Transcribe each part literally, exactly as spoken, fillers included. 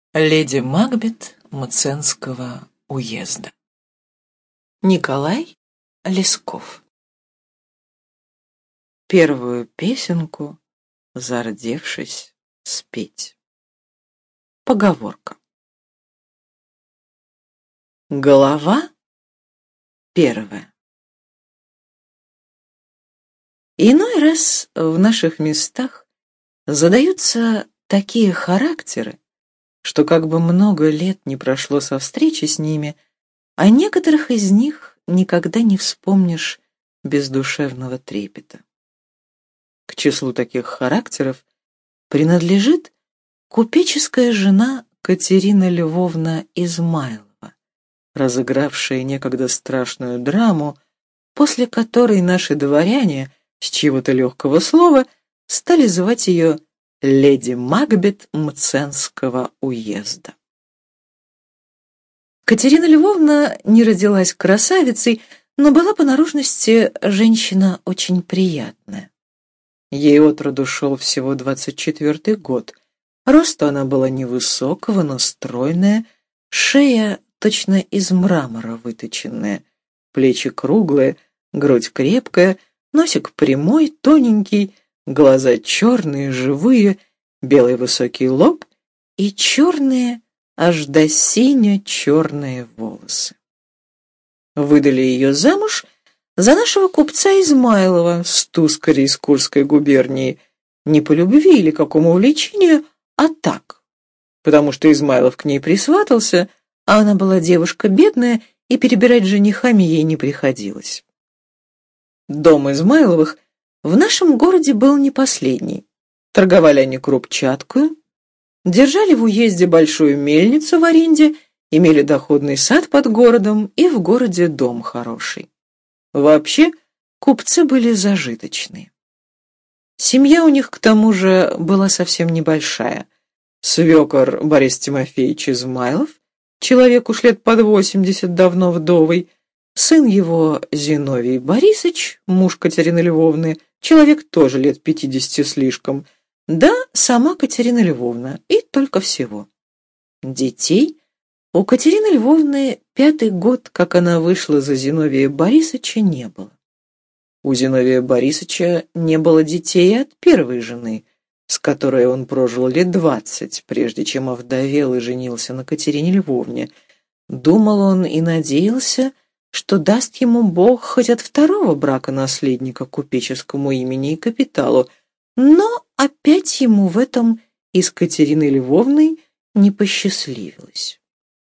Леди Макбет Мценского уезда. Николай Лесков. Первую песенку, зардевшись, спеть. Поговорка. Глава первая. Иной раз в наших местах задаются такие характеры, что как бы много лет не прошло со встречи с ними, а некоторых из них никогда не вспомнишь без душевного трепета. К числу таких характеров принадлежит купеческая жена Катерина Львовна Измайлова, разыгравшая некогда страшную драму, после которой наши дворяне, с чьего-то легкого слова, стали звать ее леди Макбет Мценского уезда. Катерина Львовна не родилась красавицей, но была по наружности женщина очень приятная. Ей от роду шел всего двадцать четвертый год. Росту она была невысокого, но стройная, шея точно из мрамора выточенная, плечи круглые, грудь крепкая, носик прямой, тоненький, глаза черные, живые, белый высокий лоб и черные, аж до сине-черные волосы. Выдали ее замуж за нашего купца Измайлова с Тускари из Курской губернии, не по любви или какому увлечению, а так, потому что Измайлов к ней присватался, а она была девушка бедная, и перебирать женихами ей не приходилось. Дом Измайловых в нашем городе был не последний. Торговали они крупчаткою, держали в уезде большую мельницу в аренде, имели доходный сад под городом и в городе дом хороший. Вообще, купцы были зажиточные. Семья у них, к тому же, была совсем небольшая. Свекор Борис Тимофеевич Измайлов, человек уж лет под восемьдесят, давно вдовый, сын его Зиновий Борисович, муж Катерины Львовны, человек тоже лет пятидесяти слишком, да сама Катерина Львовна, и только всего. Детей у Катерины Львовны пятый год, как она вышла за Зиновия Борисовича, не было. У Зиновия Борисовича не было детей от первой жены, с которой он прожил лет двадцать, прежде чем овдовел и женился на Катерине Львовне. Думал он и надеялся, что даст ему Бог хоть от второго брака наследника купеческому имени и капиталу, но опять ему в этом и с Катериной Львовной не посчастливилось.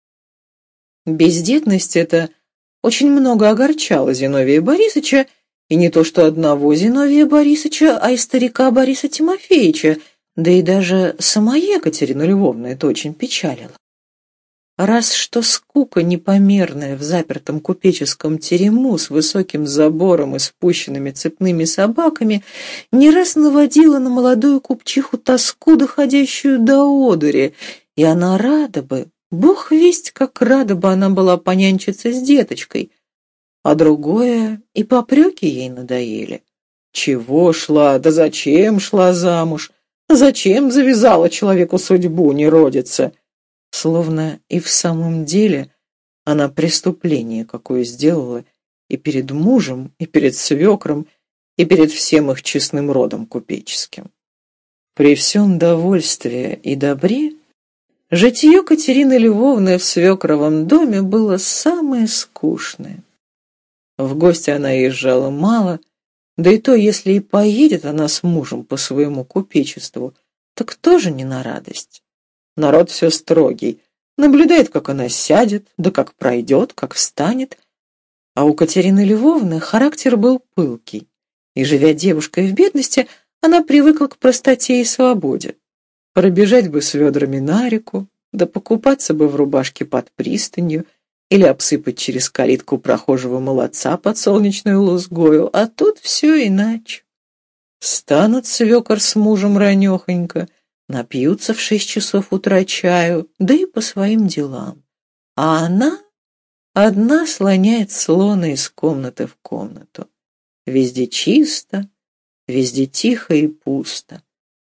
Бездетность эта очень много огорчала Зиновия Борисовича, и не то что одного Зиновия Борисовича, а и старика Бориса Тимофеевича, да и даже самая Катерина Львовна это очень печалило. Раз что скука непомерная в запертом купеческом терему с высоким забором и спущенными цепными собаками не раз наводила на молодую купчиху тоску, доходящую до одури, и она рада бы, бог весть, как рада бы она была понянчиться с деточкой, а другое и попреки ей надоели. Чего шла, да зачем шла замуж, зачем завязала человеку судьбу не родится? Словно и в самом деле она преступление какое сделала и перед мужем, и перед свекром, и перед всем их честным родом купеческим. При всем довольстве и добре житье Катерины Львовны в свекровом доме было самое скучное. В гости она езжала мало, да и то, если и поедет она с мужем по своему купечеству, так тоже не на радость. Народ все строгий, наблюдает, как она сядет, да как пройдет, как встанет. А у Катерины Львовны характер был пылкий, и, живя девушкой в бедности, она привыкла к простоте и свободе. Пробежать бы с ведрами на реку, да покупаться бы в рубашке под пристанью или обсыпать через калитку прохожего молодца под солнечную лузгою, а тут все иначе. Станут свекор с мужем ранехонько, напьются в шесть часов утра чаю, да и по своим делам. А она одна слоняет слона из комнаты в комнату. Везде чисто, везде тихо и пусто.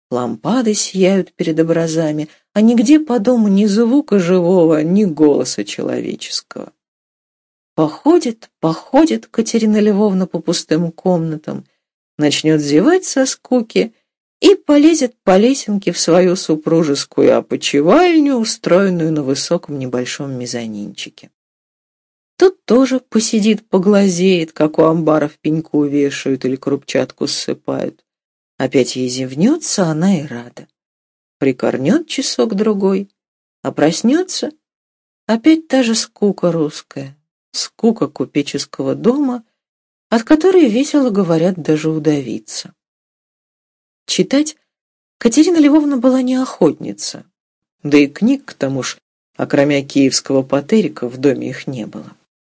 лампады сияют перед образами, а нигде по дому ни звука живого, ни голоса человеческого. Походит, походит Катерина Львовна по пустым комнатам, начнет зевать со скуки и полезет по лесенке в свою супружескую опочивальню, устроенную на высоком небольшом мезонинчике. Тут тоже посидит, поглазеет, как у амбаров пеньку вешают или крупчатку ссыпают. Опять ей зевнется, она и рада. Прикорнет часок-другой, а проснется, опять та же скука русская, скука купеческого дома, от которой весело говорят даже удавиться. Читать Катерина Львовна была не охотница, да и книг, к тому ж, окромя киевского патерика, в доме их не было.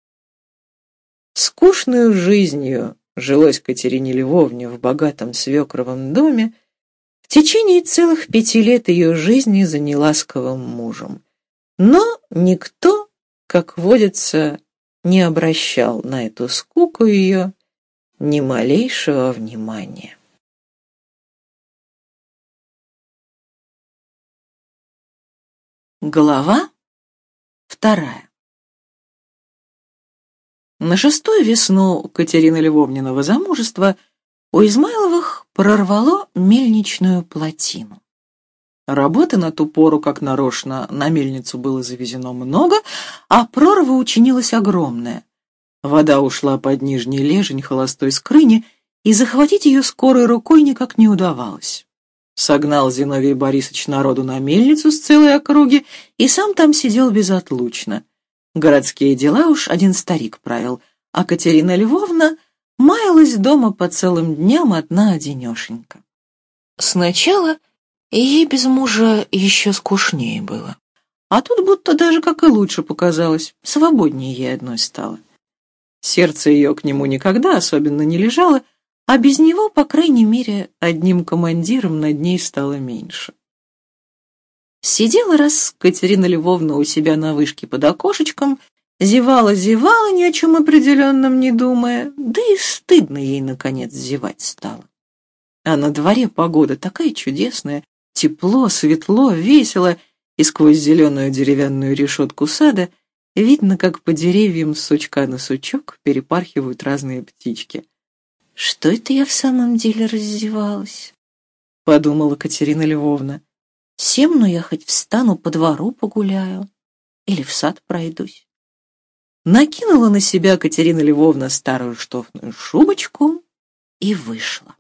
Скучную жизнью жилось Катерине Львовне в богатом свекровом доме в течение целых пяти лет ее жизни за неласковым мужем. Но никто, как водится, не обращал на эту скуку ее ни малейшего внимания. Глава вторая. На шестую весну Катерины Львовниного замужества у Измайловых прорвало мельничную плотину. Работы на ту пору, как нарочно, на мельницу было завезено много, а прорва учинилась огромная. Вода ушла под нижний лежень холостой скрыни, и захватить ее скорой рукой никак не удавалось. Согнал Зиновий Борисович народу на мельницу с целой округи и сам там сидел безотлучно. Городские дела уж один старик правил, а Катерина Львовна маялась дома по целым дням одна-одинешенька. Сначала ей без мужа еще скучнее было, а тут будто даже как и лучше показалось, свободнее ей одной стало. Сердце ее к нему никогда особенно не лежало, а без него, по крайней мере, одним командиром над ней стало меньше. Сидела раз Катерина Львовна у себя на вышке под окошечком, зевала-зевала, ни о чем определенном не думая, да и стыдно ей, наконец, зевать стало. А на дворе погода такая чудесная, тепло, светло, весело, и сквозь зеленую деревянную решетку сада видно, как по деревьям с сучка на сучок перепархивают разные птички. «Что это я в самом деле раздевалась?» — подумала Катерина Львовна. «Семну я хоть встану, по двору погуляю или в сад пройдусь». Накинула на себя Катерина Львовна старую штофную шубочку и вышла.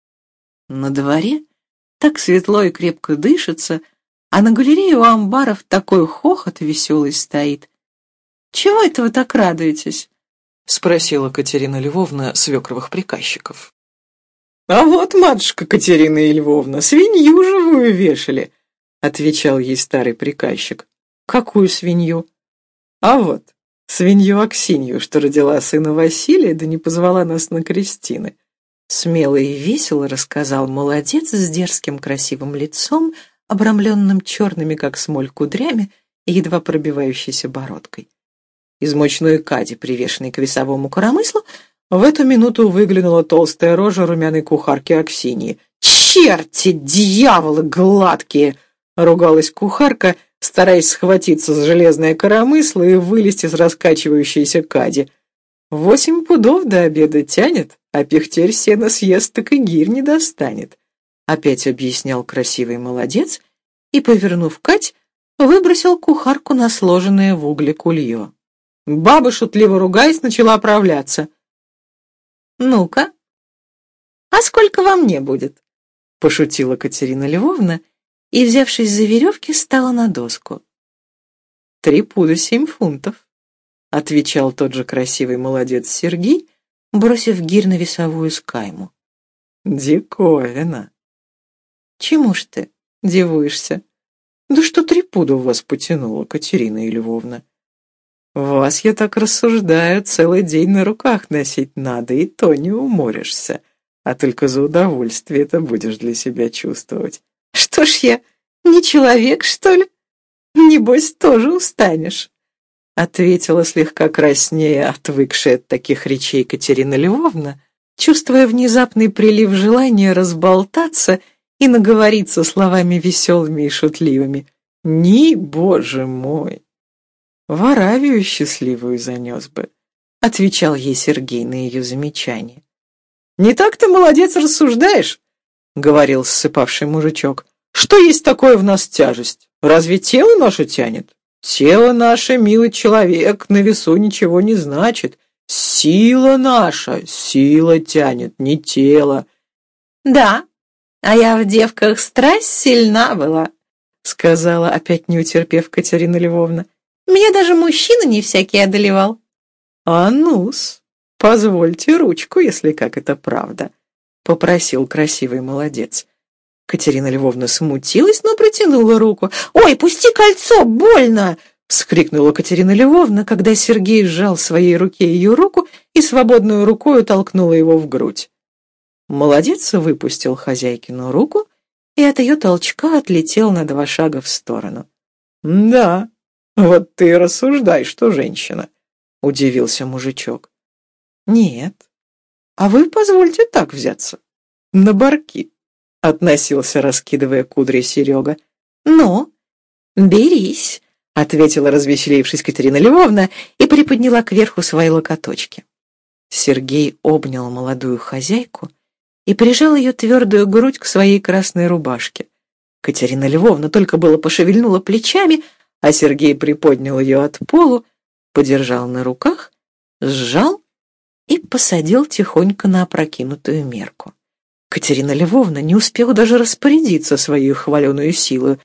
На дворе так светло и крепко дышится, а на галерее у амбаров такой хохот веселый стоит. «Чего это вы так радуетесь?» — спросила Катерина Львовна свекровых приказчиков. «А вот, матушка Катерина Львовна, свинью живую вешали», — отвечал ей старый приказчик. «Какую свинью?» «А вот, свинью Аксинью, что родила сына Василия, да не позвала нас на крестины». Смело и весело рассказал молодец с дерзким красивым лицом, обрамленным черными, как смоль, кудрями и едва пробивающейся бородкой. Из мощной кади, привешенной к весовому коромыслу, в эту минуту выглянула толстая рожа румяной кухарки Аксиньи. «Черти, дьяволы гладкие!» — ругалась кухарка, стараясь схватиться за железное коромысло и вылезти с раскачивающейся кади. «Восемь пудов до обеда тянет, а пихтерь сена съест, так и гирь не достанет», — опять объяснял красивый молодец и, повернув кать, выбросил кухарку на сложенное в угле кулье. Баба, шутливо ругаясь, начала оправляться. «Ну-ка, а сколько во мне будет?» — пошутила Катерина Львовна и, взявшись за веревки, стала на доску. «Три пуда семь фунтов», — отвечал тот же красивый молодец Сергей, бросив гирь на весовую скайму. «Диковина!» «Чему ж ты дивуешься? Да что три пуда у вас потянуло, Катерина Львовна? Вас, я так рассуждаю, целый день на руках носить надо, и то не уморишься, а только за удовольствие это будешь для себя чувствовать». «Что ж я, не человек, что ли? Небось, тоже устанешь», — ответила слегка краснея, отвыкшая от таких речей Катерина Львовна, чувствуя внезапный прилив желания разболтаться и наговориться словами веселыми и шутливыми. Ни, боже мой! В Аравию счастливую занес бы, отвечал ей Сергей на ее замечание. Не так ты, молодец, рассуждаешь, говорил ссыпавший мужичок. Что есть такое в нас тяжесть? Разве тело наше тянет? Тело наше, милый человек, на весу ничего не значит. Сила наша, сила тянет, не тело. Да, а я в девках страсть сильна была, сказала, опять не утерпев, Катерина Львовна. Меня даже мужчина не всякий одолевал. А ну-с, позвольте ручку, если как это правда, попросил красивый молодец. Катерина Львовна смутилась, но протянула руку. «Ой, пусти кольцо, больно!» — вскрикнула Катерина Львовна, когда Сергей сжал в своей руке ее руку и свободную рукою толкнула его в грудь. Молодец выпустил хозяйкину руку и от ее толчка отлетел на два шага в сторону. «Да, вот ты и рассуждай, что женщина», — удивился мужичок. «Нет, а вы позвольте так взяться, на барки», — относился, раскидывая кудри Серега. «Ну, берись», — ответила, развеселившись Катерина Львовна, и приподняла кверху свои локоточки. Сергей обнял молодую хозяйку и прижал ее твердую грудь к своей красной рубашке. Катерина Львовна только было пошевельнула плечами, а Сергей приподнял ее от полу, подержал на руках, сжал и посадил тихонько на опрокинутую мерку. Катерина Львовна не успела даже распорядиться своей хваленую силою.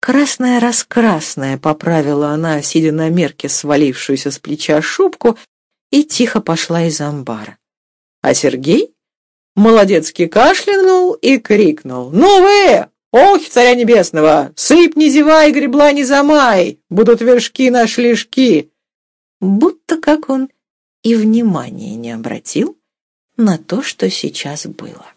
Красная-раскрасная поправила она, сидя на мерке, свалившуюся с плеча шубку, и тихо пошла из амбара. А Сергей молодецки кашлянул и крикнул: «Ну вы, охи царя небесного, сыпь не зевай, гребла не замай, будут вершки на шлишки!» Будто как он и внимания не обратил на то, что сейчас было.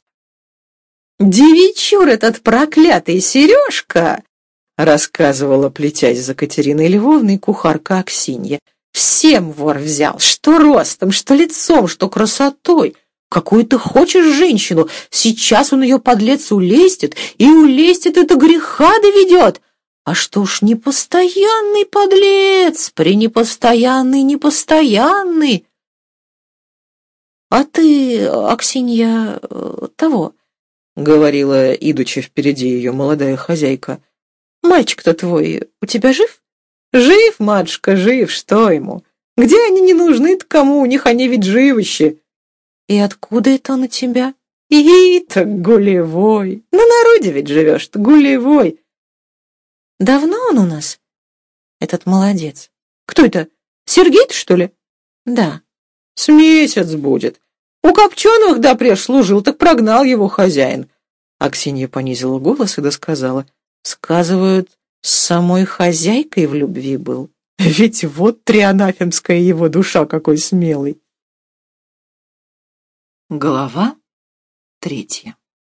«Девичур этот проклятый Сережка!» — рассказывала, плетясь за Катериной Львовной, кухарка Аксинья. «Всем вор взял, что ростом, что лицом, что красотой. Какую ты хочешь женщину, сейчас он ее, подлец, улестит, и улестит это греха доведет. А что ж непостоянный подлец, пренепостоянный, непостоянный. А ты, Аксинья, того, — говорила, идучи впереди ее молодая хозяйка, — мальчик-то твой у тебя жив? Жив, матушка, жив, что ему? Где они не нужны-то кому, у них они ведь живыщи. И откуда это он у тебя? И так гулевой, на народе ведь живешь-то, гулевой. Давно он у нас, этот молодец? Кто это, Сергей-то, что ли? Да. С месяц будет. У Копченовых допреж служил, так прогнал его хозяин. Аксинья понизила голос и досказала. Сказывают, с самой хозяйкой в любви был. Ведь вот трианафемская его душа, какой смелый. Глава третья.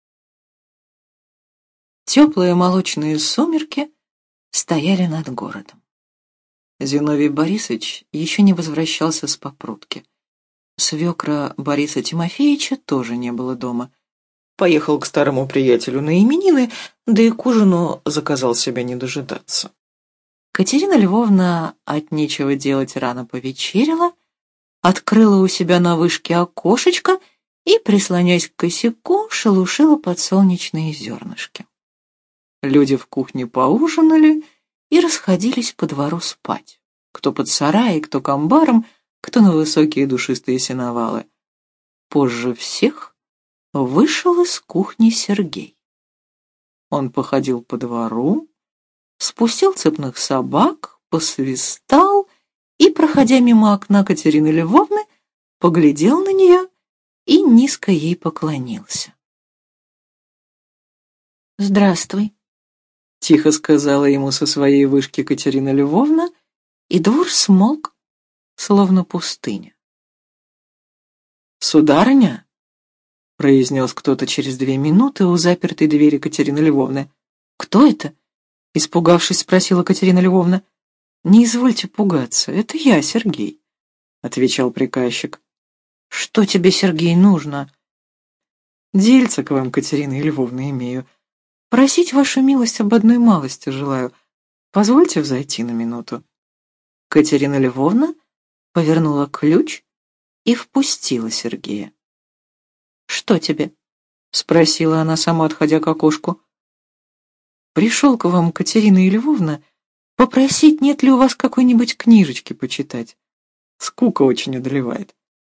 Теплые молочные сумерки стояли над городом. Зиновий Борисович еще не возвращался с попрутки. Свекра Бориса Тимофеевича тоже не было дома. Поехал к старому приятелю на именины, да и к ужину заказал себя не дожидаться. Катерина Львовна от нечего делать рано повечерила, открыла у себя на вышке окошечко и, прислонясь к косяку, шелушила подсолнечные зернышки. Люди в кухне поужинали и расходились по двору спать. Кто под сарай, кто к амбарам, кто на высокие душистые сеновалы. Позже всех вышел из кухни Сергей. Он походил по двору, спустил цепных собак, посвистал и, проходя мимо окна Катерины Львовны, поглядел на нее и низко ей поклонился. «Здравствуй», — тихо сказала ему со своей вышки Катерина Львовна, и двор смолк, словно пустыня. «Сударыня», — произнес кто-то через две минуты у запертой двери Катерины Львовны. «Кто это?» — испугавшись, спросила Катерина Львовна. «Не извольте пугаться, это я, Сергей», — отвечал приказчик. «Что тебе, Сергей, нужно?» «Дельце к вам, Катерина Львовна, имею. Просить вашу милость об одной малости желаю. Позвольте взойти на минуту». Катерина Львовна повернула ключ и впустила Сергея. «Что тебе?» — спросила она, сама отходя к окошку. «Пришел к вам, Катерина Львовна, попросить, нет ли у вас какой-нибудь книжечки почитать. Скука очень одолевает».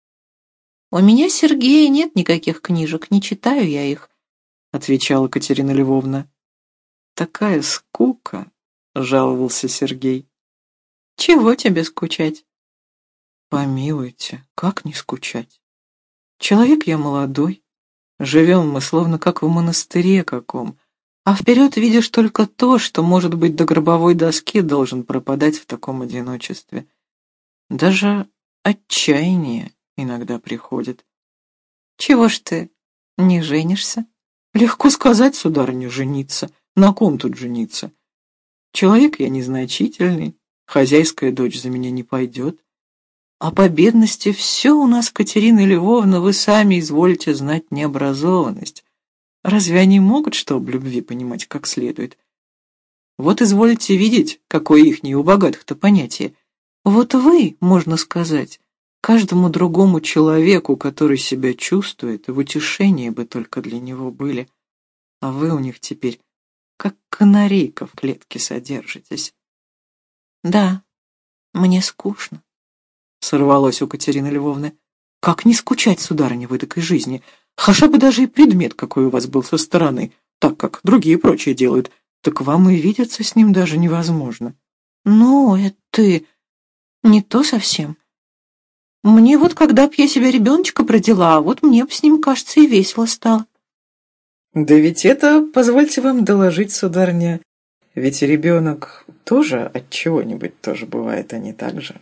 «У меня, Сергея, нет никаких книжек, не читаю я их», — отвечала Катерина Львовна. «Такая скука», — жаловался Сергей. «Чего тебе скучать?» «Помилуйте, как не скучать? Человек я молодой, живем мы словно как в монастыре каком, а вперед видишь только то, что, может быть, до гробовой доски должен пропадать в таком одиночестве. Даже отчаяние иногда приходит». «Чего ж ты не женишься?» «Легко сказать, сударыня, жениться. На ком тут жениться? Человек я незначительный, хозяйская дочь за меня не пойдет. А по бедности все у нас, Катерина Львовна, вы сами изволите знать, необразованность. Разве они могут что об любви понимать как следует? Вот изволите видеть, какое ихнее у богатых-то понятие. Вот вы, можно сказать, каждому другому человеку, который себя чувствует, в утешение бы только для него были, а вы у них теперь как канарейка в клетке содержитесь». «Да, мне скучно», — сорвалось у Катерины Львовны. «Как не скучать, сударыня, в этой жизни? Хаша бы даже и предмет какой у вас был со стороны, так как другие прочие делают, так вам и видеться с ним даже невозможно». «Ну, это ты не то совсем. Мне вот когда б я себе ребеночка родила, вот мне б с ним, кажется, и весело стало». Да ведь это, позвольте вам доложить, сударыня, ведь ребенок тоже от чего-нибудь тоже бывает, а не так же.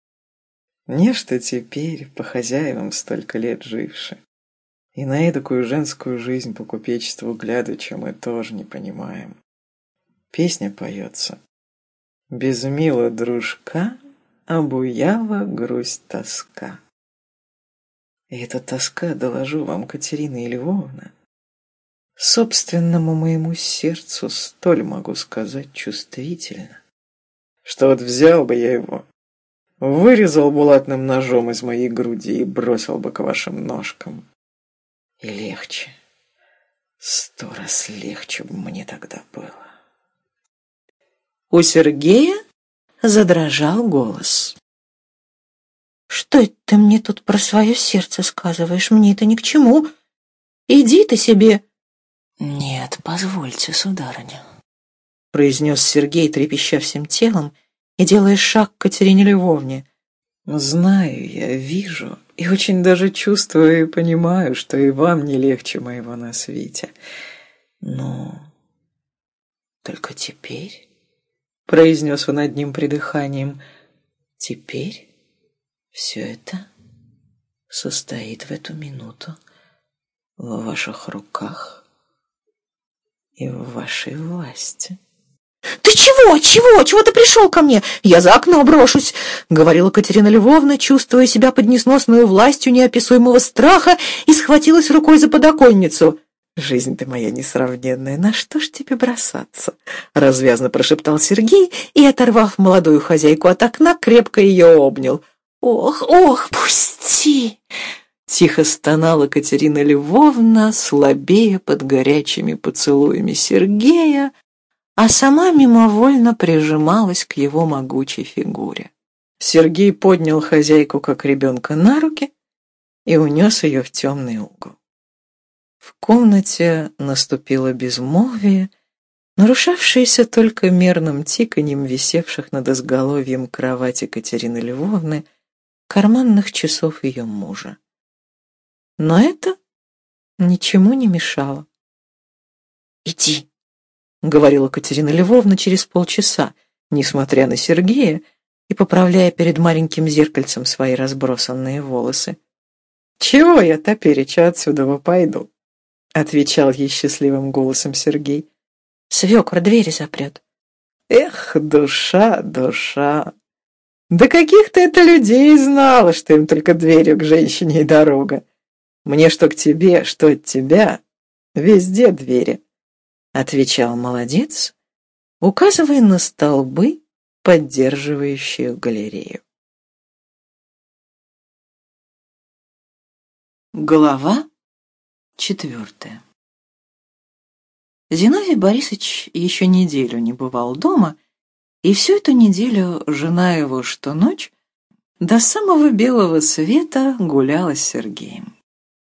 Нечто теперь, по хозяевам столько лет живши, и на эдакую женскую жизнь по купечеству глядача мы тоже не понимаем. Песня поется: «Без мила дружка обуяла грусть-тоска». И эта тоска, доложу вам, Катерина Львовна, собственному моему сердцу столь, могу сказать, чувствительно, что вот взял бы я его, вырезал булатным ножом из моей груди и бросил бы к вашим ножкам. И легче, сто раз легче бы мне тогда было. У Сергея задрожал голос. «Что это ты мне тут про свое сердце сказываешь? Мне это ни к чему. Иди ты себе». «Нет, позвольте, сударыня», — произнес Сергей, трепеща всем телом и делая шаг к Катерине Львовне. «Знаю я, вижу и очень даже чувствую и понимаю, что и вам не легче моего на свете. Но только теперь, — произнес он одним придыханием, — теперь все это состоит в эту минуту в ваших руках и в вашей власти». «Ты чего? Чего? Чего ты пришел ко мне? Я за окно брошусь!» — говорила Катерина Львовна, чувствуя себя под несносную властью неописуемого страха, и схватилась рукой за подоконницу. «Жизнь ты моя несравненная, на что ж тебе бросаться?» — развязно прошептал Сергей и, оторвав молодую хозяйку от окна, крепко ее обнял. «Ох, ох, пусти!» — тихо стонала Катерина Львовна, слабея под горячими поцелуями Сергея, а сама мимовольно прижималась к его могучей фигуре. Сергей поднял хозяйку, как ребенка, на руки и унес ее в темный угол. В комнате наступило безмолвие, нарушавшееся только мерным тиканьем висевших над изголовьем кровати Катерины Львовны карманных часов ее мужа. Но это ничему не мешало. «Иди», — говорила Катерина Львовна через полчаса, несмотря на Сергея и поправляя перед маленьким зеркальцем свои разбросанные волосы. «Чего я топереча отсюда пойду?» — отвечал ей счастливым голосом Сергей. «Свекор двери запрет». «Эх, душа, душа! Да каких ты это людей знала, что им только дверью к женщине и дорога? Мне что к тебе, что от тебя, везде двери. отвечал молодец, указывая на столбы, поддерживающие галерею. Глава четвертая. Зиновий Борисович еще неделю не бывал дома, и всю эту неделю жена его что ночь до самого белого света гуляла с Сергеем.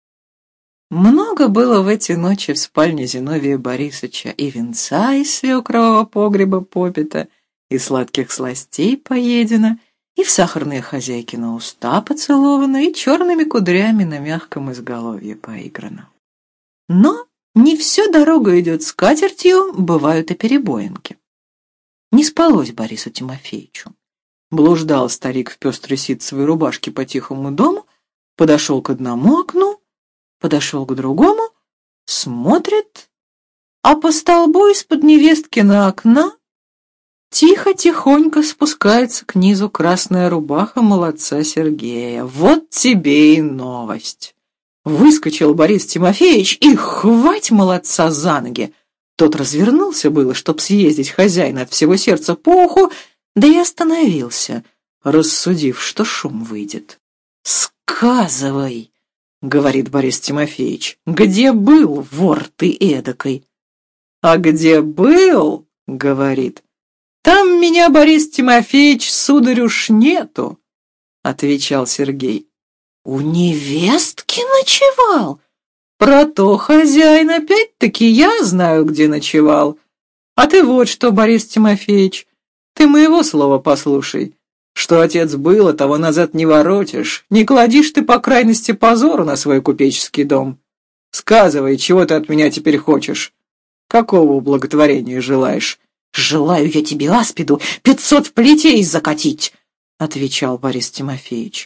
Много было в эти ночи в спальне Зиновия Борисовича и венца из свекрового погреба попита, и сладких сластей поедено, и в сахарные хозяйки на уста поцеловано, и черными кудрями на мягком изголовье поиграно. Но не всю дорогу идет скатертью, бывают и перебоинки. Не спалось Борису Тимофеевичу. Блуждал старик в пестрой ситцевой рубашке по тихому дому, подошел к одному окну, подошел к другому, смотрит, а по столбу из-под невесткина окна тихо-тихонько спускается к низу красная рубаха молодца Сергея. Вот тебе и новость. Выскочил Борис Тимофеевич и хвать молодца за ноги. Тот развернулся было, чтоб съездить хозяина от всего сердца по уху, да и остановился, рассудив, что шум выйдет. «Сказывай!» — говорит Борис Тимофеевич. «Где был, вор ты эдакой?» «А где был?» — говорит. «Там меня, Борис Тимофеевич, сударь, уж нету», — отвечал Сергей. «У невестки ночевал?» «Про то, хозяин, опять-таки я знаю, где ночевал. А ты вот что, Борис Тимофеевич, ты моего слова послушай. Что отец было, того назад не воротишь, не кладишь ты по крайности позору на свой купеческий дом. Сказывай, чего ты от меня теперь хочешь? Какого благотворения желаешь?» «Желаю я тебе, аспиду, пятьсот плетей закатить», — отвечал Борис Тимофеевич.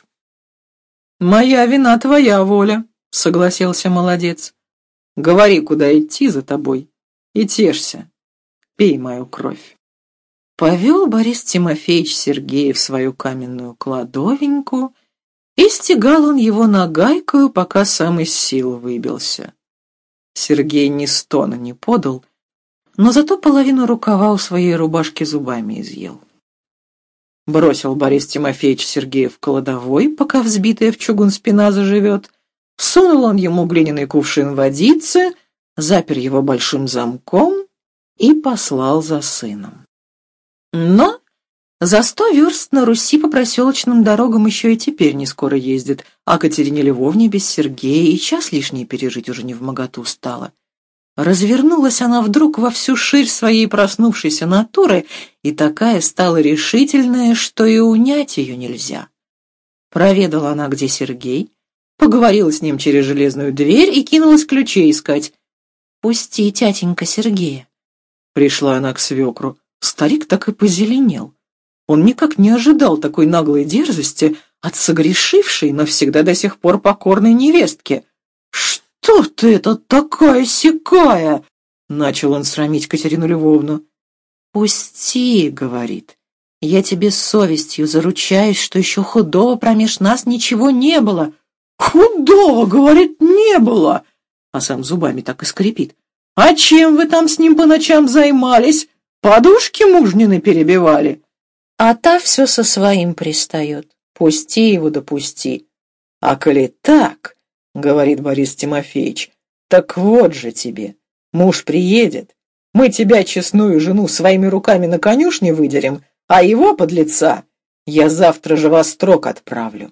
«Моя вина, твоя воля», — согласился молодец. «Говори, куда идти за тобой, и тешься, пей мою кровь». Повел Борис Тимофеевич Сергея в свою каменную кладовеньку, и стегал он его нагайкою, пока сам из сил выбился. Сергей ни стона не подал, но зато половину рукава у своей рубашки зубами изъел. Бросил Борис Тимофеевич Сергея в кладовой, пока взбитая в чугун спина заживет, сунул он ему глиняный кувшин водицы, запер его большим замком и послал за сыном. Но за сто верст на Руси по проселочным дорогам еще и теперь не скоро ездит, а Катерине Львовне без Сергея и час лишний пережить уже не вмоготу стало. Развернулась она вдруг во всю ширь своей проснувшейся натуры, и такая стала решительная, что и унять ее нельзя. Проведала она, где Сергей, поговорила с ним через железную дверь и кинулась ключей искать. «Пусти, тятенька, Сергея». Пришла она к свекру. Старик так и позеленел. Он никак не ожидал такой наглой дерзости от согрешившей, но всегда до сих пор покорной невестки. «Что ты это такая-сякая?» — начал он срамить Катерину Львовну. «Пусти», — говорит, — «я тебе совестью заручаюсь, что еще худого промеж нас ничего не было». «Худого, — говорит, — не было», а сам зубами так и скрипит. «А чем вы там с ним по ночам займались? Подушки мужнины перебивали?» А та все со своим пристает. «Пусти его, да пусти». «А коли так, — говорит Борис Тимофеевич, — так вот же тебе. Муж приедет, мы тебя, честную жену, своими руками на конюшне выдерем, а его, подлеца, я завтра же во строк отправлю».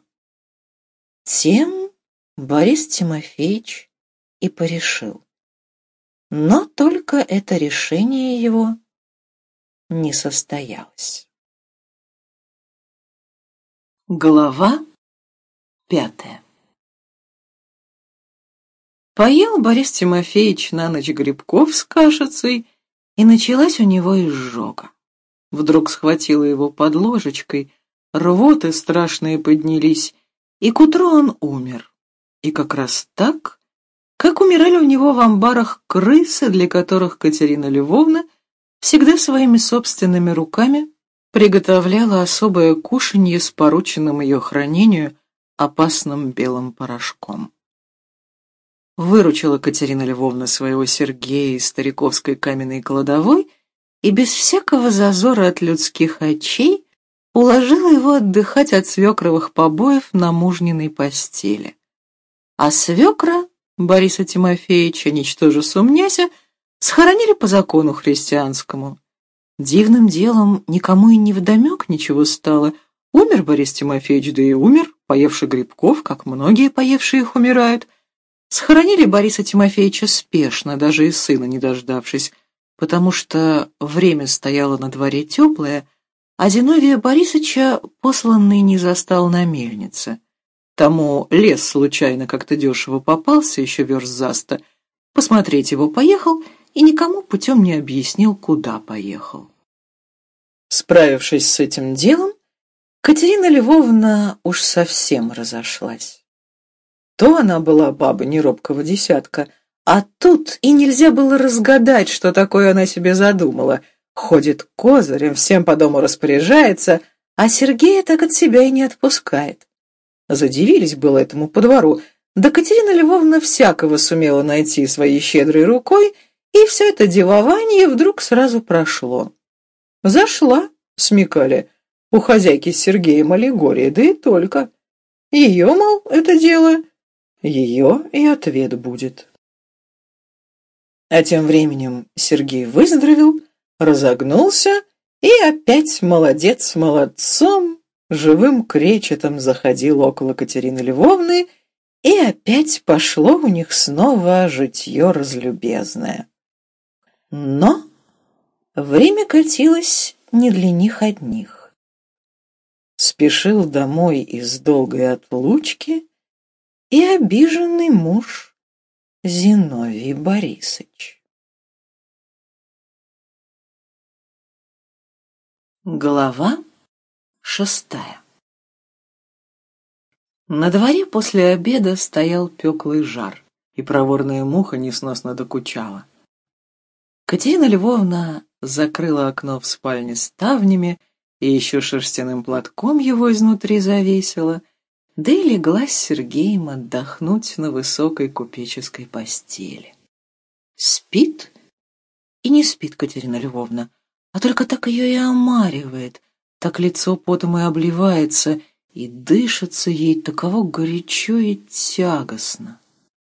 Тем Борис Тимофеевич и порешил. Но только это решение его не состоялось. Глава пятая. Поел Борис Тимофеевич на ночь грибков с кашицей, и началась у него изжога. Вдруг схватила его под ложечкой, рвоты страшные поднялись, и к утру он умер. И как раз так, как умирали у него в амбарах крысы, для которых Катерина Львовна всегда своими собственными руками приготовляла особое кушанье с порученным ее хранению опасным белым порошком. выручила Катерина Львовна своего Сергея из стариковской каменной кладовой и без всякого зазора от людских очей уложила его отдыхать от свекровых побоев на мужниной постели. А свекра Бориса Тимофеевича, ничтоже сумняся, схоронили по закону христианскому. Дивным делом никому и невдомек ничего стало. Умер Борис Тимофеевич, да и умер, поевший грибков, как многие поевшие их умирают. Схоронили Бориса Тимофеевича спешно, даже и сына не дождавшись, потому что время стояло на дворе теплое, а Зиновия Борисыча посланный не застал на мельнице. Тому лес случайно как-то дешево попался, еще верст за сто. Посмотреть его поехал и никому путем не объяснил, куда поехал. Справившись с этим делом, Катерина Львовна уж совсем разошлась. То она была баба неробкого десятка, а тут и нельзя было разгадать, что такое она себе задумала. Ходит козырем, всем по дому распоряжается, а Сергея так от себя и не отпускает. Задивились было этому по двору, да Катерина Львовна всякого сумела найти своей щедрой рукой, и все это девование вдруг сразу прошло. Зашла, смекали, у хозяйки с Сергеем аллегория, да и только. Ее, мол, это дело, ее и ответ будет. А тем временем Сергей выздоровел, разогнулся и опять молодец молодцом, живым кречетом заходил около Катерины Львовны, и опять пошло у них снова житье разлюбезное. Но время катилось не для них одних. Спешил домой из долгой отлучки и обиженный муж Зиновий Борисыч. Глава шестая. На дворе после обеда стоял пеклый жар, и проворная муха несносно докучала. Катерина Львовна закрыла окно в спальне ставнями и еще шерстяным платком его изнутри завесила, да и легла с Сергеем отдохнуть на высокой купеческой постели. Спит и не спит Катерина Львовна, а только так ее и омаривает, так лицо потом и обливается, и дышится ей таково горячо и тягостно.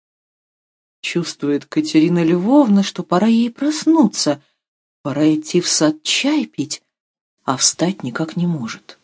Чувствует Катерина Львовна, что пора ей проснуться, пора идти в сад чай пить, а встать никак не может.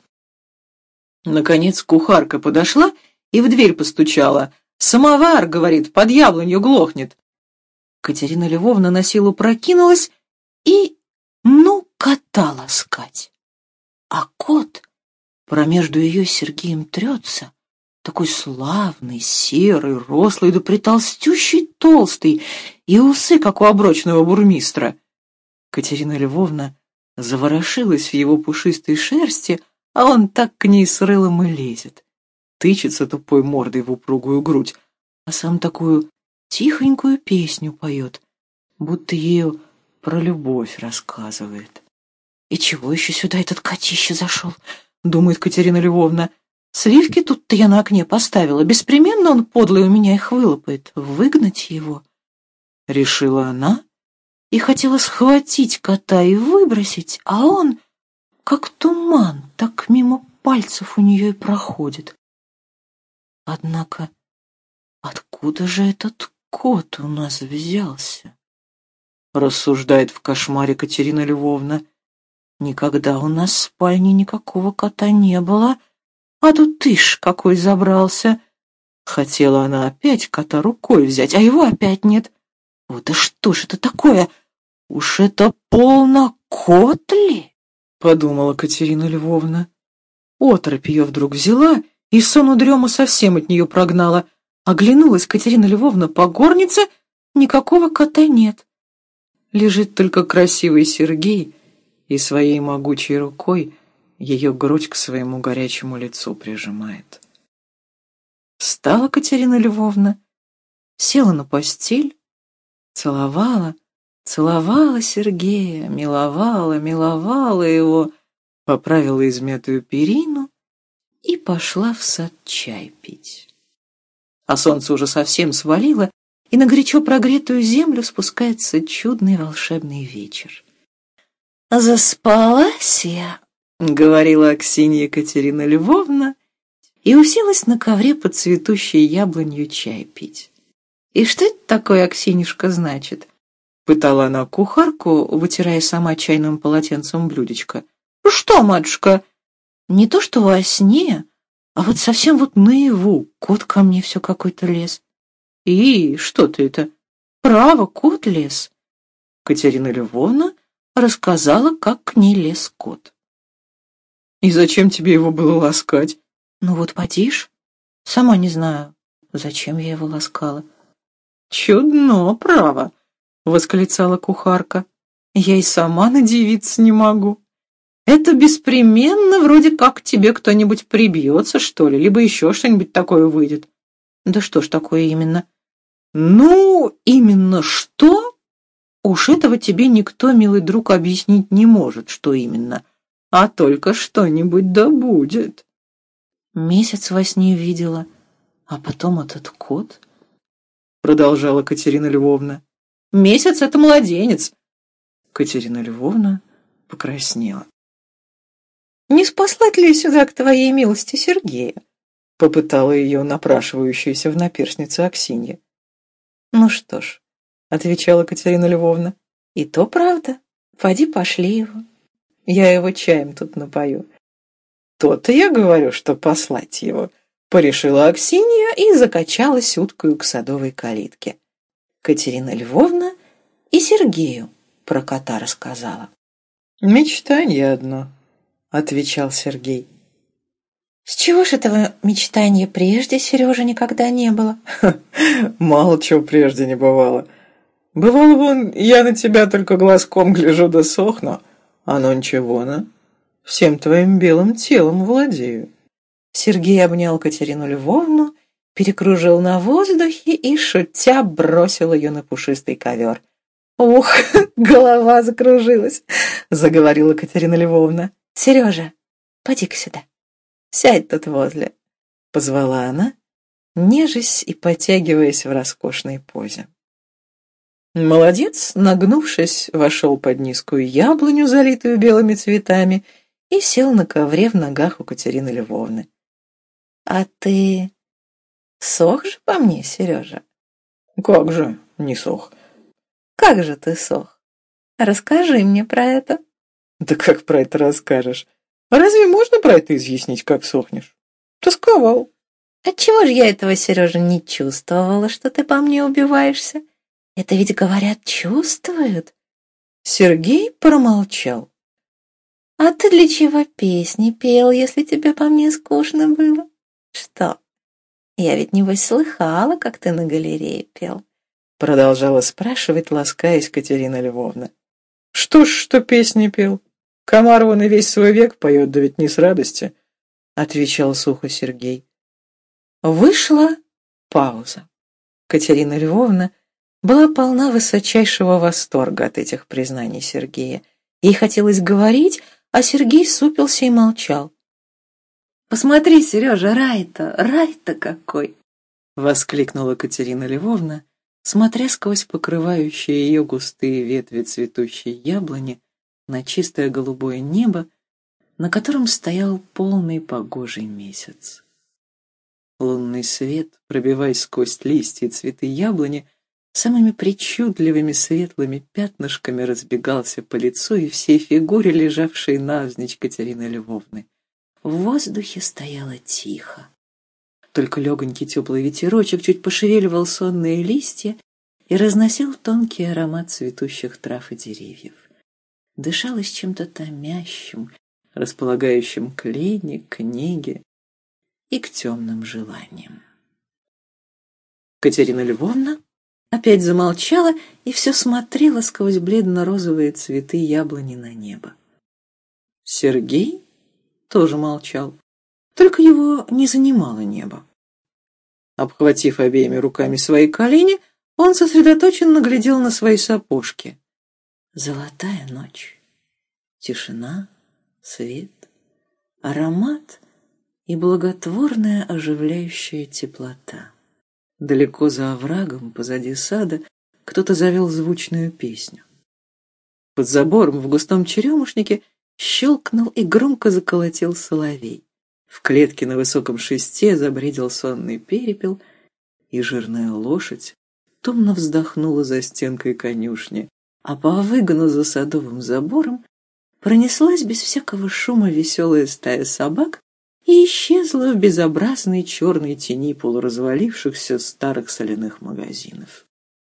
Наконец кухарка подошла и в дверь постучала. «Самовар, — говорит, — под яблонью глохнет». Катерина Львовна на силу прокинулась и, ну, кота ласкать. А кот промежду ее с Сергеем трется, такой славный, серый, рослый, да притолстющий, толстый, и усы, как у оброчного бурмистра. Катерина Львовна заворошилась в его пушистой шерсти, а он так к ней с рылом и лезет, тычется тупой мордой в упругую грудь, а сам такую тихонькую песню поет, будто ею про любовь рассказывает. «И чего еще сюда этот котище зашел?» — думает Катерина Львовна. «Сливки тут-то я на окне поставила, беспременно он подлый у меня их вылопает. Выгнать его?» Решила она и хотела схватить кота и выбросить, а он, как туман, так мимо пальцев у нее и проходит. Однако откуда же этот кот у нас взялся? Рассуждает в кошмаре Катерина Львовна. Никогда у нас в спальне никакого кота не было, а тут ишь какой забрался. Хотела она опять кота рукой взять, а его опять нет. Вот да что ж это такое? Уж это полно кот ли? Подумала Катерина Львовна. Оторопь ее вдруг взяла, и сон удрему совсем от нее прогнала. Оглянулась Катерина Львовна по горнице, никакого кота нет. Лежит только красивый Сергей, и своей могучей рукой ее грудь к своему горячему лицу прижимает. Встала Катерина Львовна, села на постель, целовала, целовала Сергея, миловала, миловала его, поправила измятую перину и пошла в сад чай пить. А солнце уже совсем свалило, и на горячо прогретую землю спускается чудный волшебный вечер. «Заспалась я», — говорила Аксинья Екатерина Львовна, и уселась на ковре под цветущей яблонью чай пить. «И что это такое, Аксинюшка, значит?» — пытала она кухарку, вытирая сама чайным полотенцем блюдечко. «Что, матушка?» «Не то что во сне, а вот совсем вот наяву кот ко мне все какой-то лез». «И что ты это? Право, кот лез». Катерина Львовна рассказала, как к ней лез кот. «И зачем тебе его было ласкать?» «Ну вот поди ж, сама не знаю, зачем я его ласкала». «Чудно, право», — восклицала кухарка. «Я и сама надивиться не могу. Это беспременно вроде как к тебе кто-нибудь прибьется, что ли, либо еще что-нибудь такое выйдет». «Да что ж такое именно?» «Ну, именно что? Уж этого тебе никто, милый друг, объяснить не может, что именно, а только что-нибудь да будет». «Месяц во сне видела, а потом этот кот», — продолжала Катерина Львовна. «Месяц — это младенец». Катерина Львовна покраснела. «Не спаслать ли сюда к твоей милости Сергея?» — попытала ее напрашивающаяся в наперснице Аксинья. «Ну что ж», — отвечала Катерина Львовна, — «и то правда. Поди пошли его. Я его чаем тут напою». «То-то я говорю, что послать его», — порешила Аксинья и закачалась уткою к садовой калитке. Катерина Львовна и Сергею про кота рассказала. «Мечтание одно», — отвечал Сергей. «С чего ж этого мечтания прежде, Сережа, никогда не было?» «Мало чего прежде не бывало. Бывало, вон, я на тебя только глазком гляжу да сохну, а ну ничего-на. Всем твоим белым телом владею». Сергей обнял Катерину Львовну, перекружил на воздухе и, шутя, бросил ее на пушистый ковер. «Ух, голова закружилась!» — заговорила Катерина Львовна. «Сережа, поди-ка сюда, сядь тут возле», — позвала она, нежась и потягиваясь в роскошной позе. Молодец, нагнувшись, вошел под низкую яблоню, залитую белыми цветами, и сел на ковре в ногах у Катерины Львовны. «А ты сох же по мне, Сережа?» «Как же не сох?» «Как же ты сох? Расскажи мне про это». «Да как про это расскажешь? Разве можно про это изъяснить, как сохнешь? Тосковал». «Отчего же я этого, Сережа, не чувствовала, что ты по мне убиваешься? Это ведь, говорят, чувствуют». Сергей промолчал. «А ты для чего песни пел, если тебе по мне скучно было? Что, я ведь, небось, слыхала, как ты на галерее пел?» Продолжала спрашивать, ласкаясь Катерина Львовна. «Что ж, что песни пел? Комар вон и весь свой век поет, да ведь не с радости», — отвечал сухо Сергей. Вышла пауза. Катерина Львовна была полна высочайшего восторга от этих признаний Сергея. Ей хотелось говорить, а Сергей супился и молчал. «Посмотри, Сережа, рай-то, рай-то какой!» — воскликнула Катерина Львовна, смотря сквозь покрывающие ее густые ветви цветущей яблони на чистое голубое небо, на котором стоял полный погожий месяц. Лунный свет, пробиваясь сквозь листья и цветы яблони, самыми причудливыми светлыми пятнышками разбегался по лицу и всей фигуре, лежавшей навзничь Катерины Львовны. В воздухе стояло тихо. Только легонький теплый ветерочек чуть пошевеливал сонные листья и разносил тонкий аромат цветущих трав и деревьев. Дышалось чем-то томящим, располагающим к лени, к неге и к темным желаниям. Катерина Львовна опять замолчала и все смотрела сквозь бледно-розовые цветы яблони на небо. Сергей тоже молчал, только его не занимало небо. Обхватив обеими руками свои колени, он сосредоточенно глядел на свои сапожки. Золотая ночь, тишина, свет, аромат и благотворная оживляющая теплота. Далеко за оврагом, позади сада, кто-то завел звучную песню. Под забором в густом черемушнике щелкнул и громко заколотил соловей. В клетке на высоком шесте забредил сонный перепел, и жирная лошадь томно вздохнула за стенкой конюшни, а по выгону за садовым забором пронеслась без всякого шума веселая стая собак и исчезла в безобразной черной тени полуразвалившихся старых соляных магазинов.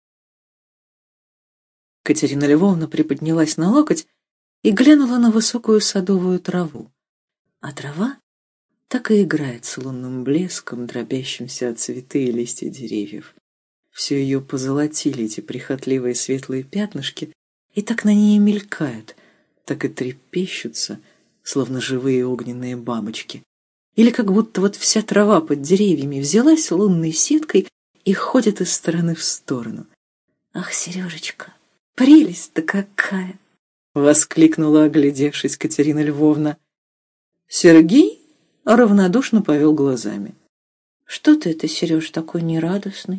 Катерина Львовна приподнялась на локоть и глянула на высокую садовую траву, а трава так и играет с лунным блеском, дробящимся от цветы и листья деревьев. Все ее позолотили эти прихотливые светлые пятнышки, и так на ней мелькают, так и трепещутся, словно живые огненные бабочки. Или как будто вот вся трава под деревьями взялась лунной сеткой и ходит из стороны в сторону. «Ах, Сережечка, прелесть-то какая!» — воскликнула, оглядевшись, Катерина Львовна. Сергей равнодушно повел глазами. «Что ты это, Сереж, такой нерадостный?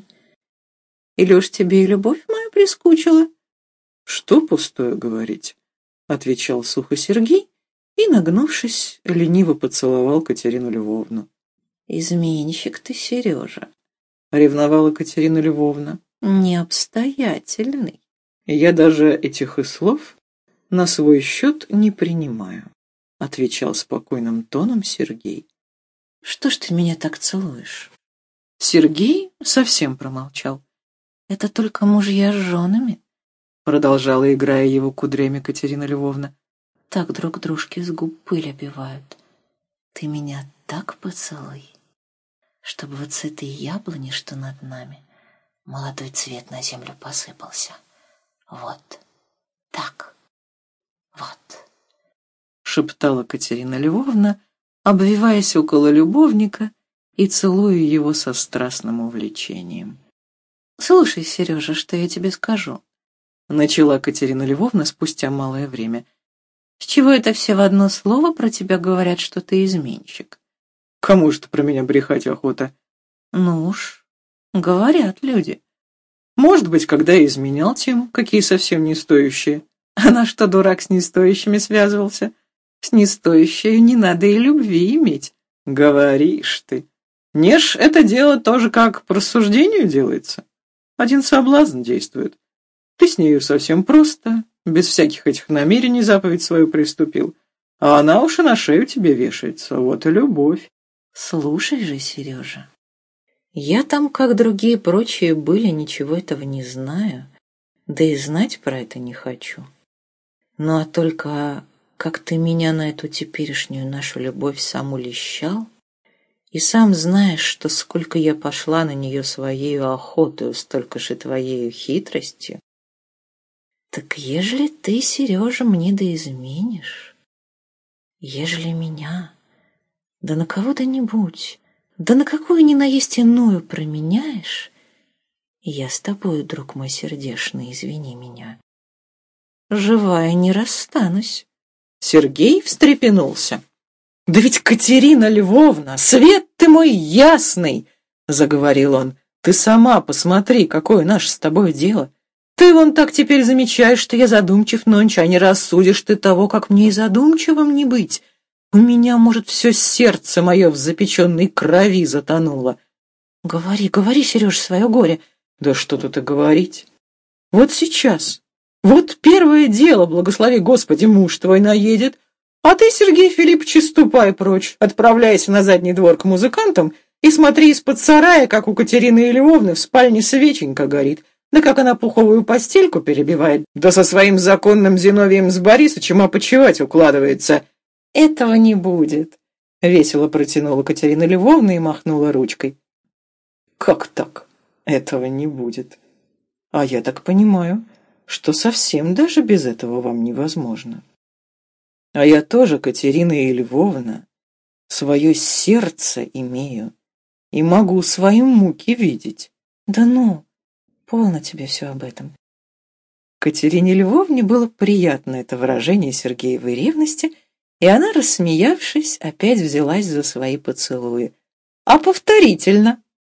Или уж тебе и любовь моя прискучила?» «Что пустое говорить?» — отвечал сухо Сергей и, нагнувшись, лениво поцеловал Катерину Львовну. «Изменщик ты, Сережа», — ревновала Катерина Львовна. «Необстоятельный». «Я даже этих и слов на свой счет не принимаю», — отвечал спокойным тоном Сергей. «Что ж ты меня так целуешь?» Сергей совсем промолчал. «Это только мужья с женами», — продолжала, играя его кудрями, Катерина Львовна. «Так друг дружке с губ пыль обивают. Ты меня так поцелуй, чтобы вот с этой яблони, что над нами, молодой цвет на землю посыпался. Вот так, вот», — шептала Катерина Львовна, обвиваясь около любовника и целуя его со страстным увлечением. «Слушай, Сережа, что я тебе скажу», — начала Катерина Львовна спустя малое время. «С чего это все в одно слово про тебя говорят, что ты изменщик?» «Кому ж ты про меня брехать охота?» «Ну уж, говорят люди». «Может быть, когда я изменял тем, какие совсем не стоящие. А на что дурак с нестоящими связывался? С нестоящей не надо и любви иметь». «Говоришь ты. Не ж это дело тоже как по рассуждению делается. Один соблазн действует. Ты с нею совсем просто, без всяких этих намерений заповедь свою приступил, а она уж и на шею тебе вешается. Вот и любовь». «Слушай же, Сережа, я там, как другие прочие были, ничего этого не знаю, да и знать про это не хочу. Ну а только как ты меня на эту теперешнюю нашу любовь сам улещал, и сам знаешь, что сколько я пошла на нее своею охотою, столько же твоею хитростью, так ежели ты, Сережа, мне да изменишь, ежели меня, да на кого-то-нибудь, да на какую ни наесть иную променяешь, я с тобою, друг мой сердешный, извини меня, живая не расстанусь». Сергей встрепенулся. «Да ведь, Катерина Львовна, свет ты мой ясный!» — заговорил он. «Ты сама посмотри, какое наше с тобой дело. Ты вон так теперь замечаешь, что я задумчив нонче, а не рассудишь ты того, как мне и задумчивым не быть. У меня, может, все сердце мое в запеченной крови затонуло». «Говори, говори, Сереж, свое горе». «Да что тут и говорить. Вот сейчас, вот первое дело, благослови Господи, муж твой наедет, а ты, Сергей Филиппович, ступай прочь, отправляйся на задний двор к музыкантам и смотри из-под сарая, как у Катерины Львовны в спальне свеченька горит, да как она пуховую постельку перебивает, да со своим законным Зиновием с Борисычем опочивать укладывается». «Этого не будет», — весело протянула Катерина Львовна и махнула ручкой. «Как так? Этого не будет? А я так понимаю, что совсем даже без этого вам невозможно. А я тоже, Катерина Львовна, свое сердце имею и могу свои муки видеть». «Да ну, полно тебе все об этом». Катерине Львовне было приятно это выражение Сергеевой ревности, и она, рассмеявшись, опять взялась за свои поцелуи. «А повторительно?»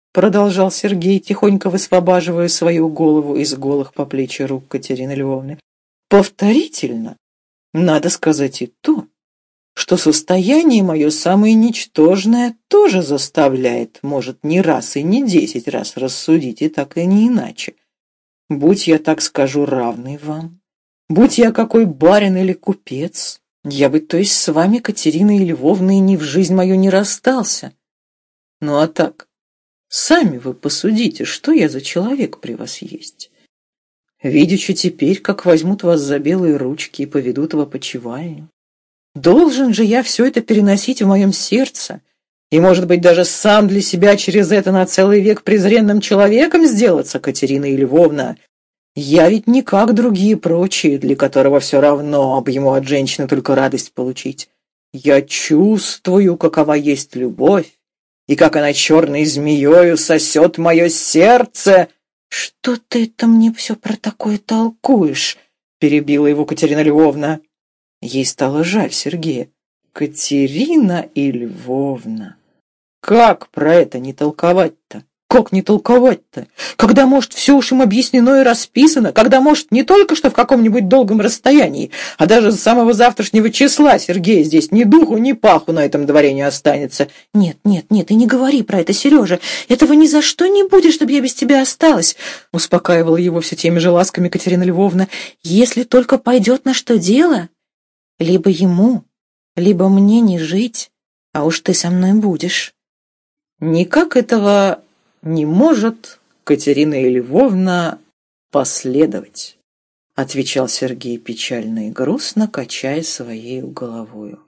продолжал Сергей, тихонько высвобаживая свою голову из голых по плечи рук Катерины Львовны. Повторительно надо сказать и то, что состояние мое самое ничтожное тоже заставляет, может, не раз и не десять раз рассудить, и так и не иначе. Будь я, так скажу, равный вам, будь я какой барин или купец, я бы, то есть, с вами, Катериной Львовной, ни в жизнь мою не расстался. Ну а так, сами вы посудите, что я за человек при вас есть. Видячи теперь, как возьмут вас за белые ручки и поведут в опочивальню. Должен же я все это переносить в моем сердце, и, может быть, даже сам для себя через это на целый век презренным человеком сделаться, Катерина Львовна. Я ведь не как другие прочие, для которого все равно об ему от женщины только радость получить. Я чувствую, какова есть любовь, и как она черной змеёю сосет мое сердце. «Что ты это мне все про такое толкуешь?» — перебила его Катерина Львовна. Ей стало жаль Сергея. «Катерина и Львовна, как про это не толковать-то? Как не толковать-то? Когда, может, все уж им объяснено и расписано, когда, может, не только что в каком-нибудь долгом расстоянии, а даже с самого завтрашнего числа Сергея здесь ни духу, ни паху на этом дворе не останется». «Нет, нет, нет, и не говори про это, Сережа. Этого ни за что не будет, чтобы я без тебя осталась», — успокаивала его все теми же ласками Катерина Львовна. «Если только пойдет на что дело, либо ему, либо мне не жить, а уж ты со мной будешь». «Никак этого не может Катерина Львовна последовать», — отвечал Сергей печально и грустно, качая своей головою.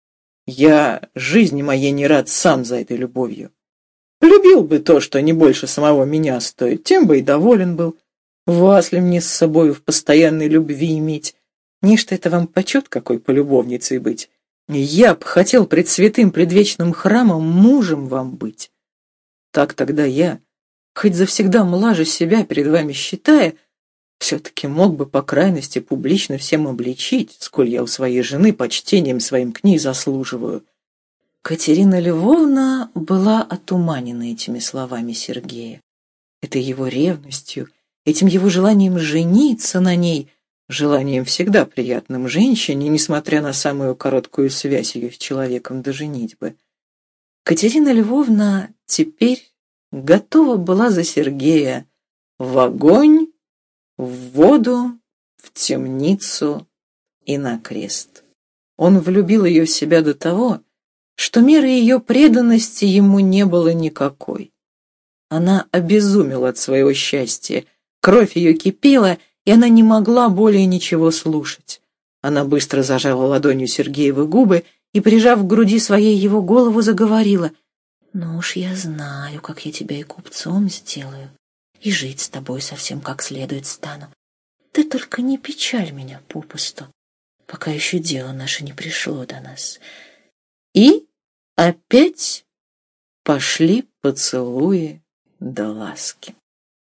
«Я жизни моей не рад сам за этой любовью. Любил бы то, что не больше самого меня стоит, тем бы и доволен был. Вас ли мне с собою в постоянной любви иметь? Нечто это вам почет какой полюбовницей быть. Я б хотел пред святым предвечным храмом мужем вам быть. Так тогда я, хоть завсегда млаже себя перед вами считая, все-таки мог бы по крайности публично всем обличить, сколь я у своей жены почтением своим к ней заслуживаю». Катерина Львовна была отуманена этими словами Сергея, этой его ревностью, этим его желанием жениться на ней, желанием всегда приятным женщине, несмотря на самую короткую связь ее с человеком до женитьбы. Катерина Львовна теперь готова была за Сергея в огонь, в воду, в темницу и на крест. Он влюбил ее в себя до того, что меры ее преданности ему не было никакой. Она обезумела от своего счастья, кровь ее кипела, и она не могла более ничего слушать. Она быстро зажала ладонью Сергеевы губы и, прижав к груди своей его голову, заговорила: «Ну уж я знаю, как я тебя и купцом сделаю, и жить с тобой совсем как следует стану. Ты только не печаль меня попусту, пока еще дело наше не пришло до нас». И опять пошли поцелуи да ласки.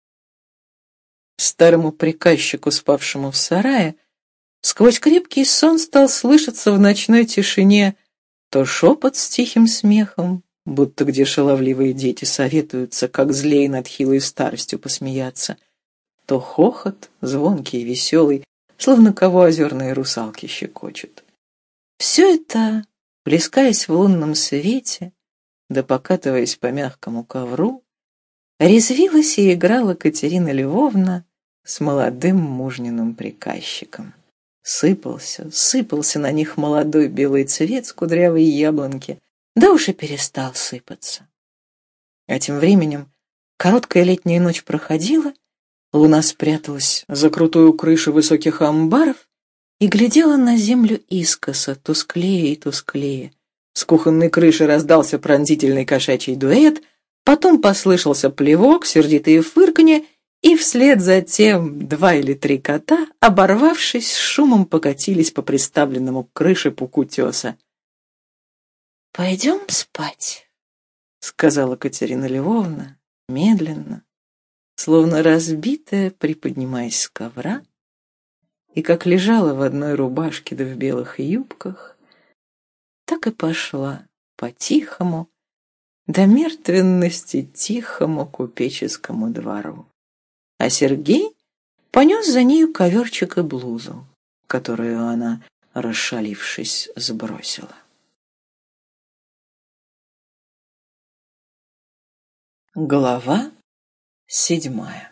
Старому приказчику, спавшему в сарае, сквозь крепкий сон стал слышаться в ночной тишине то шепот с тихим смехом, будто где шаловливые дети советуются, как злей над хилой старостью посмеяться, то хохот, звонкий и веселый, словно кого озерные русалки щекочут. Все это, плескаясь в лунном свете, да покатываясь по мягкому ковру, резвилась и играла Катерина Львовна с молодым мужниным приказчиком. Сыпался, сыпался на них молодой белый цвет с кудрявой яблоньки, да уж и перестал сыпаться. А тем временем короткая летняя ночь проходила, луна спряталась за крутую крышу высоких амбаров и глядела на землю искоса, тусклее и тусклее. С кухонной крыши раздался пронзительный кошачий дуэт, потом послышался плевок, сердитые фырканье, и вслед за тем два или три кота, оборвавшись, с шумом покатились по приставленному к крыше пуку теса. «Пойдем спать», — сказала Катерина Львовна, медленно, словно разбитая, приподнимаясь с ковра, и как лежала в одной рубашке да в белых юбках, так и пошла по-тихому, до мертвенности тихому купеческому двору. А Сергей понес за нею коверчик и блузу, которую она, расшалившись, сбросила. Глава седьмая.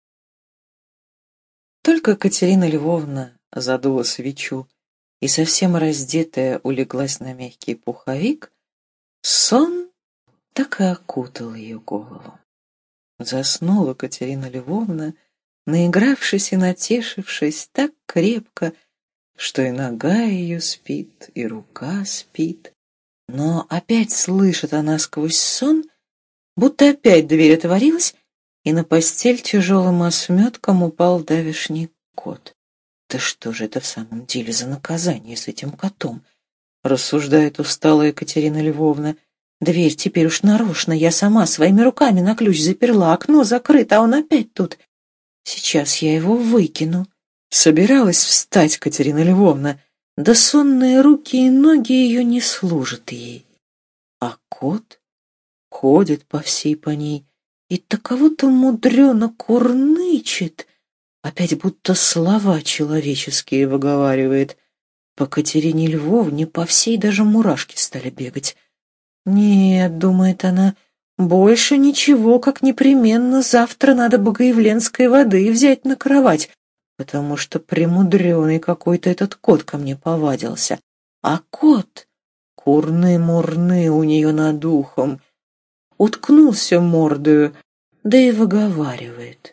Только Катерина Львовна задула свечу и совсем раздетая улеглась на мягкий пуховик, сон так и окутал ее голову. Заснула Катерина Львовна, наигравшись и натешившись так крепко, что и нога ее спит, и рука спит. Но опять слышит она сквозь сон, будто опять дверь отворилась, и на постель тяжелым осметком упал давешний кот. «Да что же это в самом деле за наказание с этим котом?» — рассуждает усталая Екатерина Львовна. «Дверь теперь уж нарочно, я сама своими руками на ключ заперла, окно закрыто, а он опять тут. Сейчас я его выкину». Собиралась встать Катерина Львовна, да сонные руки и ноги ее не служат ей. А кот ходит по всей по ней и таково-то мудрено курнычет, опять будто слова человеческие выговаривает. По Катерине Львовне по всей даже мурашки стали бегать. «Нет, — думает она, — больше ничего, как непременно завтра надо богоявленской воды взять на кровать, потому что премудрёный какой-то этот кот ко мне повадился. А кот, курны-мурны у нее над ухом, уткнулся мордою, да и выговаривает.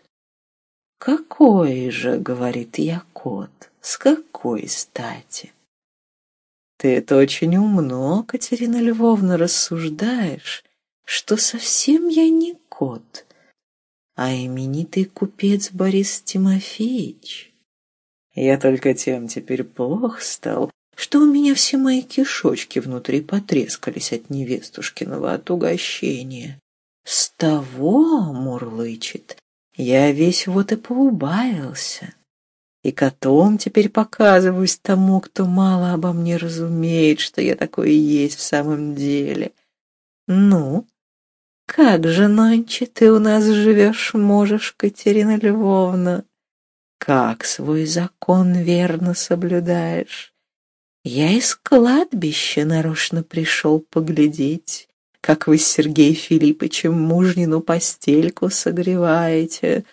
«Какой же, — говорит, — я кот, с какой стати?» «Ты это очень умно, Катерина Львовна, рассуждаешь, что совсем я не кот, а именитый купец Борис Тимофеевич. Я только тем теперь плох стал, что у меня все мои кишочки внутри потрескались от невестушкиного отугощения. С того, — мурлычет, — я весь вот и поубавился, и котом теперь показываюсь тому, кто мало обо мне разумеет, что я такой и есть в самом деле. Ну, как же нонче ты у нас живешь, можешь, Катерина Львовна? Как свой закон верно соблюдаешь? Я из кладбища нарочно пришел поглядеть, как вы с Сергеем Филиппычем мужнину постельку согреваете.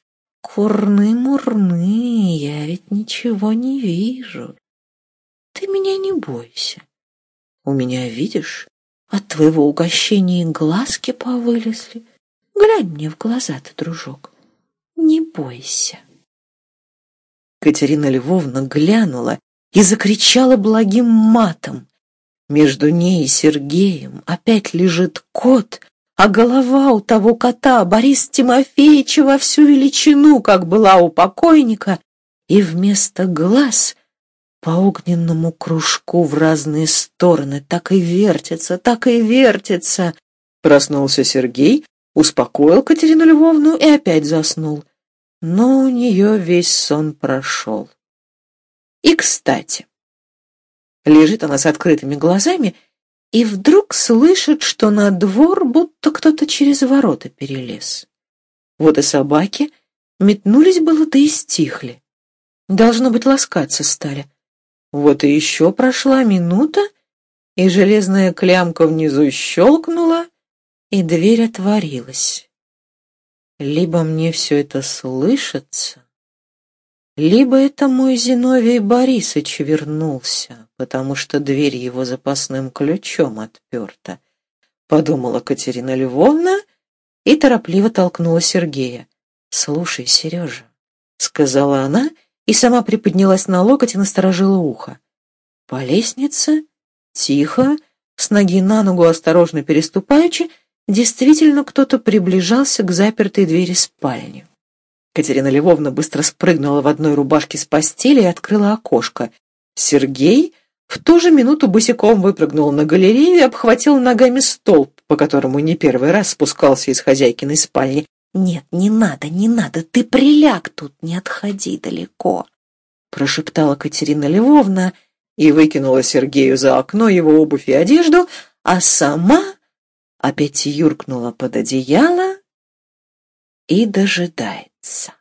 Курны-мурны, я ведь ничего не вижу. Ты меня не бойся. У меня, видишь, от твоего угощения глазки повылезли. Глянь мне в глаза-то, дружок. Не бойся». Катерина Львовна глянула и закричала благим матом. Между ней и Сергеем опять лежит кот, а голова у того кота Борис Тимофеевич во всю величину, как была у покойника, и вместо глаз по огненному кружку в разные стороны так и вертится, так и вертится. Проснулся Сергей, успокоил Катерину Львовну и опять заснул. Но у нее весь сон прошел. И, кстати, лежит она с открытыми глазами и вдруг слышит, что на двор будто кто-то через ворота перелез. Вот и собаки метнулись было, да и стихли. Должно быть, ласкаться стали. Вот и еще прошла минута, и железная клямка внизу щелкнула, и дверь отворилась. Либо мне все это слышится, либо это мой Зиновий Борисыч вернулся, потому что дверь его запасным ключом отперта, подумала Катерина Львовна и торопливо толкнула Сергея. «Слушай, Сережа», — сказала она, и сама приподнялась на локоть и насторожила ухо. По лестнице, тихо, с ноги на ногу осторожно переступаючи, действительно кто-то приближался к запертой двери спальни. Катерина Львовна быстро спрыгнула в одной рубашке с постели и открыла окошко. Сергей в ту же минуту босиком выпрыгнул на галерею и обхватил ногами столб, по которому не первый раз спускался из хозяйкиной спальни. «Нет, не надо, не надо, ты приляг тут, не отходи далеко», — прошептала Катерина Львовна и выкинула Сергею за окно его обувь и одежду, а сама опять юркнула под одеяло и дожидается.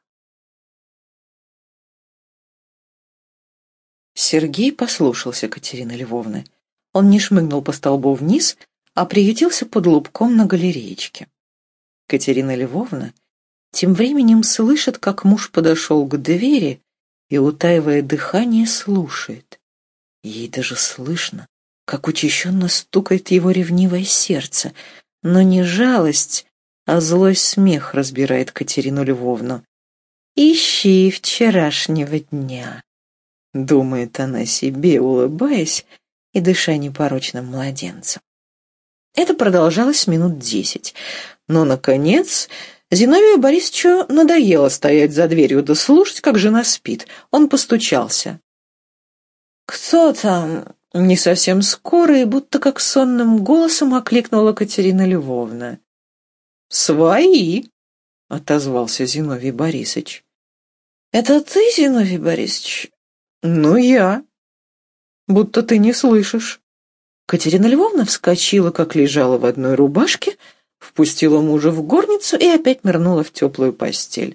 Сергей послушался Катерины Львовны. Он не шмыгнул по столбу вниз, а приютился под лубком на галереечке. Катерина Львовна тем временем слышит, как муж подошел к двери и, утаивая дыхание, слушает. Ей даже слышно, как учащенно стукает его ревнивое сердце, но не жалость, а злой смех разбирает Катерину Львовну. «Ищи вчерашнего дня», — думает она себе, улыбаясь и дыша непорочным младенцем. Это продолжалось минут десять, но, наконец, Зиновию Борисовичу надоело стоять за дверью да слушать, как жена спит. Он постучался. «Кто там?» — не совсем скоро и будто как сонным голосом окликнула Катерина Львовна. «Свои!» — отозвался Зиновий Борисович. «Это ты, Зиновий Борисович?» «Ну, я. Будто ты не слышишь». Катерина Львовна вскочила, как лежала в одной рубашке, впустила мужа в горницу и опять нырнула в теплую постель.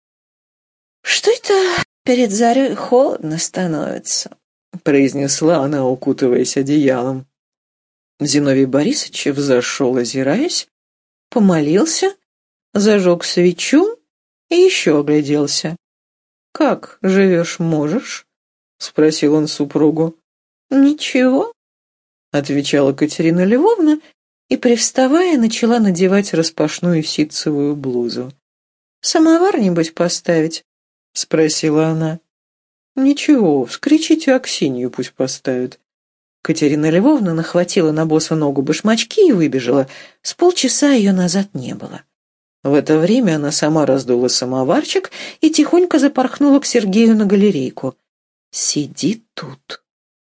«Что это перед зарей холодно становится?» — произнесла она, укутываясь одеялом. Зиновий Борисович взошел, озираясь, помолился, зажег свечу и еще огляделся. «Как живешь, можешь?» — спросил он супругу. «Ничего», — отвечала Катерина Львовна и, привставая, начала надевать распашную ситцевую блузу. «Самовар, небось, поставить?» — спросила она. «Ничего, вскричите Аксинью, пусть поставят». Катерина Львовна нахватила на босу ногу башмачки и выбежала. С полчаса ее назад не было. В это время она сама раздула самоварчик и тихонько запорхнула к Сергею на галерейку. «Сиди тут»,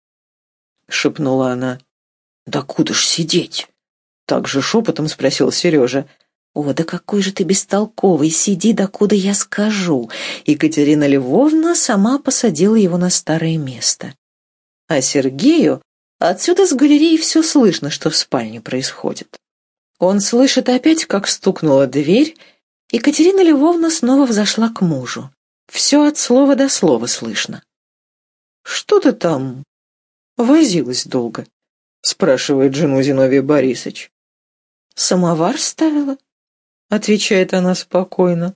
— шепнула она. «Да куда ж сидеть?» — так же шепотом спросил Сережа. «О, да какой же ты бестолковый! Сиди, докуда я скажу!» Екатерина Львовна сама посадила его на старое место. А Сергею отсюда с галереи все слышно, что в спальне происходит. Он слышит опять, как стукнула дверь, и Екатерина Львовна снова взошла к мужу. Все от слова до слова слышно. «Что ты там возилась долго?» — спрашивает жену Зиновий Борисович. «Самовар ставила», — отвечает она спокойно.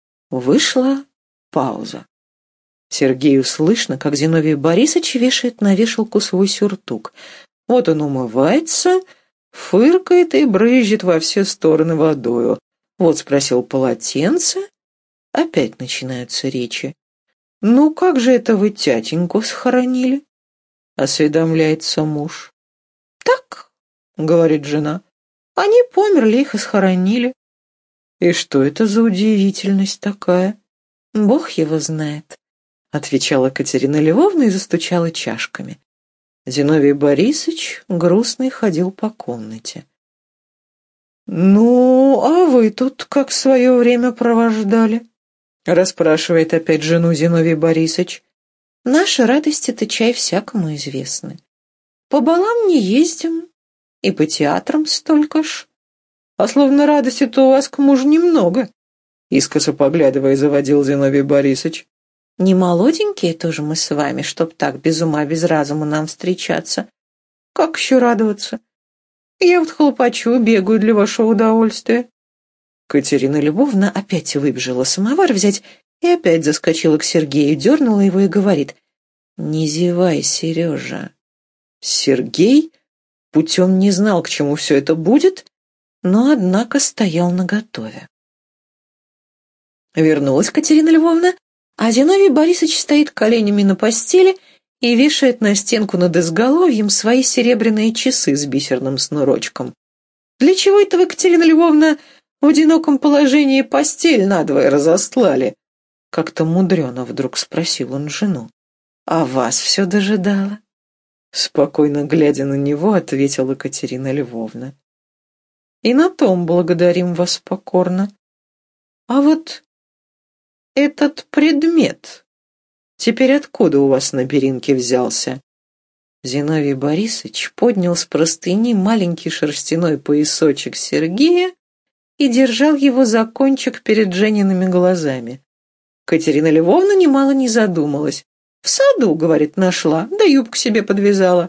Вышла пауза. Сергею слышно, как Зиновий Борисович вешает на вешалку свой сюртук. Вот он умывается, фыркает и брызжет во все стороны водою. Вот спросил полотенце. Опять начинаются речи. «Ну, как же это вы тятеньку схоронили?» — осведомляется муж. «Так», — говорит жена, — «они померли, их и схоронили». «И что это за удивительность такая?» «Бог его знает», — отвечала Катерина Львовна и застучала чашками. Зиновий Борисович грустный ходил по комнате. «Ну, а вы тут как свое время провождали?» — расспрашивает опять жену Зиновий Борисович. «Наши радости-то, чай, всякому известны. По балам не ездим, и по театрам столько ж. А словно радости-то у вас к мужу немного», — искоса поглядывая заводил Зиновий Борисович. «Не молоденькие тоже мы с вами, чтоб так без ума, без разума нам встречаться. Как еще радоваться? Я вот хлопочу, бегаю для вашего удовольствия». Катерина Львовна опять выбежала самовар взять и опять заскочила к Сергею, дернула его и говорит: «Не зевай, Сережа». Сергей путем не знал, к чему все это будет, но, однако, стоял наготове. Вернулась Катерина Львовна, а Зиновий Борисович стоит коленями на постели и вешает на стенку над изголовьем свои серебряные часы с бисерным снурочком. «Для чего это вы, Катерина Львовна, в одиноком положении постель надвое разостлали?» Как-то мудрено вдруг спросил он жену. «А вас все дожидала?» Спокойно глядя на него, ответила Катерина Львовна. «И на том благодарим вас покорно. А вот этот предмет теперь откуда у вас на перинке взялся?» Зиновий Борисович поднял с простыни маленький шерстяной поясочек Сергея и держал его за кончик перед Жениными глазами. Катерина Львовна немало не задумалась. «В саду, — говорит, — нашла, да юбку себе подвязала».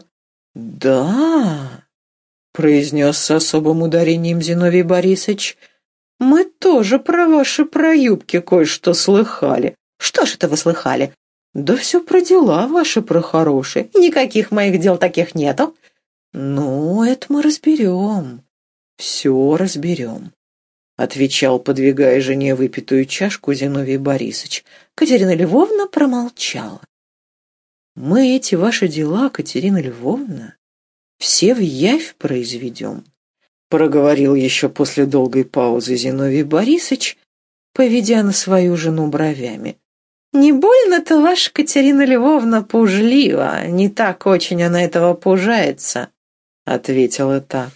«Да, — произнес с особым ударением Зиновий Борисович, — мы тоже про ваши проюбки кое-что слыхали». «Что ж это вы слыхали?» «Да все про дела ваши, про хорошие». «Никаких моих дел таких нету». «Ну, это мы разберем, все разберем», — отвечал, подвигая жене выпитую чашку, Зиновий Борисович. Катерина Львовна промолчала. «Мы эти ваши дела, Катерина Львовна, все в явь произведем», — проговорил еще после долгой паузы Зиновий Борисович, поведя на свою жену бровями. «Не больно-то ваша Катерина Львовна пужлива, не так очень она этого пужается», — ответила та.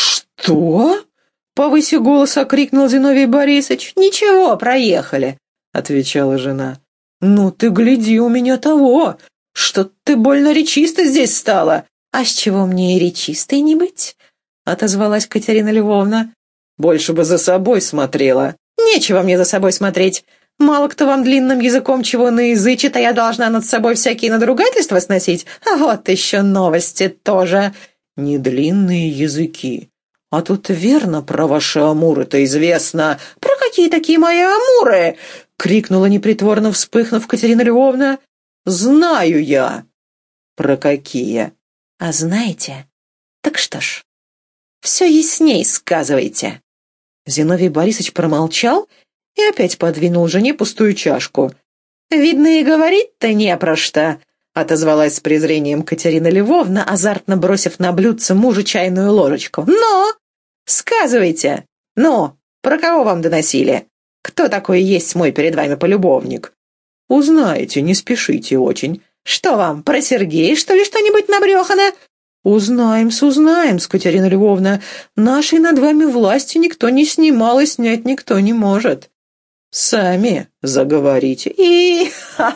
«Что?» — повысив голос, окрикнул Зиновий Борисович. «Ничего, проехали», — отвечала жена. «Ну ты гляди, у меня того, что ты больно речисто здесь стала». «А с чего мне и речистой не быть?» — отозвалась Катерина Львовна. «Больше бы за собой смотрела». «Нечего мне за собой смотреть. Мало кто вам длинным языком чего наязычит, а я должна над собой всякие надругательства сносить. А вот еще новости тоже». «Не длинные языки. А тут верно про ваши амуры-то известно». «Про какие такие мои амуры?» — крикнула непритворно вспыхнув Катерина Львовна. «Знаю я». «Про какие?» «А знаете? Так что ж, все ясней сказывайте». Зиновий Борисович промолчал и опять подвинул жене пустую чашку. «Видно, и говорить-то не про что», — отозвалась с презрением Катерина Львовна, азартно бросив на блюдце мужа чайную ложечку. «Но! Сказывайте! Ну, про кого вам доносили? Кто такой есть мой перед вами полюбовник?» «Узнаете, не спешите очень». «Что вам, про Сергея, что ли, что-нибудь набрехано?» «Узнаем-с, узнаем-с, Катерина Львовна. Нашей над вами власти никто не снимал и снять никто не может. Сами заговорите». «И ха,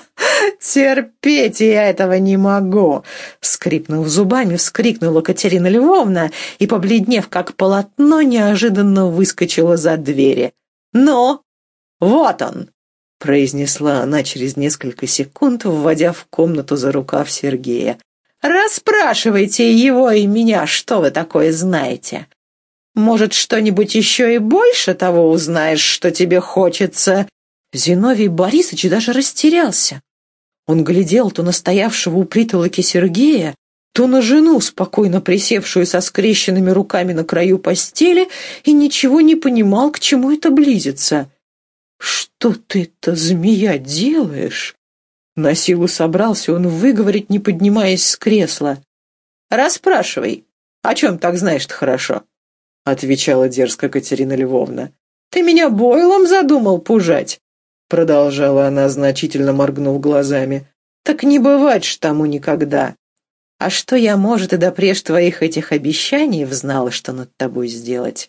терпеть я этого не могу!» Скрипнув зубами, вскрикнула Катерина Львовна и, побледнев как полотно, неожиданно выскочила за двери. «Ну, вот он!» — произнесла она через несколько секунд, вводя в комнату за рукав Сергея. «Расспрашивайте его и меня, что вы такое знаете. Может, что-нибудь еще и больше того узнаешь, что тебе хочется?» Зиновий Борисович даже растерялся. Он глядел то на стоявшего у притолоки Сергея, то на жену, спокойно присевшую со скрещенными руками на краю постели, и ничего не понимал, к чему это близится. «Что ты-то, змея, делаешь?» На силу собрался он выговорить, не поднимаясь с кресла. «Расспрашивай, о чем так знаешь-то хорошо?» — отвечала дерзко Катерина Львовна. «Ты меня бойлом задумал пужать?» — продолжала она, значительно моргнув глазами. «Так не бывать ж тому никогда. А что я, может, и допреж твоих этих обещаний взнала, что над тобой сделать?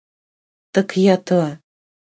Так я-то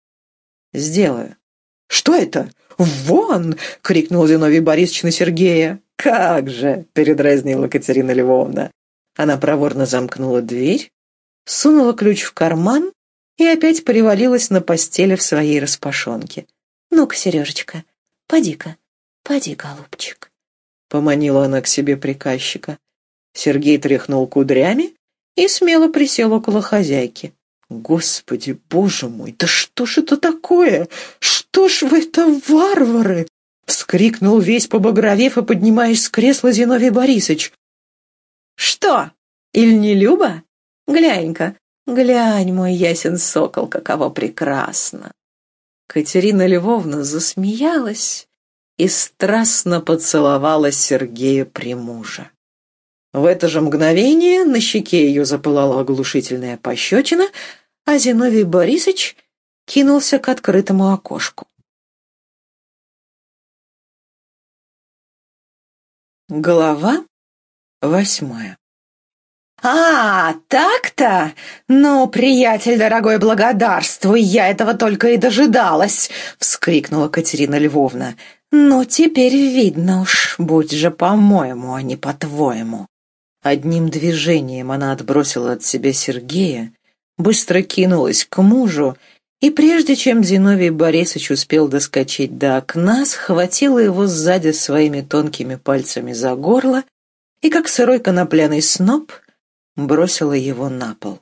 сделаю». «Что это? Вон!» — крикнул Зиновий Борисович на Сергея. «Как же!» — передразнила Катерина Львовна. Она проворно замкнула дверь, сунула ключ в карман и опять привалилась на постели в своей распашонке. «Ну-ка, Сережечка, поди-ка, поди, голубчик», — поманила она к себе приказчика. Сергей тряхнул кудрями и смело присел около хозяйки. «Господи, боже мой, да что ж это такое? Что ж вы это, варвары?» — вскрикнул весь побагровев и поднимаясь с кресла Зиновий Борисович. «Что, иль не Люба? Глянь-ка, глянь, мой ясен сокол, каково прекрасно!» Катерина Львовна засмеялась и страстно поцеловала Сергея при муже. В это же мгновение на щеке ее запылала оглушительная пощечина, а Зиновий Борисович кинулся к открытому окошку. Глава восьмая. «А, так-то? Ну, приятель дорогой, благодарствуй, я этого только и дожидалась!» — вскрикнула Катерина Львовна. «Ну, теперь видно уж, будь же по-моему, а не по-твоему». Одним движением она отбросила от себя Сергея, быстро кинулась к мужу, и прежде чем Зиновий Борисович успел доскочить до окна, схватила его сзади своими тонкими пальцами за горло и, как сырой конопляный сноп, бросила его на пол.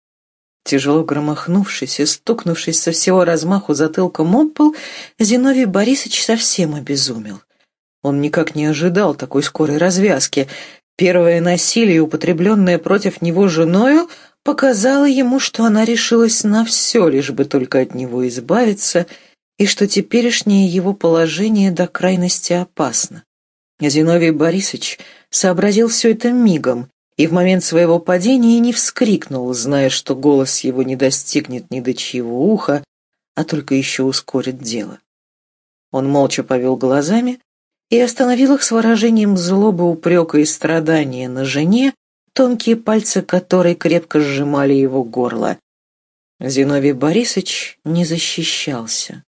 Тяжело громыхнувшись и стукнувшись со всего размаху затылком об пол, Зиновий Борисович совсем обезумел. Он никак не ожидал такой скорой развязки. Первое насилие, употребленное против него женою, показало ему, что она решилась на все, лишь бы только от него избавиться, и что теперешнее его положение до крайности опасно. Зиновий Борисович сообразил все это мигом и в момент своего падения не вскрикнул, зная, что голос его не достигнет ни до чьего уха, а только еще ускорит дело. Он молча повел глазами и остановил их с выражением злобы, упрека и страдания на жене, тонкие пальцы которой крепко сжимали его горло. Зиновий Борисович не защищался.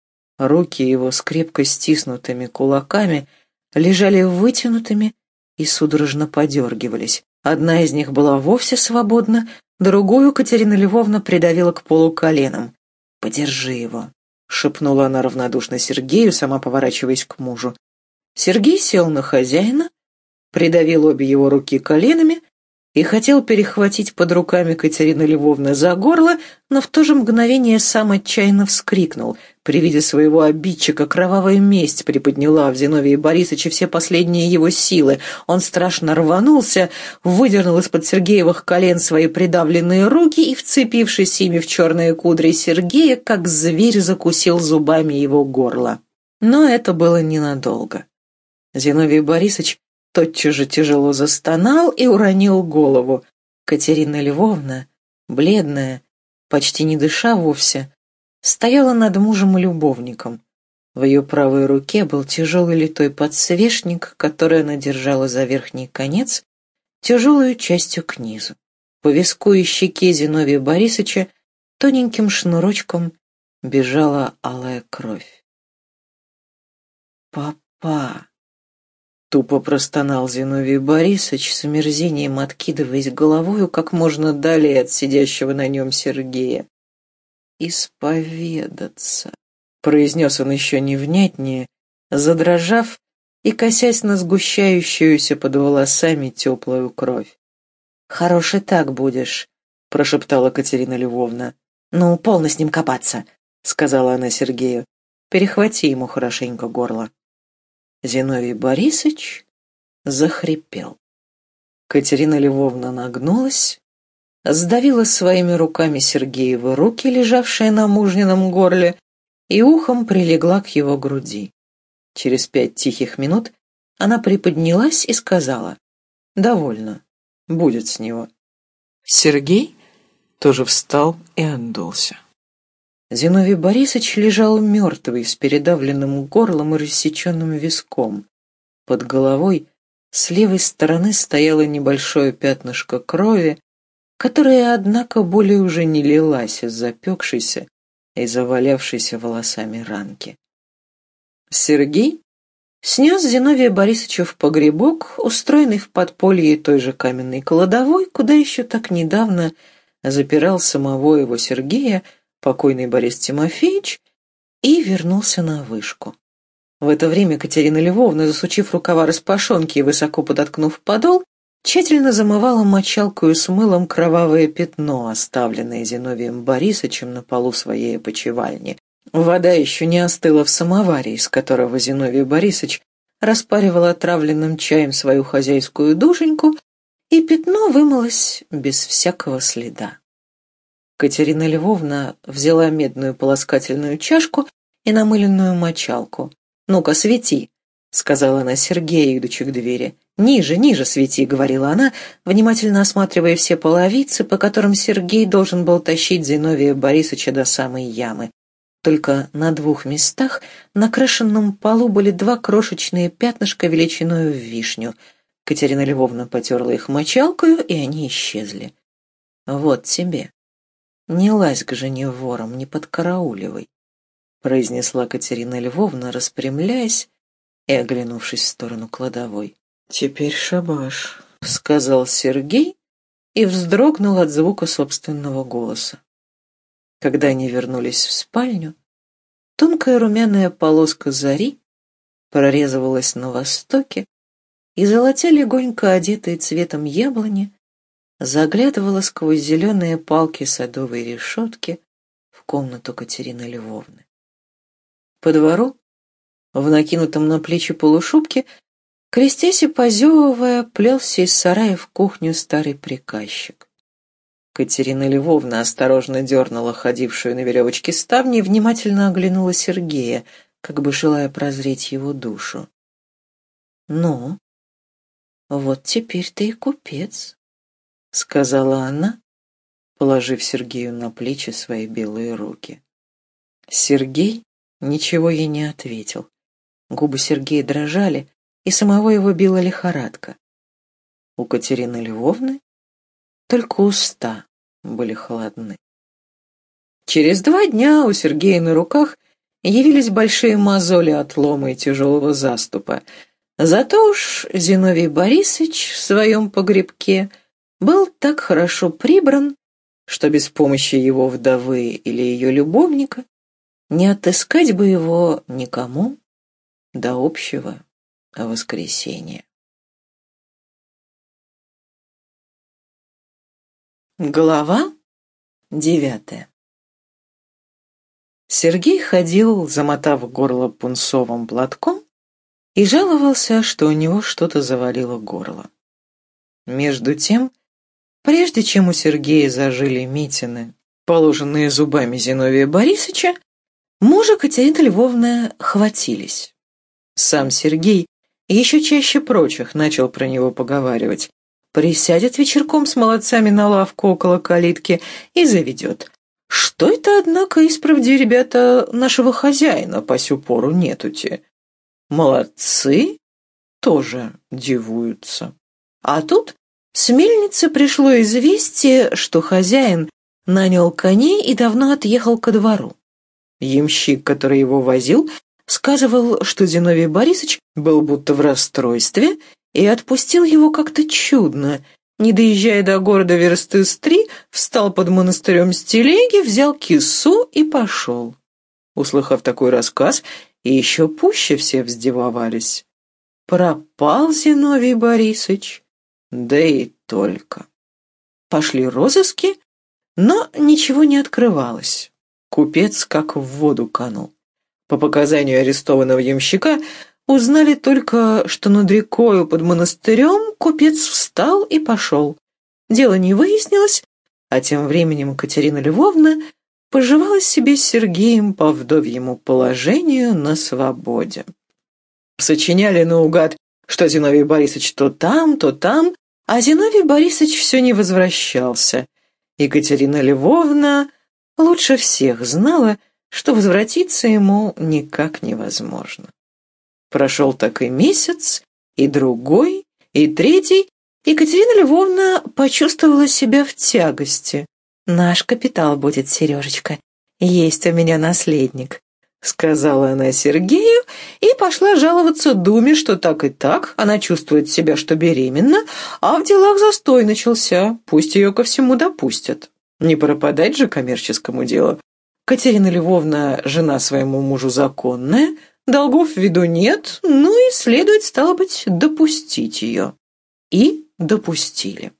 Руки его с крепко стиснутыми кулаками лежали вытянутыми и судорожно подергивались. Одна из них была вовсе свободна, другую Катерина Львовна придавила к полу коленом. «Подержи его», — шепнула она равнодушно Сергею, сама поворачиваясь к мужу. Сергей сел на хозяина, придавил обе его руки коленами и хотел перехватить под руками Катерины Львовны за горло, но в то же мгновение сам отчаянно вскрикнул. При виде своего обидчика кровавая месть приподняла в Зиновии Борисовиче все последние его силы. Он страшно рванулся, выдернул из-под Сергеевых колен свои придавленные руки и, вцепившись ими в черные кудри Сергея, как зверь закусил зубами его горло. Но это было ненадолго. Зиновий Борисович тотчас же тяжело застонал и уронил голову. Катерина Львовна, бледная, почти не дыша вовсе, стояла над мужем и любовником. В ее правой руке был тяжелый литой подсвечник, который она держала за верхний конец, тяжелую частью к низу. По виску и щеке Зиновия Борисовича тоненьким шнурочком бежала алая кровь. «Папа!» Тупо простонал Зиновий Борисович, с омерзением откидываясь головою как можно далее от сидящего на нем Сергея. «Исповедаться», — произнес он еще невнятнее, задрожав и косясь на сгущающуюся под волосами теплую кровь. «Хорош и так будешь», — прошептала Катерина Львовна. «Ну, полно с ним копаться», — сказала она Сергею. «Перехвати ему хорошенько горло». Зиновий Борисович захрипел. Катерина Львовна нагнулась, сдавила своими руками Сергеевы руки, лежавшие на мужнином горле, и ухом прилегла к его груди. Через пять тихих минут она приподнялась и сказала: «Довольно, будет с него». Сергей тоже встал и отдулся. Зиновий Борисович лежал мертвый, с передавленным горлом и рассеченным виском. Под головой с левой стороны стояло небольшое пятнышко крови, которая, однако, более уже не лилась из запекшейся и завалявшейся волосами ранки. Сергей снес Зиновия Борисовича в погребок, устроенный в подполье той же каменной кладовой, куда еще так недавно запирал самого его Сергея покойный Борис Тимофеевич, и вернулся на вышку. В это время Катерина Львовна, засучив рукава распашонки и высоко подоткнув подол, тщательно замывала мочалкою с мылом кровавое пятно, оставленное Зиновием Борисовичем на полу своей опочивальни. Вода еще не остыла в самоваре, из которого Зиновий Борисович распаривал отравленным чаем свою хозяйскую душеньку, и пятно вымылось без всякого следа. Катерина Львовна взяла медную полоскательную чашку и намыленную мочалку. «Ну-ка, свети», — сказала она Сергею, идучи к двери. «Ниже, ниже свети», — говорила она, внимательно осматривая все половицы, по которым Сергей должен был тащить Зиновия Борисовича до самой ямы. Только на двух местах на крашенном полу были два крошечные пятнышка величиною в вишню. Катерина Львовна потерла их мочалкою, и они исчезли. «Вот тебе. Не лазь к жене вором, не подкарауливай», — произнесла Катерина Львовна, распрямляясь и оглянувшись в сторону кладовой. «Теперь шабаш», — сказал Сергей и вздрогнул от звука собственного голоса. Когда они вернулись в спальню, тонкая румяная полоска зари прорезывалась на востоке, и золотя легонько одетые цветом яблони заглядывала сквозь зеленые палки садовой решетки в комнату Катерины Львовны. По двору, в накинутом на плечи полушубке, крестясь и позевывая, плелся из сарая в кухню старый приказчик. Катерина Львовна осторожно дернула ходившую на веревочке ставни и внимательно оглянула Сергея, как бы желая прозреть его душу. «Ну, вот теперь ты и купец», — сказала она, положив Сергею на плечи свои белые руки. Сергей ничего ей не ответил. Губы Сергея дрожали, и самого его била лихорадка. У Катерины Львовны только уста были холодны. Через два дня у Сергея на руках явились большие мозоли от лома и тяжелого заступа. Зато уж Зиновий Борисович в своем погребке был так хорошо прибран, что без помощи его вдовы или ее любовника не отыскать бы его никому до общего воскресенья. Глава девятая. Сергей ходил, замотав горло пунцовым платком, и жаловался, что у него что-то завалило горло. Между тем, прежде чем у Сергея зажили митины, положенные зубами Зиновия Борисовича, мужа Катерины Львовны хватились. Сам Сергей еще чаще прочих начал про него поговаривать. Присядет вечерком с молодцами на лавку около калитки и заведет. Что это, однако, исправди, ребята, нашего хозяина по сю пору нетути. Молодцы тоже дивуются. А тут с мельницы пришло известие, что хозяин нанял коней и давно отъехал ко двору. Ямщик, который его возил, сказывал, что Зиновий Борисович был будто в расстройстве и отпустил его как-то чудно. Не доезжая до города версты с три, встал под монастырем с телеги, взял кису и пошел. Услыхав такой рассказ, и еще пуще все вздивовались. Пропал Зиновий Борисович, да и только. Пошли розыски, но ничего не открывалось. Купец как в воду канул. По показанию арестованного ямщика узнали только, что над рекою под монастырем купец встал и пошел. Дело не выяснилось, а тем временем Катерина Львовна поживала себе с Сергеем по вдовьему положению на свободе. Сочиняли наугад, что Зиновий Борисович то там, то там, а Зиновий Борисович все не возвращался. Екатерина Львовна лучше всех знала, что возвратиться ему никак невозможно. Прошел так и месяц, и другой, и третий. Екатерина Львовна почувствовала себя в тягости. «Наш капитал будет, Сережечка, есть у меня наследник», — сказала она Сергею и пошла жаловаться Думе, что так и так, она чувствует себя, что беременна, а в делах застой начался, пусть ее ко всему допустят. Не пропадать же коммерческому делу. Катерина Львовна жена своему мужу законная, долгов в виду нет, ну и следует, стало быть, допустить ее. И допустили.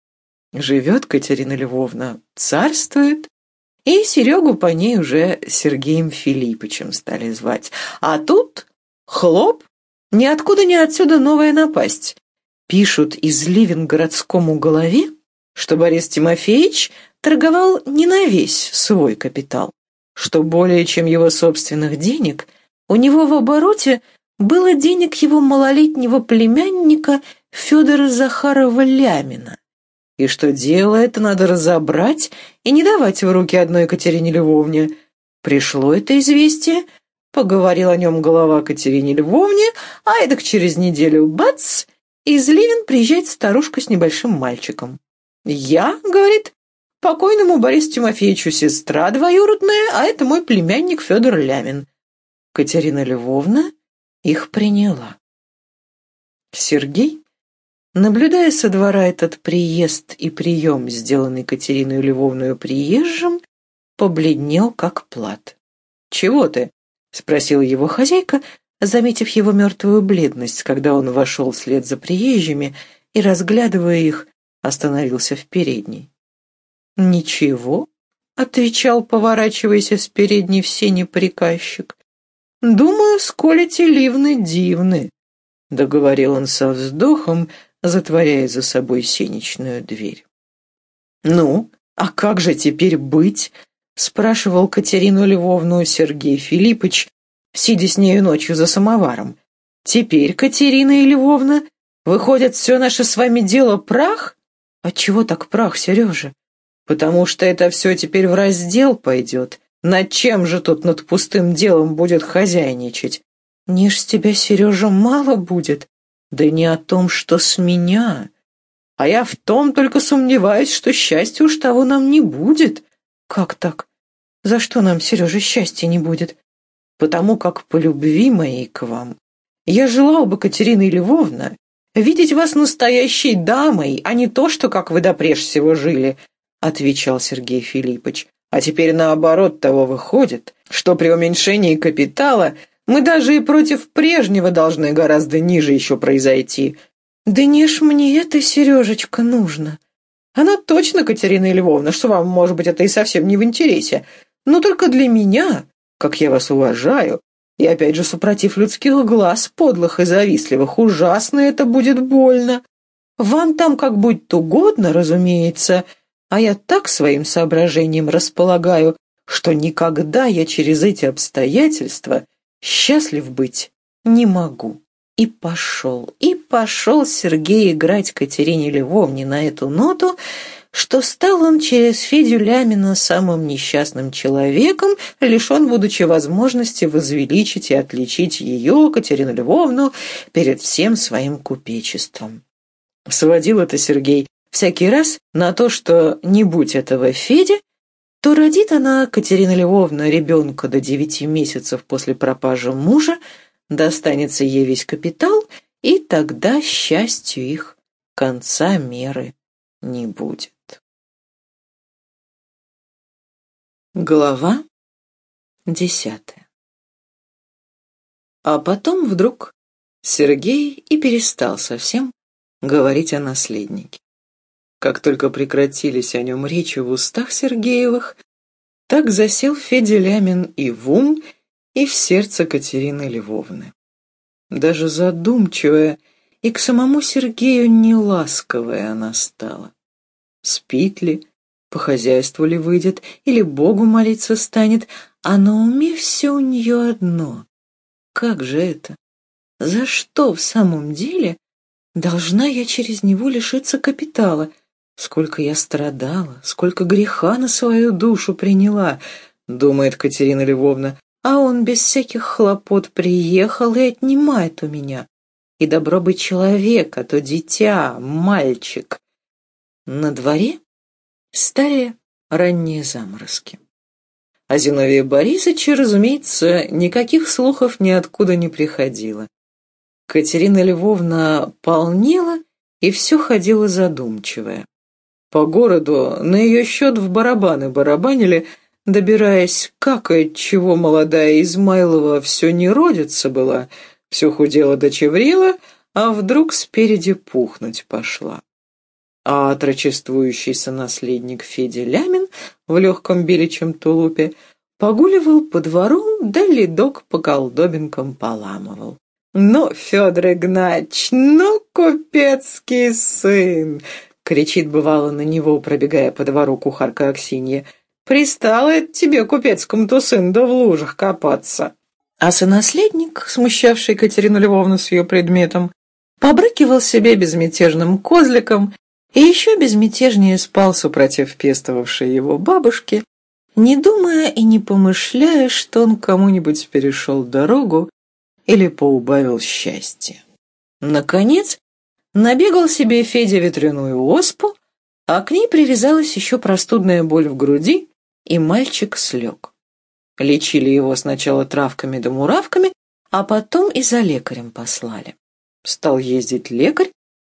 Живет Катерина Львовна, царствует, и Серегу по ней уже Сергеем Филиппычем стали звать. А тут, хлоп, ниоткуда ни отсюда новая напасть. Пишут из Ливенгородскому голове, что Борис Тимофеевич торговал не на весь свой капитал, что более чем его собственных денег у него в обороте было денег его малолетнего племянника Федора Захарова Лямина, и что дело это надо разобрать и не давать в руки одной Катерине Львовне. Пришло это известие, поговорил о нем голова Катерине Львовне, а эдак через неделю бац, из Ливен приезжает старушка с небольшим мальчиком. «Я, — говорит, — покойному Борису Тимофеевичу сестра двоюродная, а это мой племянник Федор Лямин». Катерина Львовна их приняла. Сергей Наблюдая со двора этот приезд и прием, сделанный Катериной Львовной приезжим, побледнел как плат. «Чего ты?» — спросила его хозяйка, заметив его мертвую бледность, когда он вошел вслед за приезжими и, разглядывая их, остановился в передней. «Ничего», — отвечал, поворачиваясь с передней в сене приказчик. «Думаю, сколь эти ливны дивны», — договорил он со вздохом, затворяя за собой сенечную дверь. «Ну, а как же теперь быть?» — спрашивал Катерину Львовну Сергей Филиппович, сидя с нею ночью за самоваром. «Теперь, Катерина Львовна, выходит, все наше с вами дело прах?» «Отчего так прах, Сережа?» «Потому что это все теперь в раздел пойдет. Над чем же тут над пустым делом будет хозяйничать? Не ж с тебя, Сережа, мало будет. Да не о том, что с меня. А я в том только сомневаюсь, что счастья уж того нам не будет». «Как так? За что нам, Сережа, счастья не будет?» «Потому как по любви моей к вам я желал бы, Катерина Львовна, видеть вас настоящей дамой, а не то, что как вы допреж всего жили», — отвечал Сергей Филиппович. «А теперь наоборот того выходит, что при уменьшении капитала мы даже и против прежнего должны гораздо ниже еще произойти». «Да не ж мне это, Сережечка, нужно». «Оно точно, Катерина Львовна, что вам, может быть, это и совсем не в интересе, но только для меня, как я вас уважаю, и опять же супротив людских глаз, подлых и завистливых, ужасно это будет больно. Вам там как будет угодно, разумеется, а я так своим соображением располагаю, что никогда я через эти обстоятельства счастлив быть не могу». И пошел, и пошел Сергей играть Катерине Львовне на эту ноту, что стал он через Федю Лямина самым несчастным человеком, лишен, будучи возможности возвеличить и отличить ее, Катерину Львовну, перед всем своим купечеством. Сводил это Сергей всякий раз на то, что не будь этого Феди, то родит она, Катерина Львовна, ребенка до девяти месяцев после пропажи мужа, достанется ей весь капитал, и тогда счастью их конца меры не будет. Глава десятая. А потом вдруг Сергей и перестал совсем говорить о наследнике. Как только прекратились о нем речи в устах Сергеевых, так засел Федя Лямин и в ум, и в сердце Катерины Львовны. Даже задумчивая и к самому Сергею неласковая она стала. Спит ли, по хозяйству ли выйдет, или Богу молиться станет, а на уме все у нее одно. Как же это? За что в самом деле должна я через него лишиться капитала? Сколько я страдала, сколько греха на свою душу приняла, думает Катерина Львовна, а он без всяких хлопот приехал и отнимает у меня. И добро быть человек, а то дитя, мальчик. На дворе стали ранние заморозки. О Зиновье Борисовиче, разумеется, никаких слухов ниоткуда не приходило. Катерина Львовна полнела и все ходила задумчивая. По городу на ее счет в барабаны барабанили, добираясь, как и отчего молодая Измайлова все не родится была, все худела дочеврела, а вдруг спереди пухнуть пошла. А отрочествующийся наследник Федя Лямин в легком беличьем тулупе погуливал по двору, да ледок по колдобинкам поламывал. «Ну, Федор Игнатьич, ну, купецкий сын!» — кричит бывало на него, пробегая по двору кухарка Аксинья. «Пристало это тебе, купецкому-то сыну, да в лужах копаться!» А сонаследник, смущавший Катерину Львовну с ее предметом, побрыкивал себе безмятежным козликом и еще безмятежнее спал, супротив пестовавшей его бабушки, не думая и не помышляя, что он кому-нибудь перешел дорогу или поубавил счастье. Наконец, набегал себе Федя ветряную оспу, а к ней привязалась еще простудная боль в груди, и мальчик слег. Лечили его сначала травками да муравками, а потом и за лекарем послали. Стал ездить лекарь,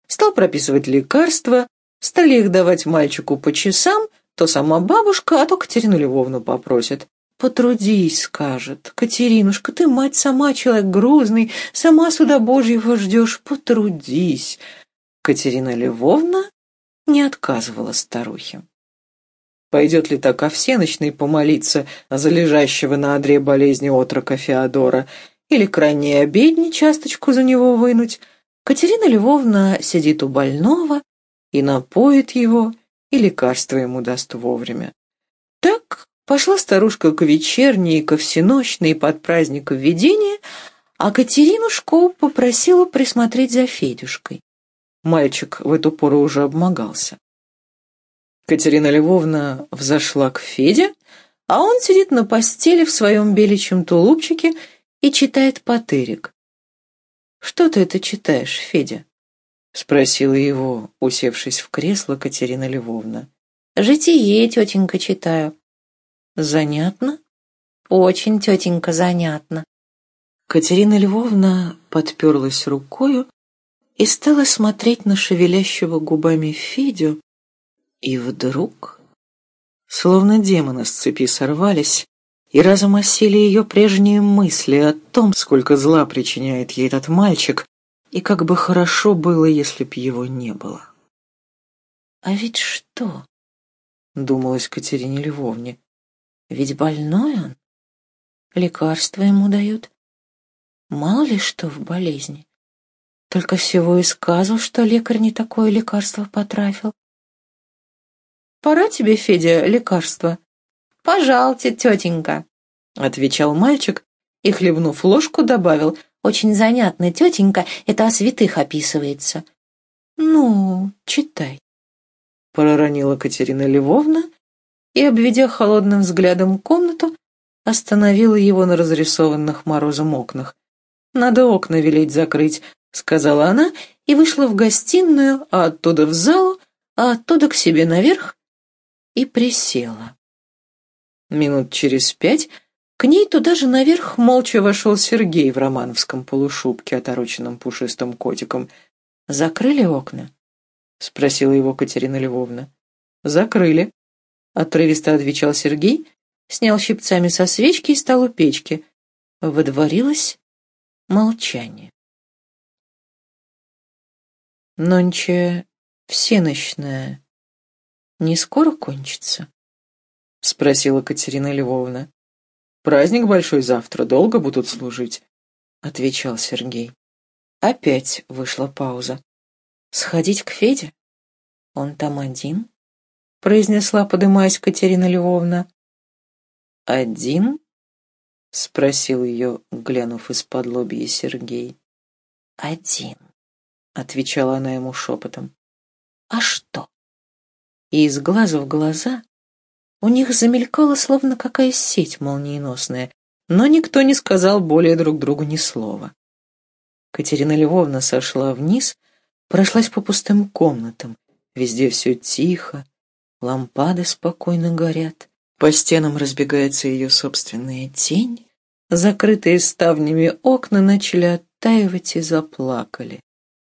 стал прописывать лекарства, стали их давать мальчику по часам, то сама бабушка, а то Катерину Львовну попросит. «Потрудись», — скажет. «Катеринушка, ты, мать, сама человек грузный, сама суда Божьего ждешь, потрудись». Катерина Львовна не отказывала старухе. Пойдет ли так ко всенощной помолиться за лежащего на одре болезни отрока Феодора, или к ранней обедне часточку за него вынуть, Катерина Львовна сидит у больного и напоит его, и лекарство ему даст вовремя. Так пошла старушка к вечерней, ко всенощной под праздник введения, а Катеринушку попросила присмотреть за Федюшкой. Мальчик в эту пору уже обмогался. Катерина Львовна взошла к Феде, а он сидит на постели в своем беличьем тулупчике и читает патырик. «Что ты это читаешь, Федя?» — спросила его, усевшись в кресло, Катерина Львовна. «Житие, тетенька, читаю». «Занятно?» «Очень, тетенька, занятно». Катерина Львовна подперлась рукою и стала смотреть на шевелящего губами Федю, и вдруг, словно демоны с цепи сорвались, и разом осели ее прежние мысли о том, сколько зла причиняет ей этот мальчик, и как бы хорошо было, если б его не было. «А ведь что?» — думалось Катерине Львовне. «Ведь больной он, лекарства ему дают. Мало ли что в болезни. Только всего и сказал, что лекарь не такое лекарство потрафил. «Пора тебе, Федя, лекарство?» «Пожалуйте, тетенька», — отвечал мальчик и, хлебнув ложку, добавил: «Очень занятно, тетенька, это о святых описывается». «Ну, читай», — проронила Катерина Львовна и, обведя холодным взглядом комнату, остановила его на разрисованных морозом окнах. «Надо окна велеть закрыть», — сказала она и вышла в гостиную, а оттуда в залу, а оттуда к себе наверх, и присела. Минут через пять к ней туда же наверх молча вошел Сергей в романовском полушубке, отороченном пушистым котиком. «Закрыли окна?» — спросила его Катерина Львовна. «Закрыли», — отрывисто отвечал Сергей, снял щипцами со свечки и стал у печки. Водворилось молчание. «Нонче всенощная не скоро кончится?» — спросила Катерина Львовна. «Праздник большой завтра, долго будут служить», — отвечал Сергей. Опять вышла пауза. «Сходить к Феде? Он там один?» — произнесла, подымаясь Катерина Львовна. «Один?» — спросил ее, глянув из-под лобья Сергей. «Один», — отвечала она ему шепотом. «А что?» И из глаза в глаза у них замелькала, словно какая сеть молниеносная, но никто не сказал более друг другу ни слова. Катерина Львовна сошла вниз, прошлась по пустым комнатам. Везде все тихо, лампады спокойно горят, по стенам разбегается ее собственная тень, закрытые ставнями окна начали оттаивать и заплакали.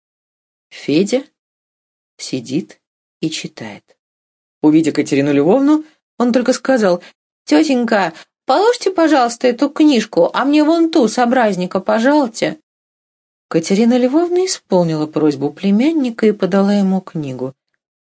Федя сидит и читает. Увидя Катерину Львовну, он только сказал: «Тетенька, положьте, пожалуйста, эту книжку, а мне вон ту собразника, пожалуйте». Катерина Львовна исполнила просьбу племянника и подала ему книгу.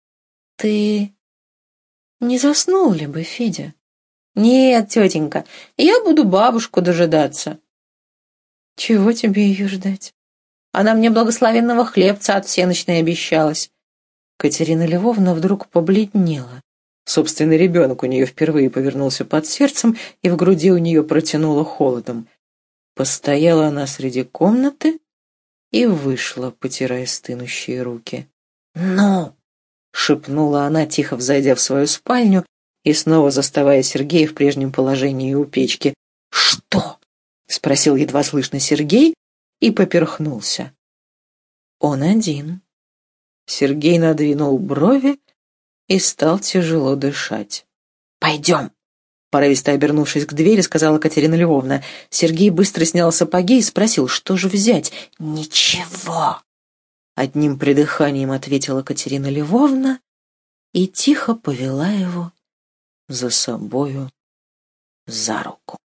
«Ты не заснул ли бы, Федя?» «Нет, тетенька, я буду бабушку дожидаться». «Чего тебе ее ждать? Она мне благословенного хлебца от всенощной обещалась». Катерина Львовна вдруг побледнела. Собственный ребенок у нее впервые повернулся под сердцем, и в груди у нее протянуло холодом. Постояла она среди комнаты и вышла, потирая стынущие руки. «Ну!» — шепнула она, тихо взойдя в свою спальню и снова заставая Сергея в прежнем положении у печки. «Что?» — спросил едва слышно Сергей и поперхнулся. «Он один». Сергей надвинул брови и стал тяжело дышать. «Пойдем!» Порывисто обернувшись к двери, сказала Катерина Львовна. Сергей быстро снял сапоги и спросил, что же взять. «Ничего!» одним придыханием ответила Катерина Львовна и тихо повела его за собою за руку.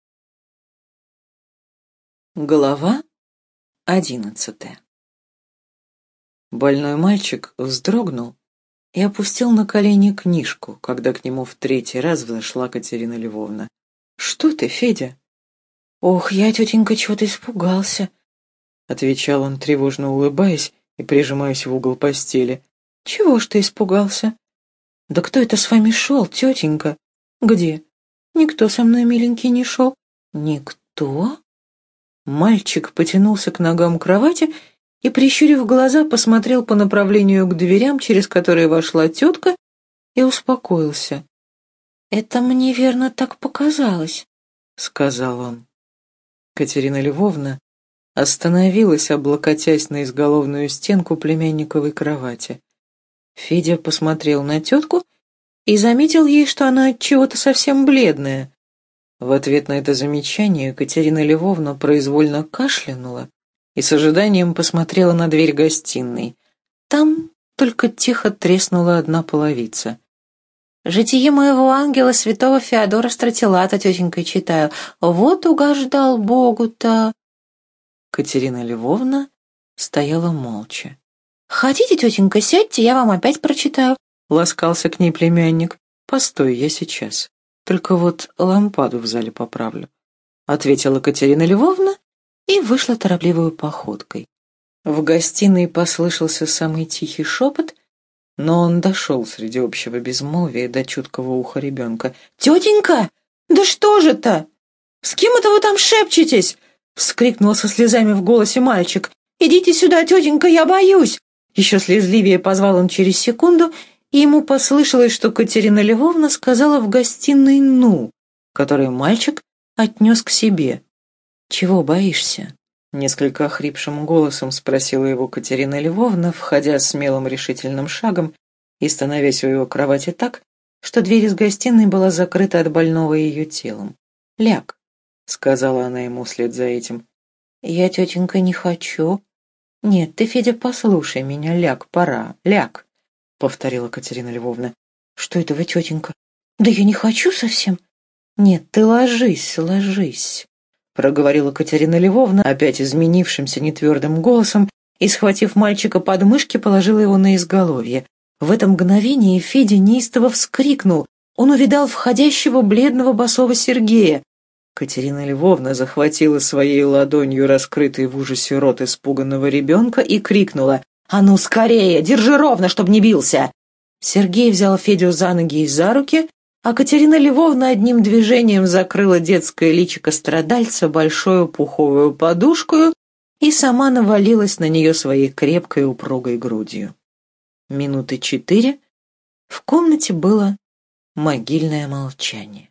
Глава одиннадцатая. Больной мальчик вздрогнул и опустил на колени книжку, когда к нему в третий раз взошла Катерина Львовна. «Что ты, Федя?» «Ох, я, тетенька, чего-то испугался», — отвечал он, тревожно улыбаясь и прижимаясь в угол постели. «Чего ж ты испугался?» «Да кто это с вами шел, тетенька?» «Где?» «Никто со мной, миленький, не шел». «Никто?» Мальчик потянулся к ногам кровати и, прищурив глаза, посмотрел по направлению к дверям, через которые вошла тетка, и успокоился. «Это мне, верно, так показалось», — сказал он. Катерина Львовна остановилась, облокотясь на изголовную стенку племянниковой кровати. Федя посмотрел на тетку и заметил ей, что она чего-то совсем бледная. В ответ на это замечание Катерина Львовна произвольно кашлянула и с ожиданием посмотрела на дверь гостиной. Там только тихо треснула одна половица. «Житие моего ангела святого Феодора Стратилата, тетенька, читаю. Вот угождал Богу-то». Катерина Львовна стояла молча. «Хотите, тетенька, сядьте, я вам опять прочитаю», — ласкался к ней племянник. «Постой, я сейчас. Только вот лампаду в зале поправлю», — ответила Катерина Львовна и вышла торопливой походкой. В гостиной послышался самый тихий шепот, но он дошел среди общего безмолвия до чуткого уха ребенка. «Тетенька, да что же-то? С кем это вы там шепчетесь?» — вскрикнул со слезами в голосе мальчик. «Идите сюда, тетенька, я боюсь!» Еще слезливее позвал он через секунду, и ему послышалось, что Катерина Львовна сказала в гостиной «ну», который мальчик отнес к себе. «Чего боишься?» — несколько охрипшим голосом спросила его Катерина Львовна, входя смелым решительным шагом и становясь у его кровати так, что дверь из гостиной была закрыта от больного ее телом. «Ляг», — сказала она ему вслед за этим. «Я, тетенька, не хочу». «Нет, ты, Федя, послушай меня, ляг, пора, ляг», — повторила Катерина Львовна. «Что это вы, тетенька? Да я не хочу совсем». «Нет, ты ложись, ложись», — проговорила Катерина Львовна, опять изменившимся нетвердым голосом, и, схватив мальчика под мышки, положила его на изголовье. В это мгновение Федя неистово вскрикнул. Он увидал входящего бледного босого Сергея. Катерина Львовна захватила своей ладонью раскрытый в ужасе рот испуганного ребенка и крикнула: «А ну, скорее! Держи ровно, чтоб не бился!» Сергей взял Федю за ноги и за руки, а Катерина Львовна одним движением закрыла детское личико страдальца большую пуховую подушкою и сама навалилась на нее своей крепкой упругой грудью. Минуты четыре в комнате было могильное молчание.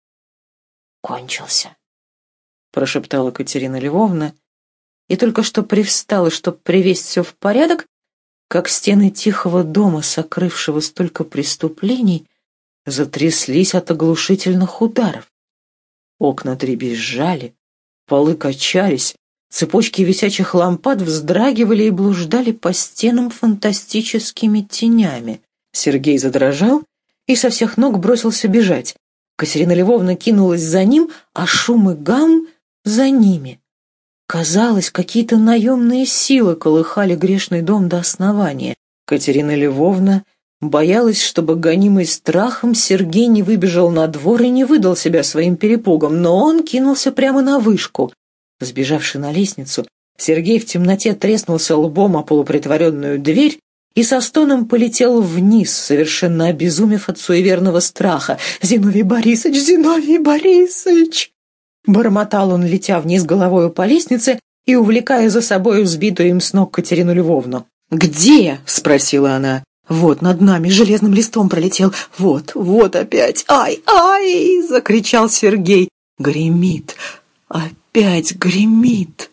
«Кончился», — прошептала Катерина Львовна, и только что привстала, чтоб привесть все в порядок, как стены тихого дома, сокрывшего столько преступлений, затряслись от оглушительных ударов. Окна дребезжали, полы качались, цепочки висячих лампад вздрагивали и блуждали по стенам фантастическими тенями. Сергей задрожал и со всех ног бросился бежать. Катерина Львовна кинулась за ним, а шум и гам за ними. Казалось, какие-то наемные силы колыхали грешный дом до основания. Катерина Львовна боялась, чтобы, гонимый страхом, Сергей не выбежал на двор и не выдал себя своим перепугом, но он кинулся прямо на вышку. Сбежавши на лестницу, Сергей в темноте треснулся лбом о полупритворенную дверь и со стоном полетел вниз, совершенно обезумев от суеверного страха. «Зиновий Борисович, Зиновий Борисович!» Бормотал он, летя вниз головою по лестнице и увлекая за собой взбитую им с ног Катерину Львовну. «Где?» — спросила она. «Вот над нами железным листом пролетел. Вот, вот опять. Ай, ай!» — закричал Сергей. «Гремит! Опять гремит!»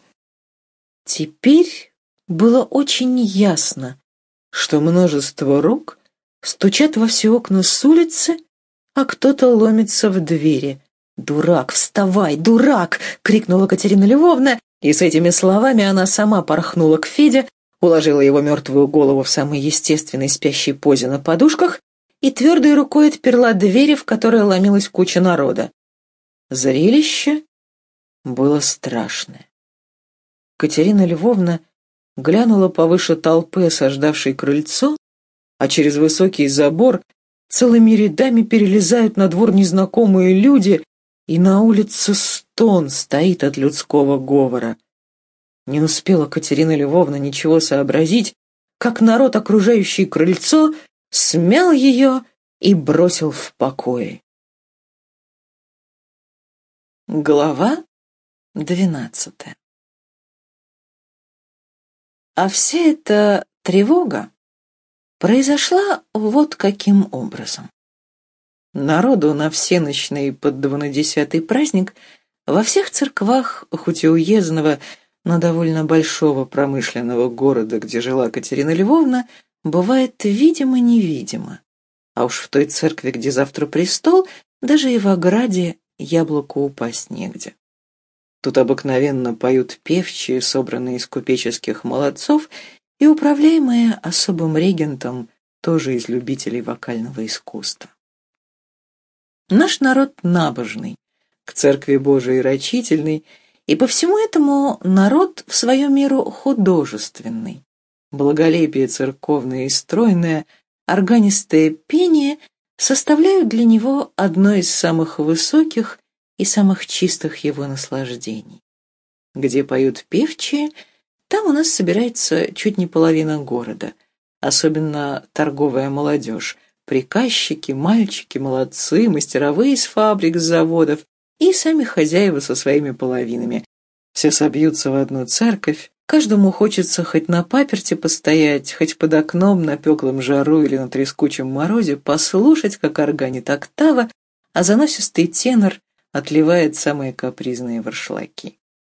Теперь было очень ясно, что множество рук стучат во все окна с улицы, а кто-то ломится в двери. «Дурак, вставай, дурак!» — крикнула Катерина Львовна, и с этими словами она сама порхнула к Феде, уложила его мертвую голову в самой естественной спящей позе на подушках и твердой рукой отперла двери, в которые ломилась куча народа. Зрелище было страшное. Катерина Львовна глянула повыше толпы, осаждавшей крыльцо, а через высокий забор целыми рядами перелезают на двор незнакомые люди, и на улице стон стоит от людского говора. Не успела Катерина Львовна ничего сообразить, как народ, окружающий крыльцо, смял ее и бросил в покое. Глава двенадцатая. А вся эта тревога произошла вот каким образом. Народу на всенощный под двунадесятый праздник во всех церквах, хоть и уездного, но довольно большого промышленного города, где жила Катерина Львовна, бывает видимо-невидимо. А уж в той церкви, где завтра престол, даже и в ограде яблоку упасть негде. Тут обыкновенно поют певчие, собранные из купеческих молодцов, и управляемые особым регентом, тоже из любителей вокального искусства. Наш народ набожный, к церкви Божией рачительный, и по всему этому народ в свою меру художественный. Благолепие церковное и стройное, органистое пение составляют для него одно из самых высоких и самых чистых его наслаждений. Где поют певчие, там у нас собирается чуть не половина города, особенно торговая молодежь, приказчики, мальчики, молодцы, мастеровые из фабрик, с заводов и сами хозяева со своими половинами. Все собьются в одну церковь, каждому хочется хоть на паперти постоять, хоть под окном на пеклом жару или на трескучем морозе послушать, как органит октава, а заносистый тенор отливает самые капризные воршлаки.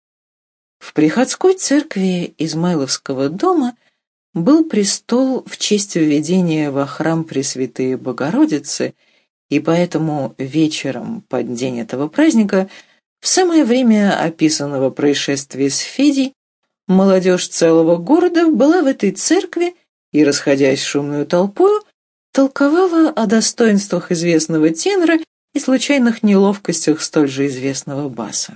В приходской церкви Измайловского дома был престол в честь введения во храм Пресвятые Богородицы, и поэтому вечером под день этого праздника, в самое время описанного происшествия с Федей, молодежь целого города была в этой церкви и, расходясь шумную толпою, толковала о достоинствах известного тенора и случайных неловкостях столь же известного баса.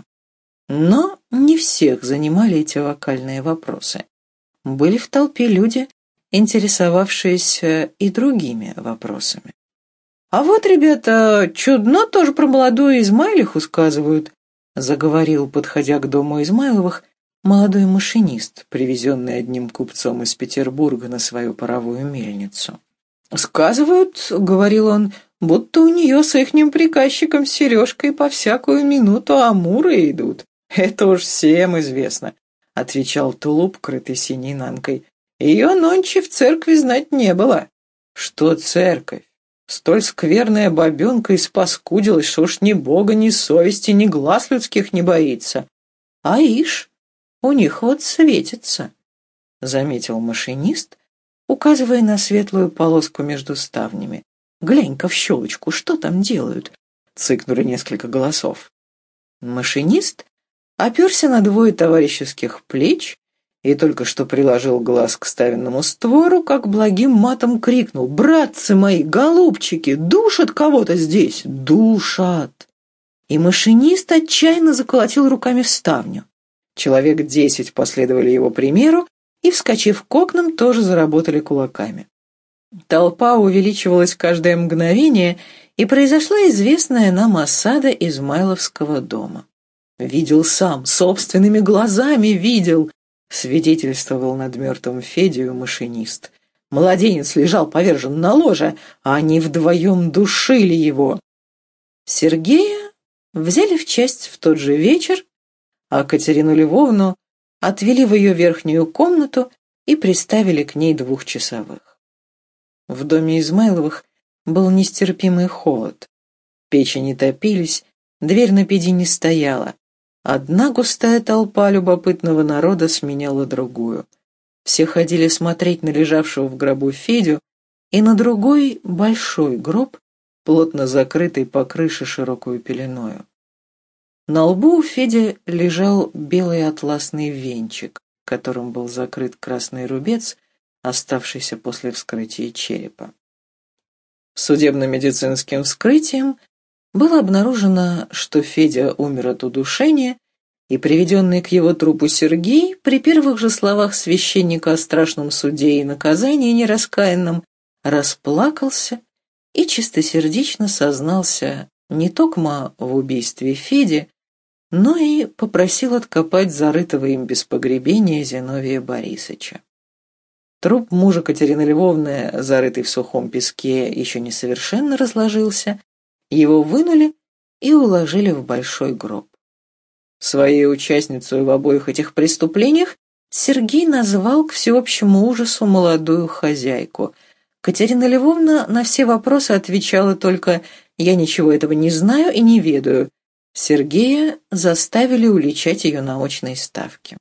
Но не всех занимали эти вокальные вопросы. Были в толпе люди, интересовавшиеся и другими вопросами. «А вот, ребята, чудно тоже про молодую Измайлиху сказывают», заговорил, подходя к дому Измайловых, молодой машинист, привезенный одним купцом из Петербурга на свою паровую мельницу. «Сказывают, — говорил он, — будто у нее с ихним приказчиком Сережкой по всякую минуту амуры идут. Это уж всем известно, — отвечал тулуп, крытый синей нанкой. Ее нонче в церкви знать не было. Что церковь? Столь скверная бабенка испаскудилась, что уж ни бога, ни совести, ни глаз людских не боится. А ишь, у них вот светится, — заметил машинист, указывая на светлую полоску между ставнями. «Глянь-ка в щелочку, что там делают?» — цыкнули несколько голосов. Машинист оперся на двое товарищеских плеч и только что приложил глаз к ставенному створу, как благим матом крикнул: «Братцы мои, голубчики, душат кого-то здесь, душат!» И машинист отчаянно заколотил руками в ставню. Человек десять последовали его примеру и, вскочив к окнам, тоже заработали кулаками. Толпа увеличивалась каждое мгновение, и произошла известная нам осада Измайловского дома. «Видел сам, собственными глазами видел», — свидетельствовал над мертвым Федею машинист. «Младенец лежал повержен на ложе, а они вдвоем душили его». Сергея взяли в часть в тот же вечер, а Катерину Львовну отвели в ее верхнюю комнату и приставили к ней двухчасовых. В доме Измайловых был нестерпимый холод. Печи не топились, дверь на педи не стояла. Одна густая толпа любопытного народа сменяла другую. Все ходили смотреть на лежавшего в гробу Федю и на другой большой гроб, плотно закрытый по крыше широкую пеленою. На лбу у Феди лежал белый атласный венчик, которым был закрыт красный рубец, оставшийся после вскрытия черепа. Судебно-медицинским вскрытием было обнаружено, что Федя умер от удушения, и приведенный к его трупу Сергей при первых же словах священника о страшном суде и наказании нераскаянном расплакался и чистосердечно сознался не токмо в убийстве Феди, но и попросил откопать зарытого им без погребения Зиновия Борисовича. Труп мужа Катерины Львовны, зарытый в сухом песке, еще не совершенно разложился, его вынули и уложили в большой гроб. Своей участницей в обоих этих преступлениях Сергей назвал к всеобщему ужасу молодую хозяйку. Катерина Львовна на все вопросы отвечала только «я ничего этого не знаю и не ведаю». Сергея заставили уличать ее на очной ставке.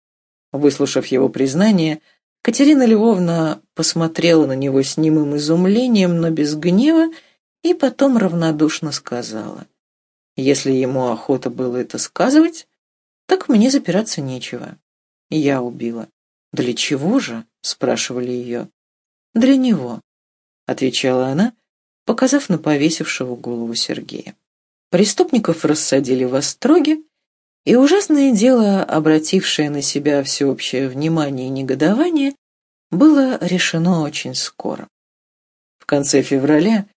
Выслушав его признание, Катерина Львовна посмотрела на него с немым изумлением, но без гнева, и потом равнодушно сказала: «Если ему охота было это сказывать, так мне запираться нечего. Я убила». «Для чего же?» — спрашивали ее. «Для него», — отвечала она, показав на повесившего голову Сергея. Преступников рассадили в остроге, и ужасное дело, обратившее на себя всеобщее внимание и негодование, было решено очень скоро. В конце февраля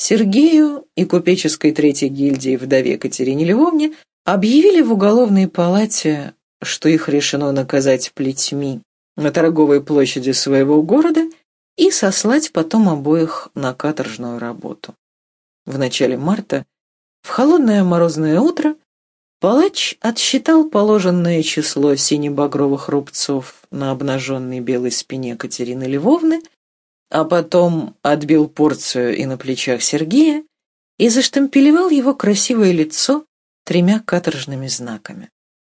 Сергею и купеческой третьей гильдии вдове Катерине Львовне объявили в уголовной палате, что их решено наказать плетьми на торговой площади своего города и сослать потом обоих на каторжную работу. В начале марта, в холодное морозное утро, палач отсчитал положенное число сине-багровых рубцов на обнаженной белой спине Катерины Львовны, а потом отбил порцию и на плечах Сергея и заштампелевал его красивое лицо тремя каторжными знаками.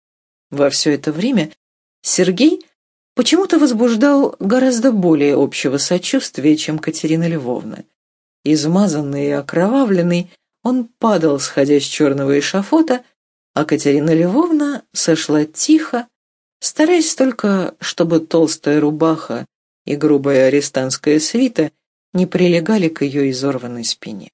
Во все это время Сергей почему-то возбуждал гораздо более общего сочувствия, чем Катерина Львовна. Измазанный и окровавленный, он падал, сходя с черного эшафота, а Катерина Львовна сошла тихо, стараясь только, чтобы толстая рубаха и грубая арестантская свита не прилегали к ее изорванной спине.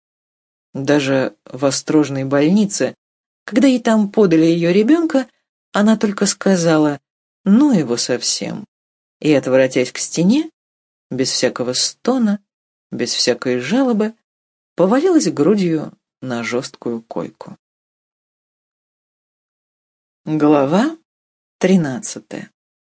Даже в острожной больнице, когда ей там подали ее ребенка, она только сказала «ну его совсем», и, отворотясь к стене, без всякого стона, без всякой жалобы, повалилась грудью на жесткую койку. Глава тринадцатая.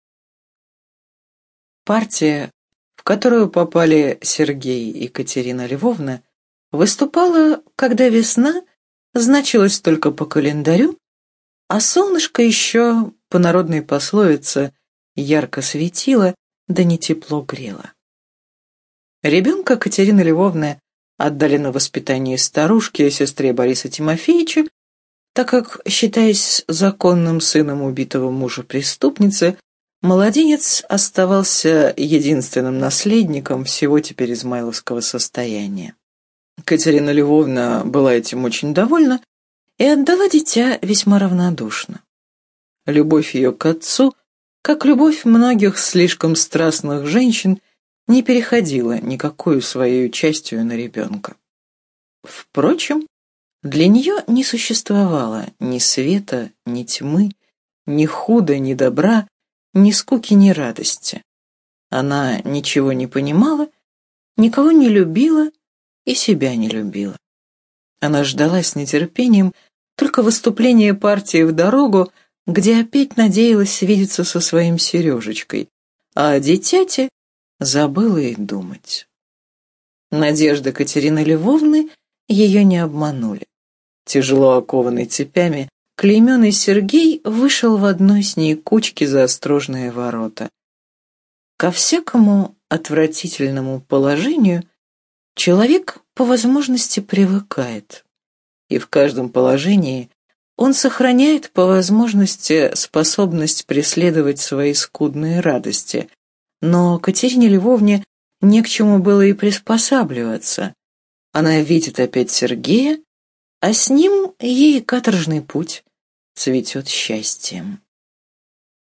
Партия, в которую попали Сергей и Катерина Львовна, выступала, когда весна значилась только по календарю, а солнышко еще, по народной пословице, ярко светило, да не тепло грело. Ребенка Катерины Львовны отдали на воспитание старушке, сестре Бориса Тимофеевича, так как, считаясь законным сыном убитого мужа преступницы, младенец оставался единственным наследником всего теперь измайловского состояния. Катерина Львовна была этим очень довольна и отдала дитя весьма равнодушно. Любовь ее к отцу, как любовь многих слишком страстных женщин, не переходила никакую своей частью на ребенка. Впрочем, для нее не существовало ни света, ни тьмы, ни худа, ни добра, ни скуки, ни радости. Она ничего не понимала, никого не любила и себя не любила. Она ждала с нетерпением только выступления партии в дорогу, где опять надеялась видеться со своим Сережечкой, а о дитяте забыла и думать. Надежды Катерины Львовны ее не обманули. Тяжело окованный цепями, клейменный Сергей вышел в одной с ней кучке за острожные ворота. Ко всякому отвратительному положению человек по возможности привыкает, и в каждом положении он сохраняет по возможности способность преследовать свои скудные радости, но Катерине Львовне не к чему было и приспосабливаться. Она видит опять Сергея, а с ним ей каторжный путь цветет счастьем.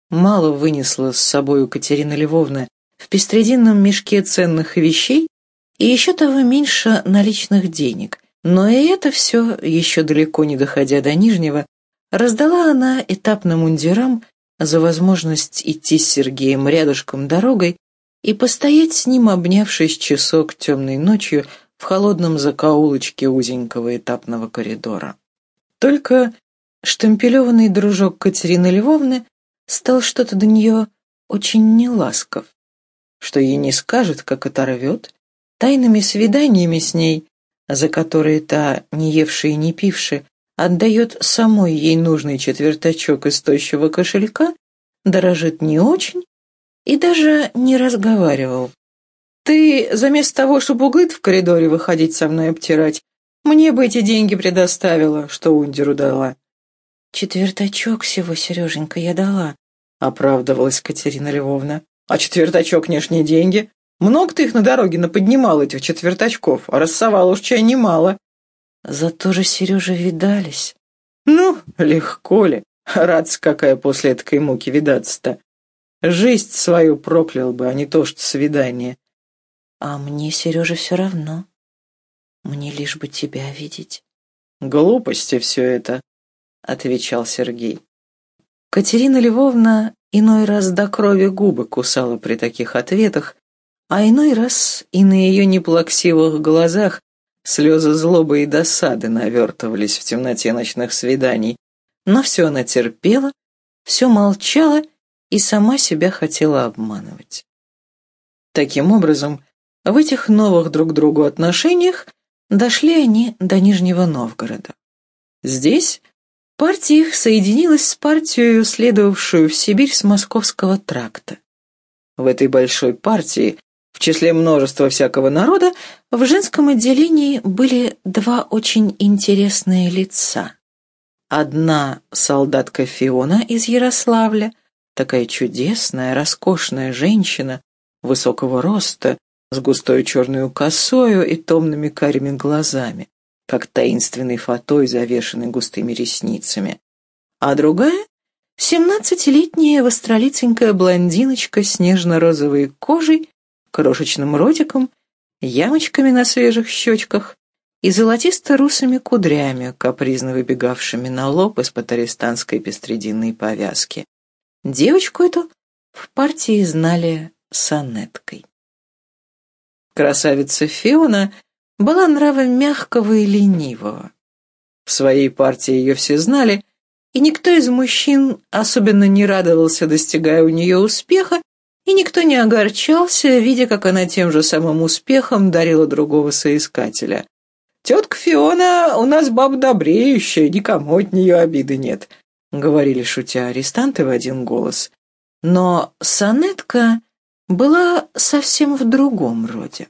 Мало вынесла с собою Катерина Львовна в пестрединном мешке ценных вещей и еще того меньше наличных денег, но и это все, еще далеко не доходя до Нижнего, раздала она этапным мундирам за возможность идти с Сергеем рядышком дорогой и постоять с ним, обнявшись часок темной ночью в холодном закоулочке узенького этапного коридора. Только штемпелеванный дружок Катерины Львовны стал что-то до нее очень неласков, что ей не скажет, как оторвет, тайными свиданиями с ней, за которые та, не евшая и не пившая, отдает самой ей нужный четвертачок из тощего кошелька, дорожит не очень и даже не разговаривал. «Ты, заместо того, чтобы углы в коридоре выходить со мной обтирать, мне бы эти деньги предоставила, что Ундеру дала». «Четвертачок всего, Сереженька, я дала», — оправдывалась Катерина Львовна. «А четвертачок, не ж не деньги. Много ты их на дороге наподнимал, этих четвертачков, а рассовала уж чай немало». «Зато же, Сережа, видались». «Ну, легко ли? Радость какая после этой муки видаться-то. Жизнь свою проклял бы, а не то что свидание». «А мне, Сережа, все равно. Мне лишь бы тебя видеть». «Глупости все это», — отвечал Сергей. Катерина Львовна иной раз до крови губы кусала при таких ответах, а иной раз и на ее неплаксивых глазах слезы злобы и досады навертывались в темноте ночных свиданий, но все она терпела, все молчала и сама себя хотела обманывать. Таким образом, в этих новых друг к другу отношениях дошли они до Нижнего Новгорода. Здесь партия их соединилась с партией, следовавшую в Сибирь с Московского тракта. В этой большой партии, в числе множества всякого народа, в женском отделении были два очень интересные лица. Одна солдатка Фиона из Ярославля, такая чудесная, роскошная женщина, высокого роста, с густой черной косою и томными карими глазами, как таинственный фатой, завешенный густыми ресницами. А другая — семнадцатилетняя востролиценькая блондиночка с нежно-розовой кожей, крошечным ротиком, ямочками на свежих щечках и золотисто-русыми кудрями, капризно выбегавшими на лоб из-под арестантской пестрединной повязки. Девочку эту в партии знали Сонеткой. Красавица Фиона была нрава мягкого и ленивого. В своей партии ее все знали, и никто из мужчин особенно не радовался, достигая у нее успеха, и никто не огорчался, видя, как она тем же самым успехом дарила другого соискателя. «Тетка Фиона у нас баба добреющая, никому от нее обиды нет», — говорили, шутя, арестанты в один голос. Но Сонетка была совсем в другом роде.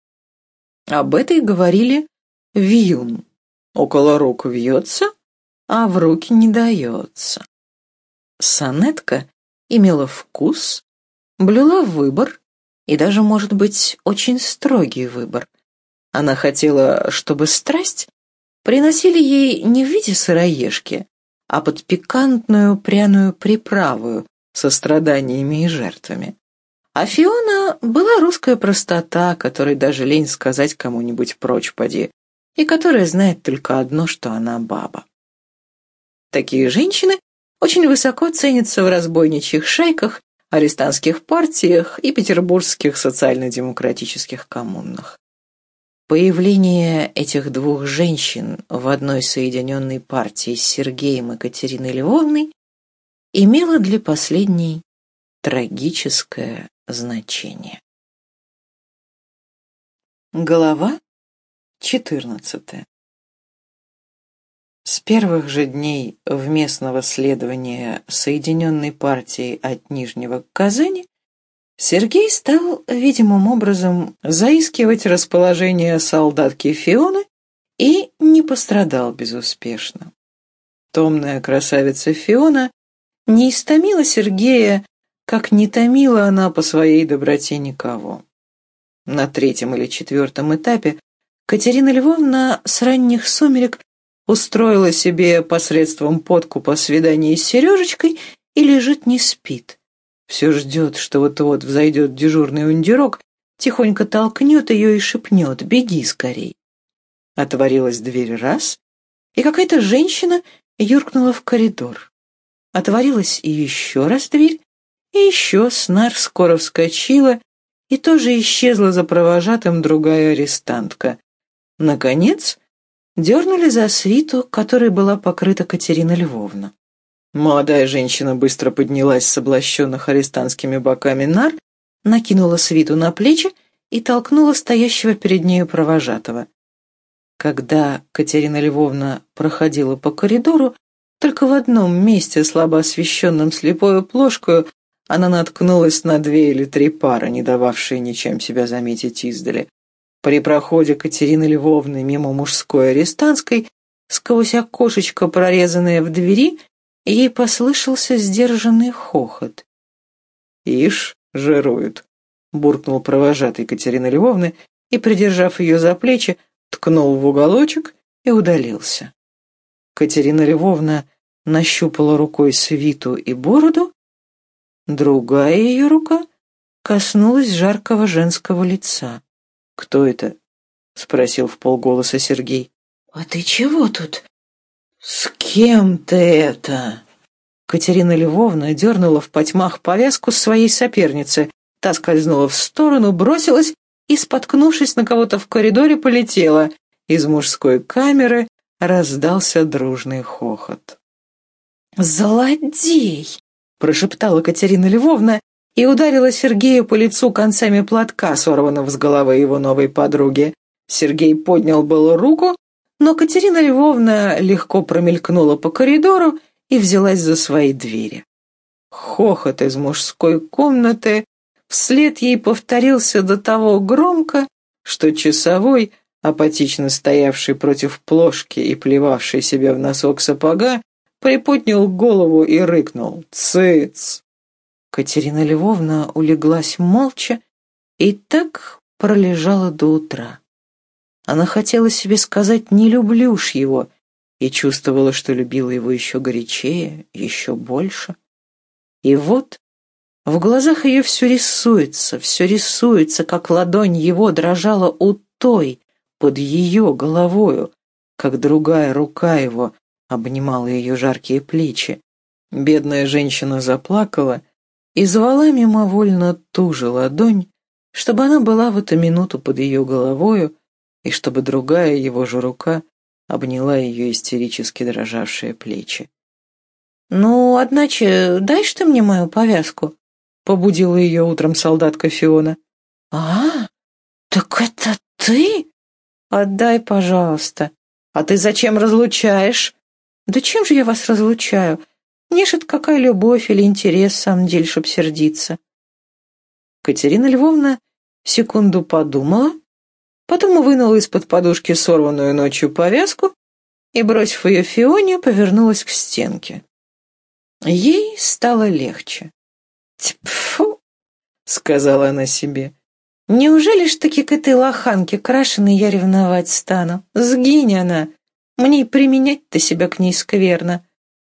Об этой говорили вьюн. Около рук вьется, а в руки не дается. Сонетка имела вкус, блюла выбор, и даже, может быть, очень строгий выбор. Она хотела, чтобы страсть приносили ей не в виде сыроежки, а под пикантную пряную приправу со страданиями и жертвами. А Фиона была русская простота, которой даже лень сказать кому-нибудь прочь поди, и которая знает только одно, что она баба. Такие женщины очень высоко ценятся в разбойничьих шайках, арестантских партиях и петербургских социально-демократических коммунах. Появление этих двух женщин в одной соединенной партии с Сергеем и Катериной Львовной имело для последней трагическое значение. Глава четырнадцатая. С первых же дней вместного следования Соединенной партии от Нижнего к Казани Сергей стал видимым образом заискивать расположение солдатки Фионы и не пострадал безуспешно. Томная красавица Фиона не истомила Сергея, как не томила она по своей доброте никого. На третьем или четвертом этапе Катерина Львовна с ранних сумерек устроила себе посредством подкупа свидание с Сережечкой и лежит не спит. Все ждет, что вот-вот взойдет дежурный ундерок, тихонько толкнет ее и шепнет: «Беги скорей». Отворилась дверь раз, и какая-то женщина юркнула в коридор. Отворилась и еще раз дверь, и еще снар скоро вскочила, и тоже исчезла за провожатым другая арестантка. Наконец, дернули за свиту, которой была покрыта Катерина Львовна. Молодая женщина быстро поднялась с облащенных арестантскими боками нар, накинула свиту на плечи и толкнула стоящего перед нею провожатого. Когда Катерина Львовна проходила по коридору, только в одном месте, слабо освещенном слепою плошкою, она наткнулась на две или три пары, не дававшие ничем себя заметить издали. При проходе Катерины Львовны мимо мужской арестантской, сквозь окошечко, прорезанное в двери, ей послышался сдержанный хохот. «Ишь, жируют», — буркнул провожатый Катерины Львовны и, придержав ее за плечи, ткнул в уголочек и удалился. Катерина Львовна нащупала рукой свиту и бороду, другая ее рука коснулась жаркого женского лица. «Кто это?» — спросил вполголоса Сергей. «А ты чего тут? С кем ты это?» Катерина Львовна дернула в потьмах повязку своей соперницы. Та скользнула в сторону, бросилась и, споткнувшись на кого-то в коридоре, полетела. Из мужской камеры раздался дружный хохот. «Злодей!» — прошептала Катерина Львовна и ударила Сергея по лицу концами платка, сорванного с головы его новой подруги. Сергей поднял было руку, но Катерина Львовна легко промелькнула по коридору и взялась за свои двери. Хохот из мужской комнаты вслед ей повторился до того громко, что часовой, апатично стоявший против плошки и плевавший себе в носок сапога, приподнял голову и рыкнул: «Цыц!». Катерина Львовна улеглась молча и так пролежала до утра. Она хотела себе сказать «не люблю ж его» и чувствовала, что любила его еще горячее, еще больше. И вот в глазах ее все рисуется, все рисуется, как ладонь его дрожала у той, под ее головою, как другая рука его обнимала ее жаркие плечи. Бедная женщина заплакала и звала мимовольно ту же ладонь, чтобы она была в эту минуту под ее головою, и чтобы другая его же рука обняла ее истерически дрожавшие плечи. «Ну, одначе, дай-ш ты мне мою повязку», — побудила ее утром солдатка Фиона. «А, так это ты? Отдай, пожалуйста. А ты зачем разлучаешь?» «Да чем же я вас разлучаю? Мне ж это какая любовь или интерес, в самом деле, чтоб сердиться». Катерина Львовна секунду подумала, потом вынула из-под подушки сорванную ночью повязку и, бросив ее Фионе, повернулась к стенке. Ей стало легче. «Тьфу!» — сказала она себе. «Неужели ж таки к этой лоханке крашеной я ревновать стану? Сгинь она! Мне и применять-то себя к ней скверно».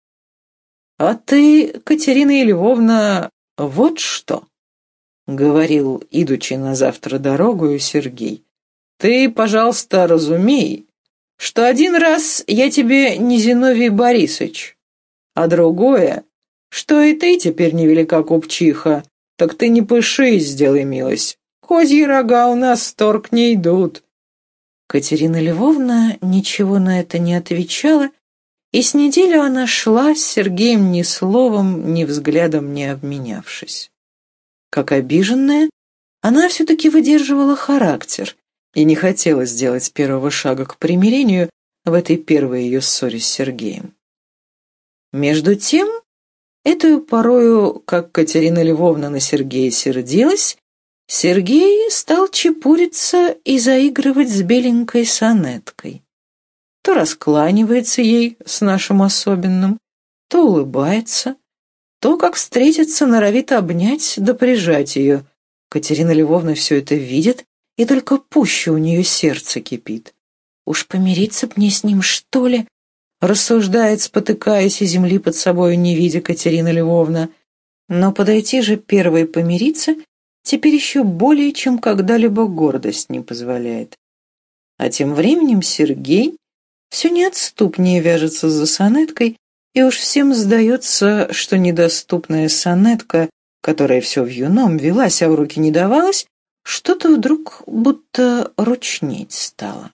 «А ты, Катерина Львовна, вот что!» — говорил, идучи на завтра дорогою, Сергей. «Ты, пожалуйста, разумей, что один раз я тебе не Зиновий Борисович, а другое, что и ты теперь невелика купчиха, так ты не пышись, сделай милость. Козьи рога у нас в торг не идут». Катерина Львовна ничего на это не отвечала, и с неделю она шла с Сергеем ни словом, ни взглядом не обменявшись. Как обиженная, она все-таки выдерживала характер и не хотела сделать первого шага к примирению в этой первой ее ссоре с Сергеем. Между тем, эту порою, как Катерина Львовна на Сергея сердилась, Сергей стал чепуриться и заигрывать с беленькой сонеткой. То раскланивается ей с нашим особенным, то улыбается, то, как встретится, норовит обнять да прижать ее. Катерина Львовна все это видит, и только пуще у нее сердце кипит. «Уж помириться б мне с ним, что ли?» рассуждает, спотыкаясь и земли под собою не видя Катерина Львовна. Но подойти же первой помириться теперь еще более, чем когда-либо гордость не позволяет. А тем временем Сергей все неотступнее вяжется за сонеткой, и уж всем сдается, что недоступная сонетка, которая все в юном велась, а в руки не давалась, что-то вдруг будто ручнеть стало.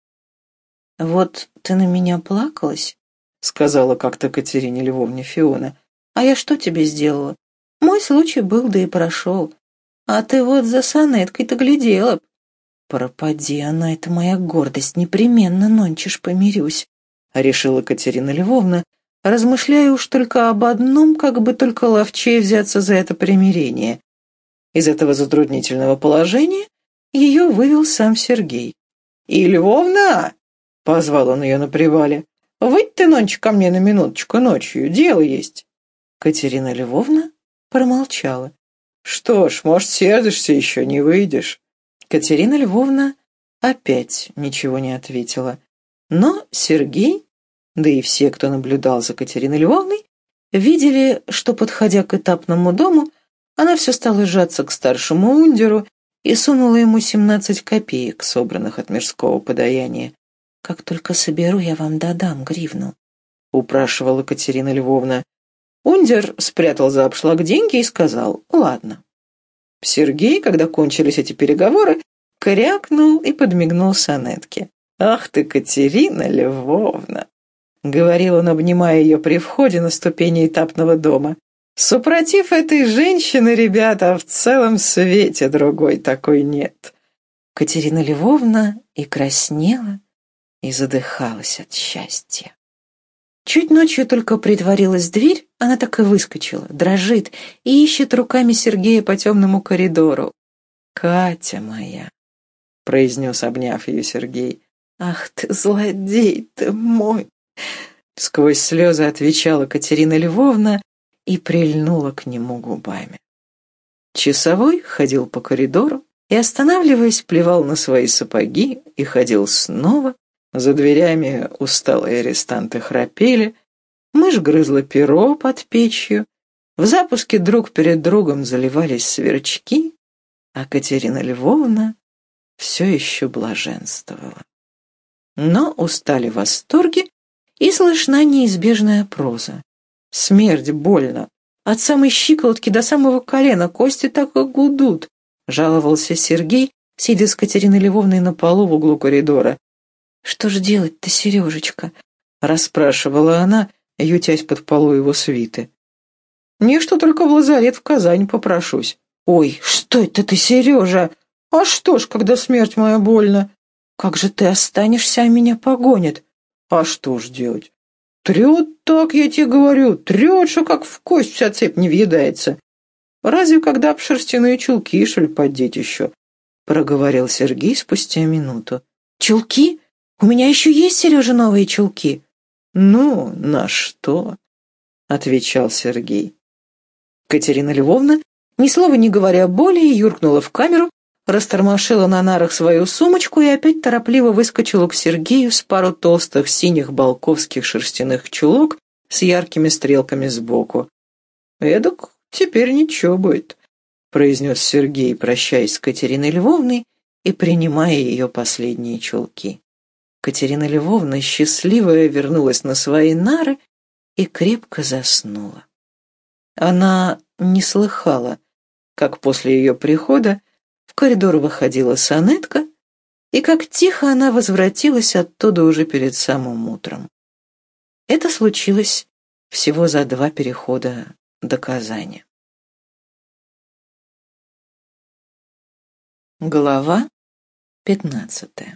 «Вот ты на меня плакалась», — сказала как-то Катерине Львовне Фиона, «а я что тебе сделала? Мой случай был, да и прошел. А ты вот за сонеткой-то глядела б. Пропади она, это моя гордость, непременно нонче ж помирюсь», — решила Катерина Львовна, размышляя уж только об одном, как бы только ловчее взяться за это примирение. Из этого затруднительного положения ее вывел сам Сергей. «И, Львовна!» — позвал он ее на привале. «Выйдь ты нонче ко мне на минуточку ночью, дело есть». Катерина Львовна промолчала. «Что ж, может, сердишься еще, не выйдешь?» Катерина Львовна опять ничего не ответила. Но Сергей, да и все, кто наблюдал за Катериной Львовной, видели, что, подходя к этапному дому, она все стала сжаться к старшему ундеру и сунула ему семнадцать копеек, собранных от мирского подаяния. «Как только соберу, я вам додам гривну», — упрашивала Катерина Львовна. Ундер спрятал за обшлаг деньги и сказал «ладно». Сергей, когда кончились эти переговоры, крякнул и подмигнул сонетке. «Ах ты, Катерина Львовна!» — говорил он, обнимая ее при входе на ступени этапного дома. «Супротив этой женщины, ребята, в целом свете другой такой нет». Катерина Львовна и краснела, и задыхалась от счастья. Чуть ночью только притворилась дверь, она так и выскочила, дрожит и ищет руками Сергея по темному коридору. «Катя моя», — произнес, обняв ее Сергей. «Ах ты, злодей ты мой!» Сквозь слезы отвечала Катерина Львовна и прильнула к нему губами. Часовой ходил по коридору и, останавливаясь, плевал на свои сапоги и ходил снова. За дверями усталые арестанты храпели, мышь грызла перо под печью, в запуске друг перед другом заливались сверчки, а Катерина Львовна все еще блаженствовала. Но устали восторги, и слышна неизбежная проза. «Смерть больно. От самой щиколотки до самого колена кости так и гудут», — жаловался Сергей, сидя с Катериной Львовной на полу в углу коридора. «Что ж делать-то, Сережечка?» — расспрашивала она, ютясь под полу его свиты. «Не, что только в лазарет в Казань попрошусь». «Ой, что это ты, Сережа? А что ж, когда смерть моя больно? Как же ты останешься, а меня погонят?» «А что ж делать? Трет так, я тебе говорю, трет, что как в кость вся цепь не въедается. Разве когда б шерстяные чулки, что ли, поддеть еще?» — проговорил Сергей спустя минуту. «Чулки? У меня еще есть, Сережа, новые чулки». «Ну, на что?» — отвечал Сергей. Катерина Львовна, ни слова не говоря более, юркнула в камеру, растормошила на нарах свою сумочку и опять торопливо выскочила к Сергею с пару толстых синих балковских шерстяных чулок с яркими стрелками сбоку. «Эдак теперь ничего будет», — произнес Сергей, прощаясь с Катериной Львовной и принимая ее последние чулки. Катерина Львовна, счастливая, вернулась на свои нары и крепко заснула. Она не слыхала, как после ее прихода в коридор выходила сонетка, и как тихо она возвратилась оттуда уже перед самым утром. Это случилось всего за два перехода до Казани. Глава пятнадцатая.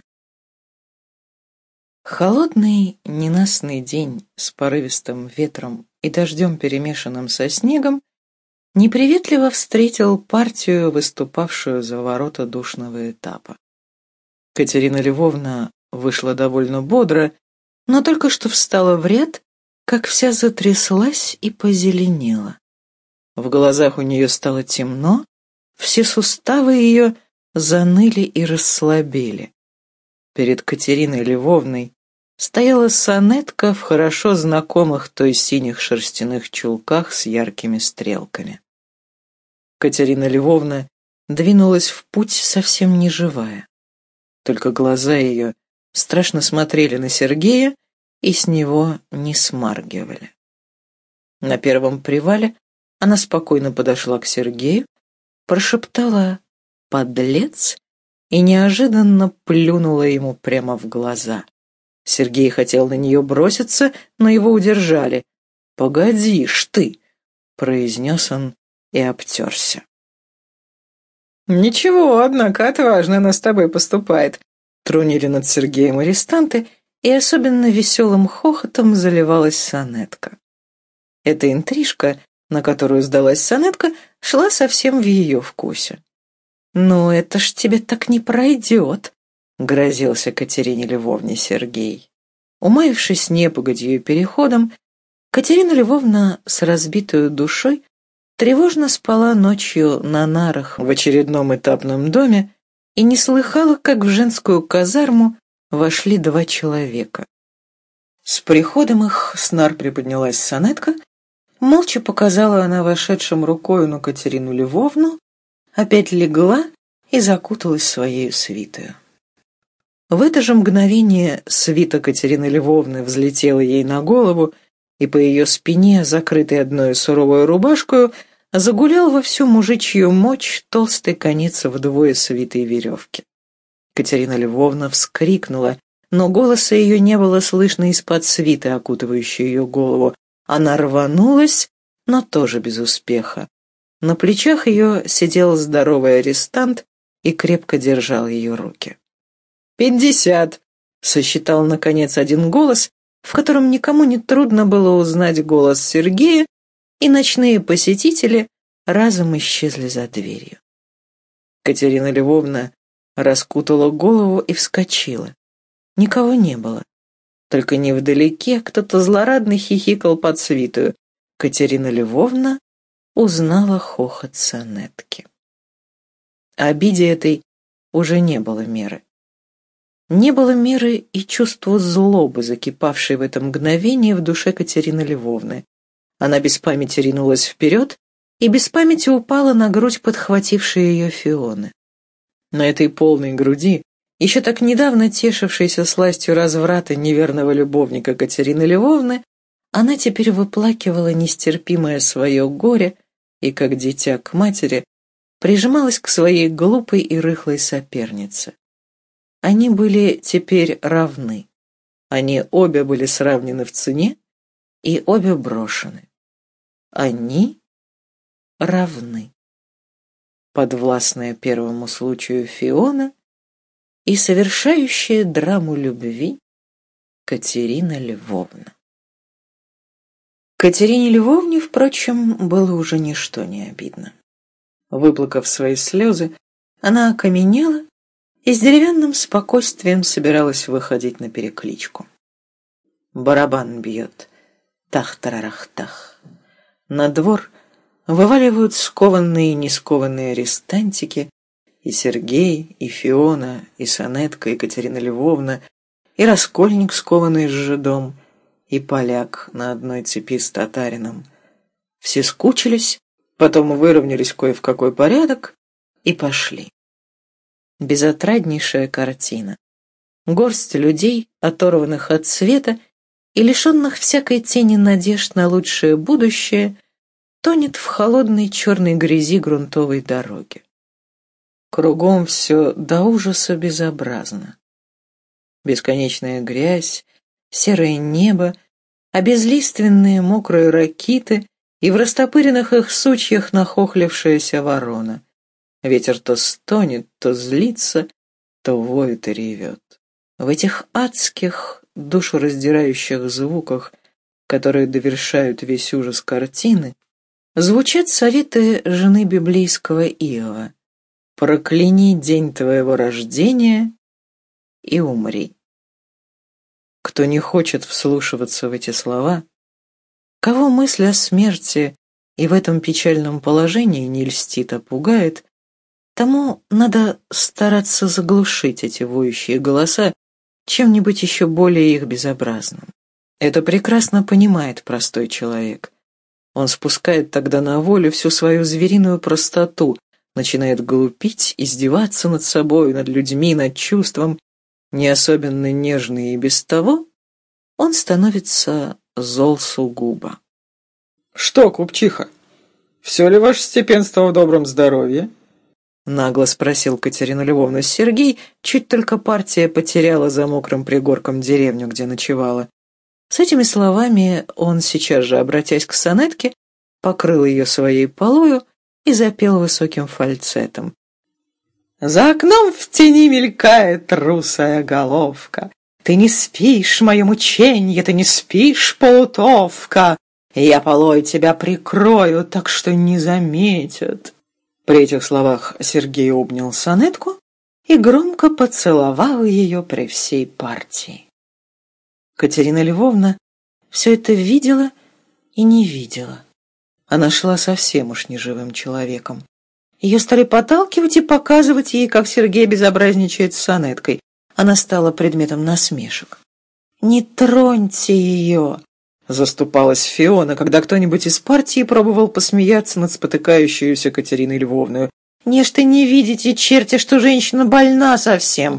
Холодный, ненастный день с порывистым ветром и дождем, перемешанным со снегом, неприветливо встретил партию, выступавшую за ворота душного этапа. Катерина Львовна вышла довольно бодро, но только что встала в ряд, как вся затряслась и позеленела. В глазах у нее стало темно, все суставы ее заныли и расслабели. Перед Катериной Львовной стояла сонетка в хорошо знакомых той синих шерстяных чулках с яркими стрелками. Катерина Львовна двинулась в путь совсем не живая. Только глаза ее страшно смотрели на Сергея и с него не смаргивали. На первом привале она спокойно подошла к Сергею, прошептала «подлец» и неожиданно плюнула ему прямо в глаза. Сергей хотел на нее броситься, но его удержали. «Погодишь ты», — произнес он и обтерся. «Ничего, однако, отважно она с тобой поступает», — трунили над Сергеем арестанты, и особенно веселым хохотом заливалась сонетка. Эта интрижка, на которую сдалась сонетка, шла совсем в ее вкусе. «Ну, это ж тебе так не пройдет», — грозился Катерине Львовне Сергей. Умаившись непогодью и переходом, Катерина Львовна с разбитой душой тревожно спала ночью на нарах в очередном этапном доме и не слыхала, как в женскую казарму вошли два человека. С приходом их с нар приподнялась сонетка, молча показала она вошедшим рукою на Катерину Львовну, опять легла и закуталась своею свитою. В это же мгновение свита Катерины Львовны взлетела ей на голову, и по ее спине, закрытой одной суровой рубашкою, загулял во всю мужичью мочь толстый конец вдвое свитой веревки. Катерина Львовна вскрикнула, но голоса ее не было слышно из-под свиты, окутывающей ее голову. Она рванулась, но тоже без успеха. На плечах ее сидел здоровый арестант и крепко держал ее руки. «Пятьдесят!» — сосчитал, наконец, один голос, в котором никому не трудно было узнать голос Сергея, и ночные посетители разом исчезли за дверью. Катерина Львовна раскутала голову и вскочила. Никого не было. Только невдалеке кто-то злорадно хихикал под свитою. Катерина Львовна узнала хохот сонетки. Обиде этой уже не было меры. Не было меры и чувству злобы, закипавшей в это мгновение в душе Катерины Львовны. Она без памяти ринулась вперед и без памяти упала на грудь подхватившей ее Фионы. На этой полной груди, еще так недавно тешившейся сластью разврата неверного любовника Катерины Львовны, она теперь выплакивала нестерпимое свое горе и, как дитя к матери, прижималась к своей глупой и рыхлой сопернице. Они были теперь равны. Они обе были сравнены в цене и обе брошены. Они равны. Подвластная первому случаю Фиона и совершающая драму любви Катерина Львовна. Катерине Львовне, впрочем, было уже ничто не обидно. Выплакав свои слезы, она окаменела и с деревянным спокойствием собиралась выходить на перекличку. Барабан бьет. Тах-тарарах-тах. На двор вываливают скованные и нескованные арестантики, и Сергей, и Фиона, и сонетка, и Катерина Львовна, и раскольник, скованный с жидом, и поляк на одной цепи с татарином. Все скучились, потом выровнялись кое в какой порядок и пошли. Безотраднейшая картина. Горсть людей, оторванных от света и лишенных всякой тени надежд на лучшее будущее, тонет в холодной черной грязи грунтовой дороги. Кругом все до ужаса безобразно. Бесконечная грязь, серое небо, обезлиственные мокрые ракиты и в растопыренных их сучьях нахохлившаяся ворона. Ветер то стонет, то злится, то воет и ревет. В этих адских, душераздирающих звуках, которые довершают весь ужас картины, звучат советы жены библейского Иова: «Прокляни день твоего рождения и умри». Кто не хочет вслушиваться в эти слова, кого мысль о смерти и в этом печальном положении не льстит, а пугает, тому надо стараться заглушить эти воющие голоса чем-нибудь еще более их безобразным. Это прекрасно понимает простой человек. Он спускает тогда на волю всю свою звериную простоту, начинает глупить, издеваться над собой, над людьми, над чувством, не особенно нежный и без того, он становится зол сугубо. «Что, купчиха, все ли ваше степенство в добром здоровье?» Нагло спросил Катерину Львовну Сергей, чуть только партия потеряла за мокрым пригорком деревню, где ночевала. С этими словами он, сейчас же обратясь к сонетке, покрыл ее своей полою и запел высоким фальцетом. «За окном в тени мелькает русая головка. Ты не спишь, мое мученье, ты не спишь, полутовка. Я полой тебя прикрою, так что не заметят». При этих словах Сергей обнял сонетку и громко поцеловал ее при всей партии. Катерина Львовна все это видела и не видела. Она шла совсем уж неживым человеком. Ее стали подталкивать и показывать ей, как Сергей безобразничает с сонеткой. Она стала предметом насмешек. «Не троньте ее!» — заступалась Фиона, когда кто-нибудь из партии пробовал посмеяться над спотыкающуюся Катериной Львовной. «Нечто не видите, черти, что женщина больна совсем!»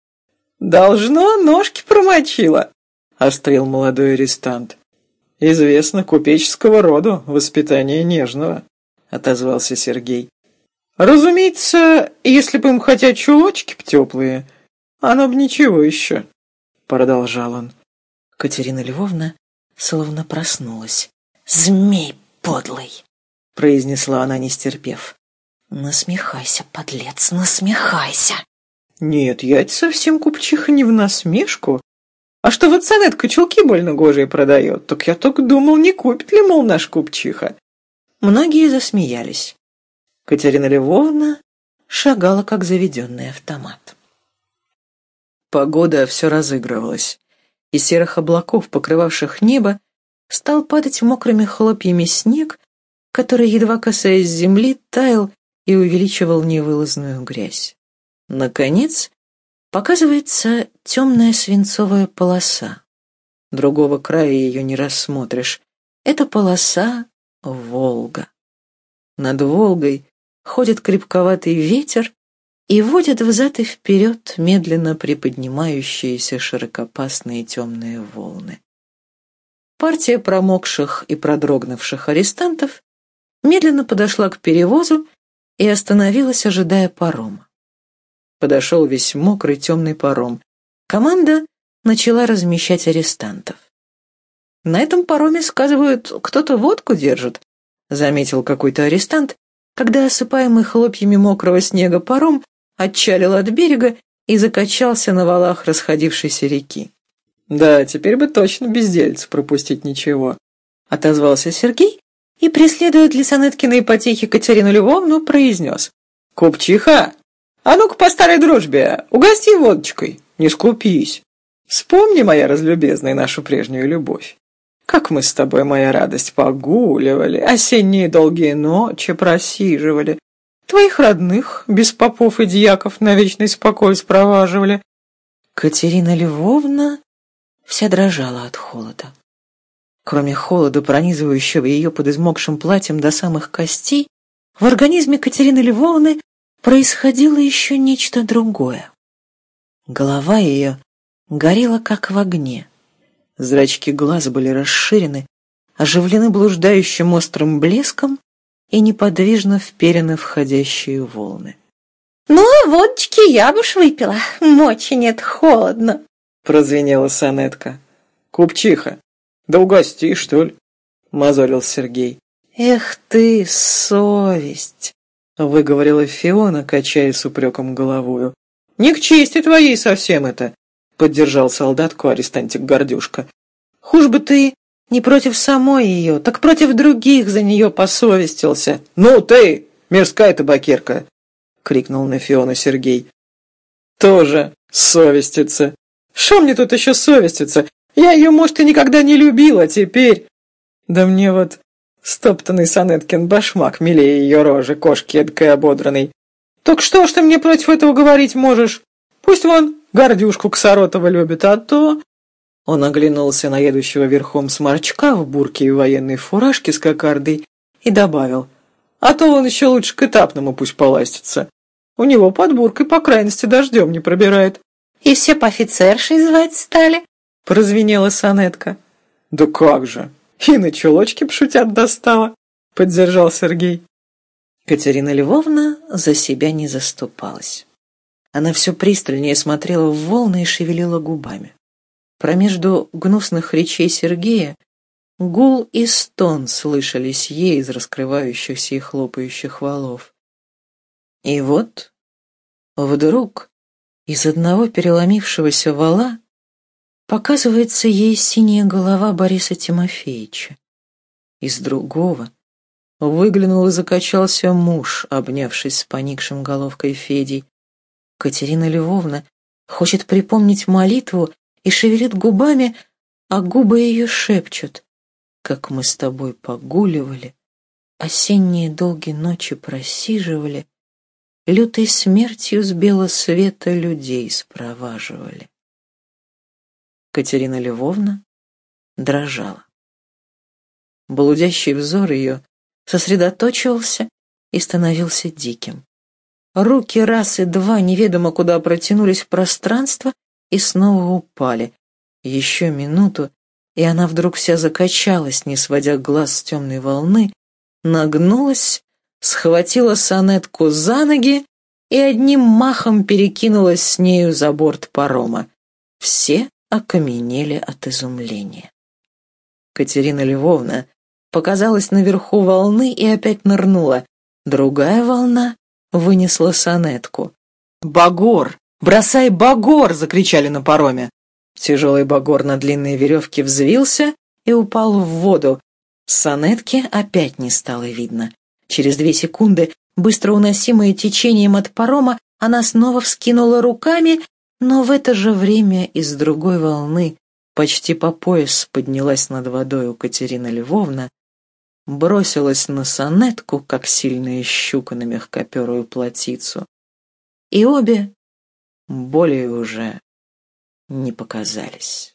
«Должно, ножки промочила!» — острил молодой арестант. «Известно, купеческого роду, воспитание нежного», — отозвался Сергей. «Разумеется, если бы им хотя чулочки б теплые, оно б ничего еще», — продолжал он. Катерина Львовна словно проснулась. «Змей подлый!» — произнесла она, не стерпев. «Насмехайся, подлец, насмехайся!» «Нет, я совсем, купчиха, не в насмешку. А что вот сонетка чулки больно гожие продает, так я только думал, не купит ли, мол, наш купчиха». Многие засмеялись. Катерина Львовна шагала, как заведенный автомат. Погода все разыгрывалась. Из серых облаков, покрывавших небо, стал падать мокрыми хлопьями снег, который, едва касаясь земли, таял и увеличивал невылазную грязь. Наконец, показывается темная свинцовая полоса. Другого края ее не рассмотришь. Это полоса Волга. Над Волгой ходит крепковатый ветер и водит взад и вперед медленно приподнимающиеся широкопасные темные волны. Партия промокших и продрогнувших арестантов медленно подошла к перевозу и остановилась, ожидая парома. Подошел весь мокрый темный паром. Команда начала размещать арестантов. «На этом пароме, сказывают, кто-то водку держит», — заметил какой-то арестант, когда осыпаемый хлопьями мокрого снега паром отчалил от берега и закачался на валах расходившейся реки. «Да, теперь бы точно бездельца пропустить ничего», — отозвался Сергей и, преследуя для Сонеткиной потехи Катерину Львовну, произнес. «Купчиха, а ну-ка по старой дружбе, угости водочкой, не скупись. Вспомни, моя разлюбезная, нашу прежнюю любовь. Как мы с тобой, моя радость, погуливали, осенние долгие ночи просиживали, твоих родных, без попов и дьяков, на вечный спокой спроваживали». Катерина Львовна вся дрожала от холода. Кроме холода, пронизывающего ее под измокшим платьем до самых костей, в организме Катерины Львовны происходило еще нечто другое. Голова ее горела, как в огне. Зрачки глаз были расширены, оживлены блуждающим острым блеском и неподвижно вперены входящие волны. «Ну, а водочки я бы ж выпила, мочи нет, холодно», — прозвенела сонетка. «Купчиха, да угости, что ли?» — мозолил Сергей. «Эх ты, совесть!» — выговорила Фиона, качая с упреком головою. «Не к чести твоей совсем это!» — поддержал солдатку арестантик Гордюшка. «Хуже бы ты не против самой ее, так против других за нее посовестился». «Ну ты, мирская табакерка!» — крикнул на Фиону Сергей. «Тоже совестится! Шо мне тут еще совеститься? Я ее, может, и никогда не любила, теперь... Да мне вот стоптанный Сонеткин башмак милее ее рожи, кошки эдакой ободранной. Так что ж ты мне против этого говорить можешь? Пусть вон Гордюшку Ксаротова любит, а то...» Он оглянулся на едущего верхом сморчка в бурке и военной фуражке с кокардой и добавил: «А то он еще лучше к этапному пусть поластится. У него под буркой, по крайности, дождем не пробирает». «И все по офицершей звать стали?» — прозвенела Сонетка. «Да как же! И на чулочки пшутят достала!» — поддержал Сергей. Катерина Львовна за себя не заступалась. Она все пристальнее смотрела в волны и шевелила губами. Промежду гнусных речей Сергея гул и стон слышались ей из раскрывающихся и хлопающих валов. И вот вдруг из одного переломившегося вала показывается ей синяя голова Бориса Тимофеевича. Из другого выглянул и закачался муж, обнявшись с поникшим головкой Федей. Катерина Львовна хочет припомнить молитву и шевелит губами, а губы ее шепчут: «Как мы с тобой погуливали, осенние долгие ночи просиживали, лютой смертью с белого света людей спроваживали». Катерина Львовна дрожала. Блудящий взор ее сосредоточивался и становился диким. Руки раз и два неведомо куда протянулись в пространство и снова упали. Еще минуту, и она вдруг вся закачалась, не сводя глаз с темной волны, нагнулась, схватила Сонетку за ноги и одним махом перекинулась с нею за борт парома. Все окаменели от изумления. Катерина Львовна показалась наверху волны и опять нырнула. Другая волна вынесла Сонетку. «Багор! Бросай багор!» — закричали на пароме. Тяжелый багор на длинной веревке взвился и упал в воду. Сонетки опять не стало видно. Через две секунды, быстро уносимая течением от парома, она снова вскинула руками, но в это же время из другой волны почти по пояс поднялась над водою Катерина Львовна, бросилась на Сонетку, как сильная щука на мягкоперую плотицу, и обе более уже не показались.